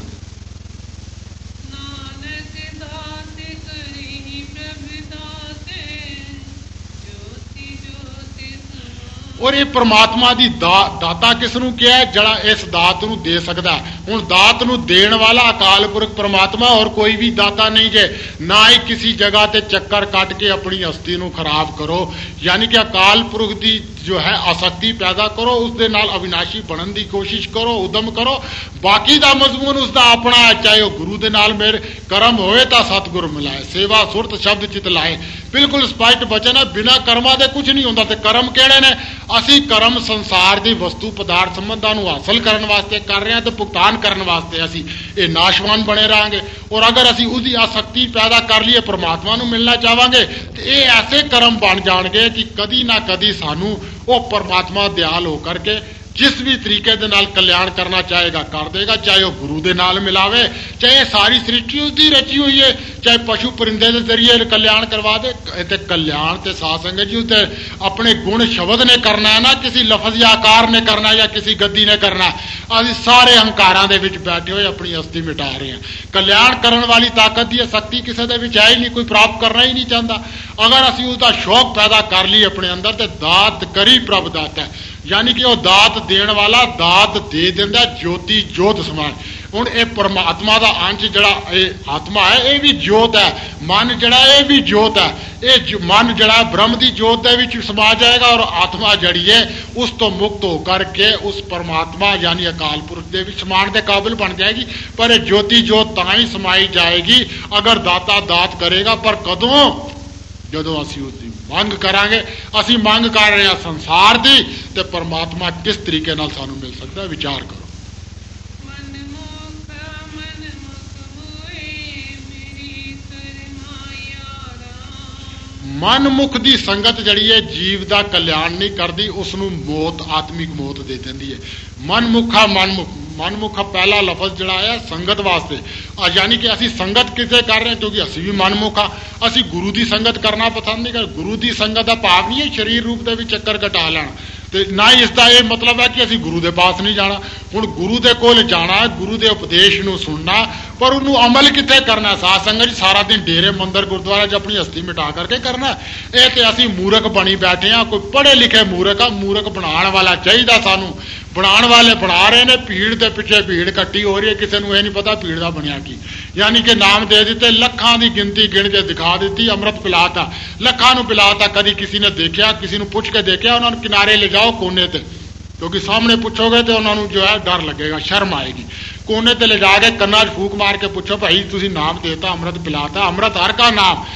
ਔਰ ਇਹ ਪ੍ਰਮਾਤਮਾ ਦੀ ਦਾ ਦਾਤਾ ਕਿਸ ਨੂੰ ਕਿਹਾ? ਜਿਹੜਾ ਇਸ ਦਾਤ ਨੂੰ ਦੇ ਸਕਦਾ। ਹੁਣ ਦਾਤ ਨੂੰ ਦੇਣ ਵਾਲਾ ਅਕਾਲ ਪੁਰਖ ਪ੍ਰਮਾਤਮਾ, ਔਰ ਕੋਈ ਵੀ ਦਾਤਾ ਨਹੀਂ ਜੇ। ਨਾ ਹੀ ਕਿਸੇ ਜਗ੍ਹਾ ਤੇ ਚੱਕਰ ਕੱਟ ਕੇ ਆਪਣੀ ਹਸਤੀ ਨੂੰ ਖਰਾਬ ਕਰੋ, ਯਾਨੀ ਕਿ ਅਕਾਲ ਪੁਰਖ ਦੀ ਜੋ ਹੈ ਆਸਕਤੀ ਪੈਦਾ ਕਰੋ, ਉਸ ਦੇ ਨਾਲ ਅਵਿਨਾਸ਼ੀ ਬਣਨ ਦੀ ਕੋਸ਼ਿਸ਼ ਕਰੋ, ਉਦਮ ਕਰੋ। ਬਾਕੀ ਦਾ ਮਜ਼ਮੂਨ ਉਸ ਦਾ ਆਪਣਾ ਹੈ, ਚਾਹੇ ਉਹ ਗੁਰੂ ਦੇ ਨਾਲ ਮੇਰੇ ਕਰਮ ਹੋਵੇ ਤਾਂ ਸਤਿਗੁਰ ਮਿਲਾਏ, ਸੇਵਾ ਸੁਰਤ ਸ਼ਬਦ ਚਿਤ ਲਾਏ। ਬਿਲਕੁਲ ਸਪਸ਼ਟ ਬਚਨ ਹੈ, ਬਿਨਾਂ ਕਰਮਾਂ ਦੇ ਕੁਝ ਨਹੀਂ ਹੁੰਦਾ। ਤੇ ਕਰਮ ਕਿਹੜੇ ਨੇ? ਅਸੀਂ ਕਰਮ ਸੰਸਾਰ ਦੀ ਵਸਤੂ ਪਦਾਰਥ ਸੰਬੰਧਾਂ ਨੂੰ ਹਾਸਲ ਕਰਨ ਵਾਸਤੇ ਕਰ ਰਹੇ ਹਾਂ ਤੇ ਭੁਗਤਾਨ ਕਰਨ ਵਾਸਤੇ ਅਸੀਂ ਇਹ ਨਾਸ਼ਵਾਨ ਬਣੇ ਰਹਾਂਗੇ। ਔਰ ਅਗਰ ਅਸੀਂ ਉਹਦੀ ਆਸਕਤੀ ਪੈਦਾ ਕਰ ਲਈਏ, ਪਰਮਾਤਮਾ ਨੂੰ ਮਿਲਣਾ ਚਾਹਾਂਗੇ, ਤੇ ਇਹ ਐਸੇ ਕਰਮ ਬਣ ਜਾਣਗੇ ਕਿ ਕਦੀ ਨਾ ਕਦੀ ਸਾਨੂੰ ਉਹ ਪਰਮਾਤਮਾ ਦਿਆਲ ਹੋ ਕਰਕੇ ਜਿਸ ਵੀ ਤਰੀਕੇ ਦੇ ਨਾਲ ਕਲਿਆਣ ਕਰਨਾ ਚਾਹੇਗਾ ਕਰ ਦੇਗਾ। ਚਾਹੇ ਉਹ ਗੁਰੂ ਦੇ ਨਾਲ ਮਿਲਾਵੇ, ਚਾਹੇ ਸਾਰੀ ਸ੍ਰਿਸ਼ਟੀ ਉਸਦੀ ਰਚੀ ਹੋਈ ਹੈ, ਚਾਹੇ ਪਸ਼ੂ ਪਰਿੰਦੇ ਦੇ ਜ਼ਰੀਏ ਕਲਿਆਣ ਕਰਵਾ ਦੇ। ਤੇ ਕਲਿਆਣ ਤੇ ਸਾਧ ਸੰਗਤ ਜੀ ਉਤੇ ਆਪਣੇ ਗੁਣ ਸ਼ਬਦ ਨੇ ਕਰਨਾ ਹੈ, ਨਾ ਕਿਸੇ ਲਫ਼ਜ਼ ਜਾਂ ਆਕਾਰ ਨੇ ਕਰਨਾ ਜਾਂ ਕਿਸੇ ਗੱਦੀ ਨੇ ਕਰਨਾ। ਅਸੀਂ ਸਾਰੇ ਹੰਕਾਰਾਂ ਦੇ ਵਿੱਚ ਬੈਠੇ ਹੋਏ ਆਪਣੀ ਹਸਤੀ ਮਿਟਾ ਰਹੇ ਹਾਂ। ਕਲਿਆਣ ਕਰਨ ਵਾਲੀ ਤਾਕਤ ਦੀ ਸ਼ਕਤੀ ਕਿਸੇ ਦੇ ਵਿੱਚ ਹੈ ਹੀ ਨਹੀਂ, ਕੋਈ ਪ੍ਰਾਪਤ ਕਰਨਾ ਹੀ ਨਹੀਂ ਚਾਹੁੰਦਾ। ਅਗਰ ਅਸੀਂ ਉਸਦਾ ਸ਼ੌਕ ਪੈਦਾ ਕਰ ਲਈ ਆਪਣੇ ਅੰਦਰ, ਤੇ ਦਾਤ ਕਰੀ ਪ੍ਰਭ ਦਾਤਾ, ਯਾਨੀ ਕਿ ਉਹ ਦਾਤ ਦੇਣ ਵਾਲਾ ਦਾਤ ਦੇ ਦਿੰਦਾ ਜੋਤੀ ਜੋਤ ਸਮਾਨ। ਹੁਣ ਇਹ ਪਰਮਾਤਮਾ ਦਾ ਅੰਸ਼ ਜਿਹੜਾ ਇਹ ਆਤਮਾ ਹੈ, ਇਹ ਵੀ ਜੋਤ ਹੈ। ਮਨ ਜਿਹੜਾ ਇਹ ਵੀ ਜੋਤ ਹੈ। ਇਹ ਮਨ ਜਿਹੜਾ ਬ੍ਰਹਮ ਦੀ ਜੋਤ ਦੇ ਵਿੱਚ ਸਮਾ ਜਾਏਗਾ, ਔਰ ਆਤਮਾ ਜਿਹੜੀ ਹੈ ਉਸ ਤੋਂ ਮੁਕਤ ਹੋ ਕਰਕੇ ਉਸ ਪਰਮਾਤਮਾ ਯਾਨੀ ਅਕਾਲ ਪੁਰਖ ਦੇ ਵਿੱਚ ਸਮਾਨ ਦੇ ਕਾਬਿਲ ਬਣ ਜਾਏਗੀ। ਪਰ ਇਹ ਜੋਤੀ ਜੋਤ ਤਾਂ ਹੀ ਸਮਾਈ ਜਾਏਗੀ ਅਗਰ ਦਾਤਾ ਦਾਤ ਕਰੇਗਾ। ਪਰ ਕਦੋਂ? ਜਦੋਂ ਅਸੀਂ ਉਸਦੀ ਮੰਗ ਕਰਾਂਗੇ। ਅਸੀਂ ਮੰਗ ਕਰ ਰਹੇ ਹਾਂ ਸੰਸਾਰ ਦੀ, ਤੇ ਪਰਮਾਤਮਾ ਕਿਸ ਤਰੀਕੇ ਨਾਲ ਸਾਨੂੰ ਮਿਲ ਸਕਦਾ? ਵਿਚਾਰ ਕਰੋ। ਮਨਮੁਖ ਦੀ ਸੰਗਤ ਜਿਹੜੀ ਹੈ ਜੀਵ ਦਾ ਕਲਿਆਣ ਨਹੀਂ ਕਰਦੀ, ਉਸ ਨੂੰ ਮੌਤ, ਆਤਮਿਕ ਮੌਤ ਦੇ ਦਿੰਦੀ ਹੈ। ਮਨਮੁਖਾ ਮਨਮੁਖ, ਮਨਮੁਖਾ ਪਹਿਲਾ ਲਫ਼ਜ਼ ਜਿਹੜਾ ਆਇਆ ਸੰਗਤ ਵਾਸਤੇ, ਯਾਨੀ ਕਿ ਅਸੀਂ ਸੰਗਤ ਕਿਸੇ ਕਰ ਰਹੇ ਹਾਂ ਕਿਉਂਕਿ ਅਸੀਂ ਵੀ ਮਨਮੁਖ ਹਾਂ। ਅਸੀਂ ਗੁਰੂ ਦੀ ਸੰਗਤ ਕਰਨਾ ਪਸੰਦ ਨਹੀਂ ਕਰਦੇ। ਗੁਰੂ ਦੀ ਸੰਗਤ ਦਾ ਭਾਵ ਨਹੀਂ ਹੈ ਸਰੀਰ ਰੂਪ ਦੇ ਵਿੱਚ ਚੱਕਰ ਘਟਾ ਲੈਣਾ, ਤੇ ਨਾ ਹੀ ਇਸ ਦਾ ਇਹ ਮਤਲਬ ਹੈ ਕਿ ਅਸੀਂ ਗੁਰੂ ਦੇ ਪਾਸ ਨਹੀਂ ਜਾਣਾ। ਹੁਣ ਗੁਰੂ ਦੇ ਕੋਲ ਜਾਣਾ, ਗੁਰੂ ਦੇ ਉਪਦੇਸ਼ ਨੂੰ ਸੁਣਨਾ, ਪਰ ਉਹਨੂੰ ਅਮਲ ਕਿੱਥੇ ਕਰਨਾ? ਸਾਧ ਸੰਗਤ ਜੀ ਸਾਰਾ ਦਿਨ ਡੇਰੇ ਮੰਦਰ ਗੁਰਦੁਆਰਾ 'ਚ ਆਪਣੀ ਹਸਤੀ ਮਿਟਾ ਕਰਕੇ ਕਰਨਾ। ਇਹ ਤੇ ਅਸੀਂ ਮੂਰਖ ਬਣੀ ਬੈਠੇ ਹਾਂ। ਕੋਈ ਪੜ੍ਹੇ ਲਿਖੇ ਮੂਰਖ ਆ, ਮੂਰਖ ਬਣਾਉਣ ਵਾਲਾ ਚਾਹੀਦਾ ਸਾਨੂੰ। ਬਣਾਉਣ ਵਾਲੇ ਬਣਾ ਰਹੇ ਨੇ, ਭੀੜ ਦੇ ਪਿੱਛੇ ਭੀੜ ਇਕੱਠੀ ਹੋ ਰਹੀ ਹੈ, ਕਿਸੇ ਨੂੰ ਇਹ ਨਹੀਂ ਪਤਾ ਭੀੜ ਦਾ ਬਣਿਆ ਕੀ। ਯਾਨੀ ਕਿ ਨਾਮ ਦੇ ਦਿੱਤੇ, ਲੱਖਾਂ ਦੀ ਗਿਣਤੀ ਗਿਣ ਕੇ ਦਿਖਾ ਦਿੱਤੀ, ਅੰਮ੍ਰਿਤ ਪਿਲਾਤਾ, ਲੱਖਾਂ ਨੂੰ ਪਿਲਾਤਾ। ਕਦੀ ਕਿਸੇ ਨੇ ਦੇਖਿਆ, ਕਿਸੇ ਨੂੰ ਪੁੱਛ ਕੇ ਦੇਖਿਆ? ਉਹਨਾਂ ਨੂੰ ਕਿਨਾਰੇ ਲੈ ਜਾਓ ਕੋਨੇ ਤੇ, ਕਿਉਂਕਿ ਸਾਹਮਣੇ ਪੁੱਛੋਗੇ ਤੇ ਉਹਨਾਂ ਨੂੰ ਜੋ ਹੈ ਡਰ ਲੱਗੇਗਾ, ਸ਼ਰਮ ਆਏਗੀ। ਕੋਨੇ ਤੇ ਲੈ ਜਾ ਕੇ ਕੰਨਾਂ 'ਚ ਫੂਕ ਮਾਰ ਕੇ ਪੁੱਛੋ, ਭਾਈ ਤੁਸੀਂ ਨਾਮ ਦੇਤਾ, ਅੰਮ੍ਰਿਤ ਪਿਲਾਤਾ, ਅੰਮ੍ਰਿਤ ਹਰ ਕਾ ਨਾਮ।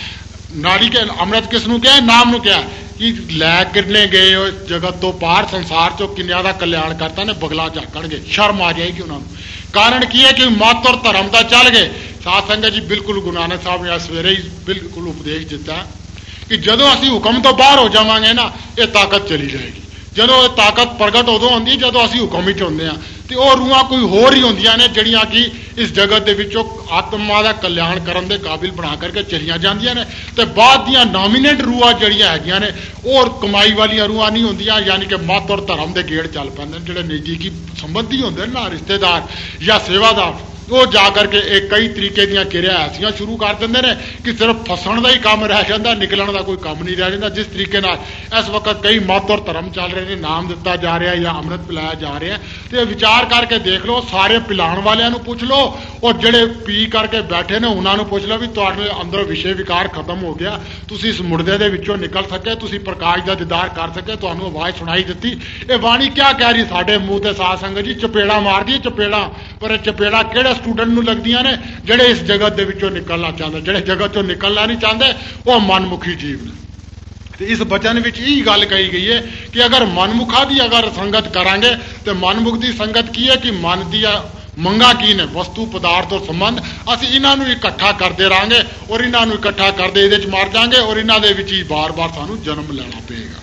नारी के अमृत किस नूं कहा, नाम नूं कहा कि लै किन्ने गए हो जगत तो बाहर संसार चो किन्नियां दा कल्याण करता ने बगला झाकणगे, शर्म आ जाएगी उन्होंने। कारण की है कि मत और धर्म का चल गए। साध संगत जी बिल्कुल गुरु नानक साहब ने सवेरे ही बिल्कुल उपदेश दिता कि जदों असीं हुक्म तो बाहर हो जावांगे ना ये ताकत चली जाएगी। जदों ताकत प्रगट उदों होंदी जदों असीं हुक्म विच हुंदे हां ते ओह रूहां कोई होर ही होंदियां ने जिहड़ियां कि इस जगत दे विचों आत्मा दा कल्याण करन दे काबिल बना करके चलियां जांदियां ने ते बाद दियां नॉमिनेट रूहां जिहड़ियां हैगियां ने और कमाई वालियां रूहां नहीं होंदियां, यानी कि मत और धर्म दे गेड़ चल पैंदे जिहड़े नज़दीकी संबंधी होंदे ना रिश्तेदार या सेवादार, वो जा करके एक कई तरीके दी किरिया ऐसियां शुरू कर देंगे ने कि सिर्फ फसन का ही काम रह जाता, निकलने का कोई काम नहीं रह जाता। जिस तरीके नाल इस वक्त कई मत और धर्म चल रहे हैं, नाम दिता जा रहा है या अमृत पिलाया जा रहा है, तो विचार करके देख लो, सारे पिलाने वालियां नूं पुछ लो और जिहड़े पी करके बैठे ने उन्होंने पुछ लो भी तुहाडे अंदर विषय विकार खत्म हो गया, तुसीं इस मुर्दे दे विचों निकल सके, तुसीं प्रकाश का दीदार कर सके, तुहानूं आवाज़ सुनाई दित्ती। ये बाणी क्या कह रही साडे मूँह ते साध संगत जी, चपेड़ा मार दी चपेड़ा, पर चपेड़ा किहड़े स्टूडेंट नूं लगदियां ने जिहड़े इस जगत दे विचों निकलना चाहते, जिहड़े जगत चों निकलना नहीं चाहते वो मनमुखी जीव ने। तो इस बचन विच यही गल कही गई है कि अगर मनमुखा की अगर संगत करांगे तो मनमुख की संगत की है कि मन दी मंगा की ने वस्तु पदार्थ और संबंध असीं इन्हां नूं इकट्ठा करते रहांगे और इन्हां नूं इकट्ठा करते इहदे च मर जाएंगे और इन्हां दे विच ही बार बार सानूं जन्म लेना पेगा।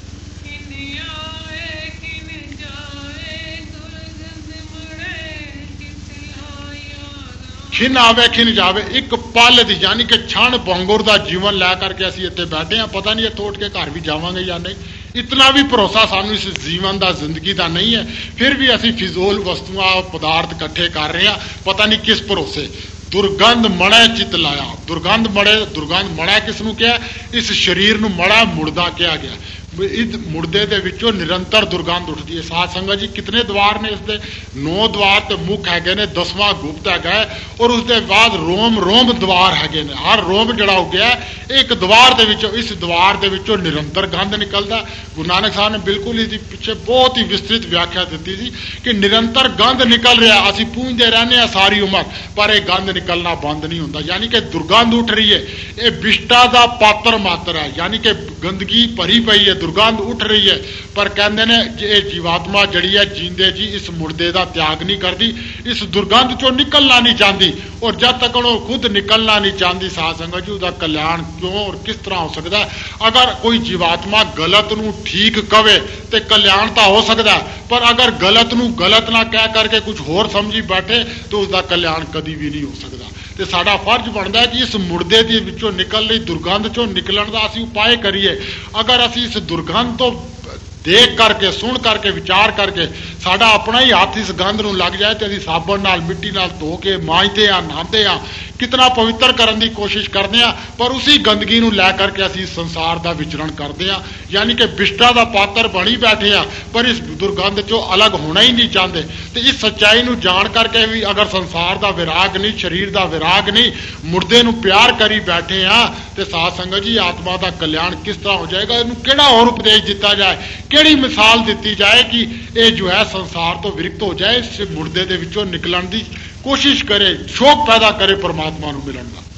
खिन आवे खिन जावे, एक पल दी यानी कि क्षण भंगुर दा जीवन लै करके असीं इत्थे बैठे हैं, पता नहीं इत्थों उठ के घर भी जावांगे या नहीं, इतना भी भरोसा सानूं इस जीवन दा जिंदगी दा नहीं है। फिर भी असीं फिजूल वस्तुआं पदार्थ इकट्ठे कर रहे हैं, पता नहीं किस भरोसे। दुर्गंध मड़े चित लाया, दुर्गंध मड़े, दुर्गंध मड़ा किस नूं कहा, इस शरीर नूं मड़ा मुर्दा कहा गया। इस मुर्दे दे विचों निरंतर दुर्गंध उठती है। साध संगत जी कितने द्वार ने इसके, नौ द्वार तो मुख है ने, दसवां गुप्त है और उसके बाद रोम रोम द्वार है ने, हर रोम जड़ा हो गया एक द्वार दे विचों, इस द्वार दे विचों निरंतर गंध निकलता। गुरु नानक साहब ने बिल्कुल इसके पिछे बहुत ही विस्तृत व्याख्या दी थी कि निरंतर गंध निकल रहा, असीं पूंजते रहने हैं सारी उम्र पर यह गंध निकलना बंद नहीं होता, यानी कि दुर्गंध उठ रही है। ये विष्टा का पात्र मात्र है, यानी कि गंदगी भरी पई है, दुर्गंध उठ रही है, पर कहते ने ये जीवात्मा जड़ी है जींदे जी इस मुर्दे का त्याग नहीं करती, इस दुर्गंध चो निकलना नहीं चाहती और जब तक वो खुद निकलना नहीं चाहती साध संगत जी उसका कल्याण क्यों और किस तरह हो सकता है। अगर कोई जीवात्मा गलत नूं ठीक कवे तो कल्याण तो हो सकता है, पर अगर गलत नूं गलत ना कह करके कुछ होर समझी बैठे तो उसका कल्याण कभी भी नहीं हो सकता। तो साडा फर्ज बनता है कि इस मुर्दे दे विचों निकल रही दुर्गंध चों निकलण दा असीं उपाय करिए। अगर असीं इस दुर्गंध तो देख करके सुन करके विचार करके साडा अपना ही हाथ इस गंध नूं लग जाए तो असीं साबण नाल मिट्टी नाल धो के मांजते आ नहाते आ, कितना पवित्र करने की कोशिश करते हैं, पर उसी गंदगी नूं लै करके असीं संसार का विचरण करते हैं, यानी कि विष्टा का पात्र बनी बैठे हैं पर इस दुर्गंध चो अलग होना ही नहीं चाहते। तो इस सच्चाई नूं जान करके भी अगर संसार का विराग नहीं, शरीर का विराग नहीं, मुर्दे नूं प्यार करी बैठे हैं तो साध संगत जी आत्मा का कल्याण किस तरह हो जाएगा। इनू किहड़ा और उपदेश दिता जाए, किहड़ी मिसाल दी जाए कि यह जो है संसार तो विरक्त हो जाए, इस मुर्दे दे विचों निकलण की कोशिश करे, शौक पैदा करे परमात्मा नूं मिलण दा।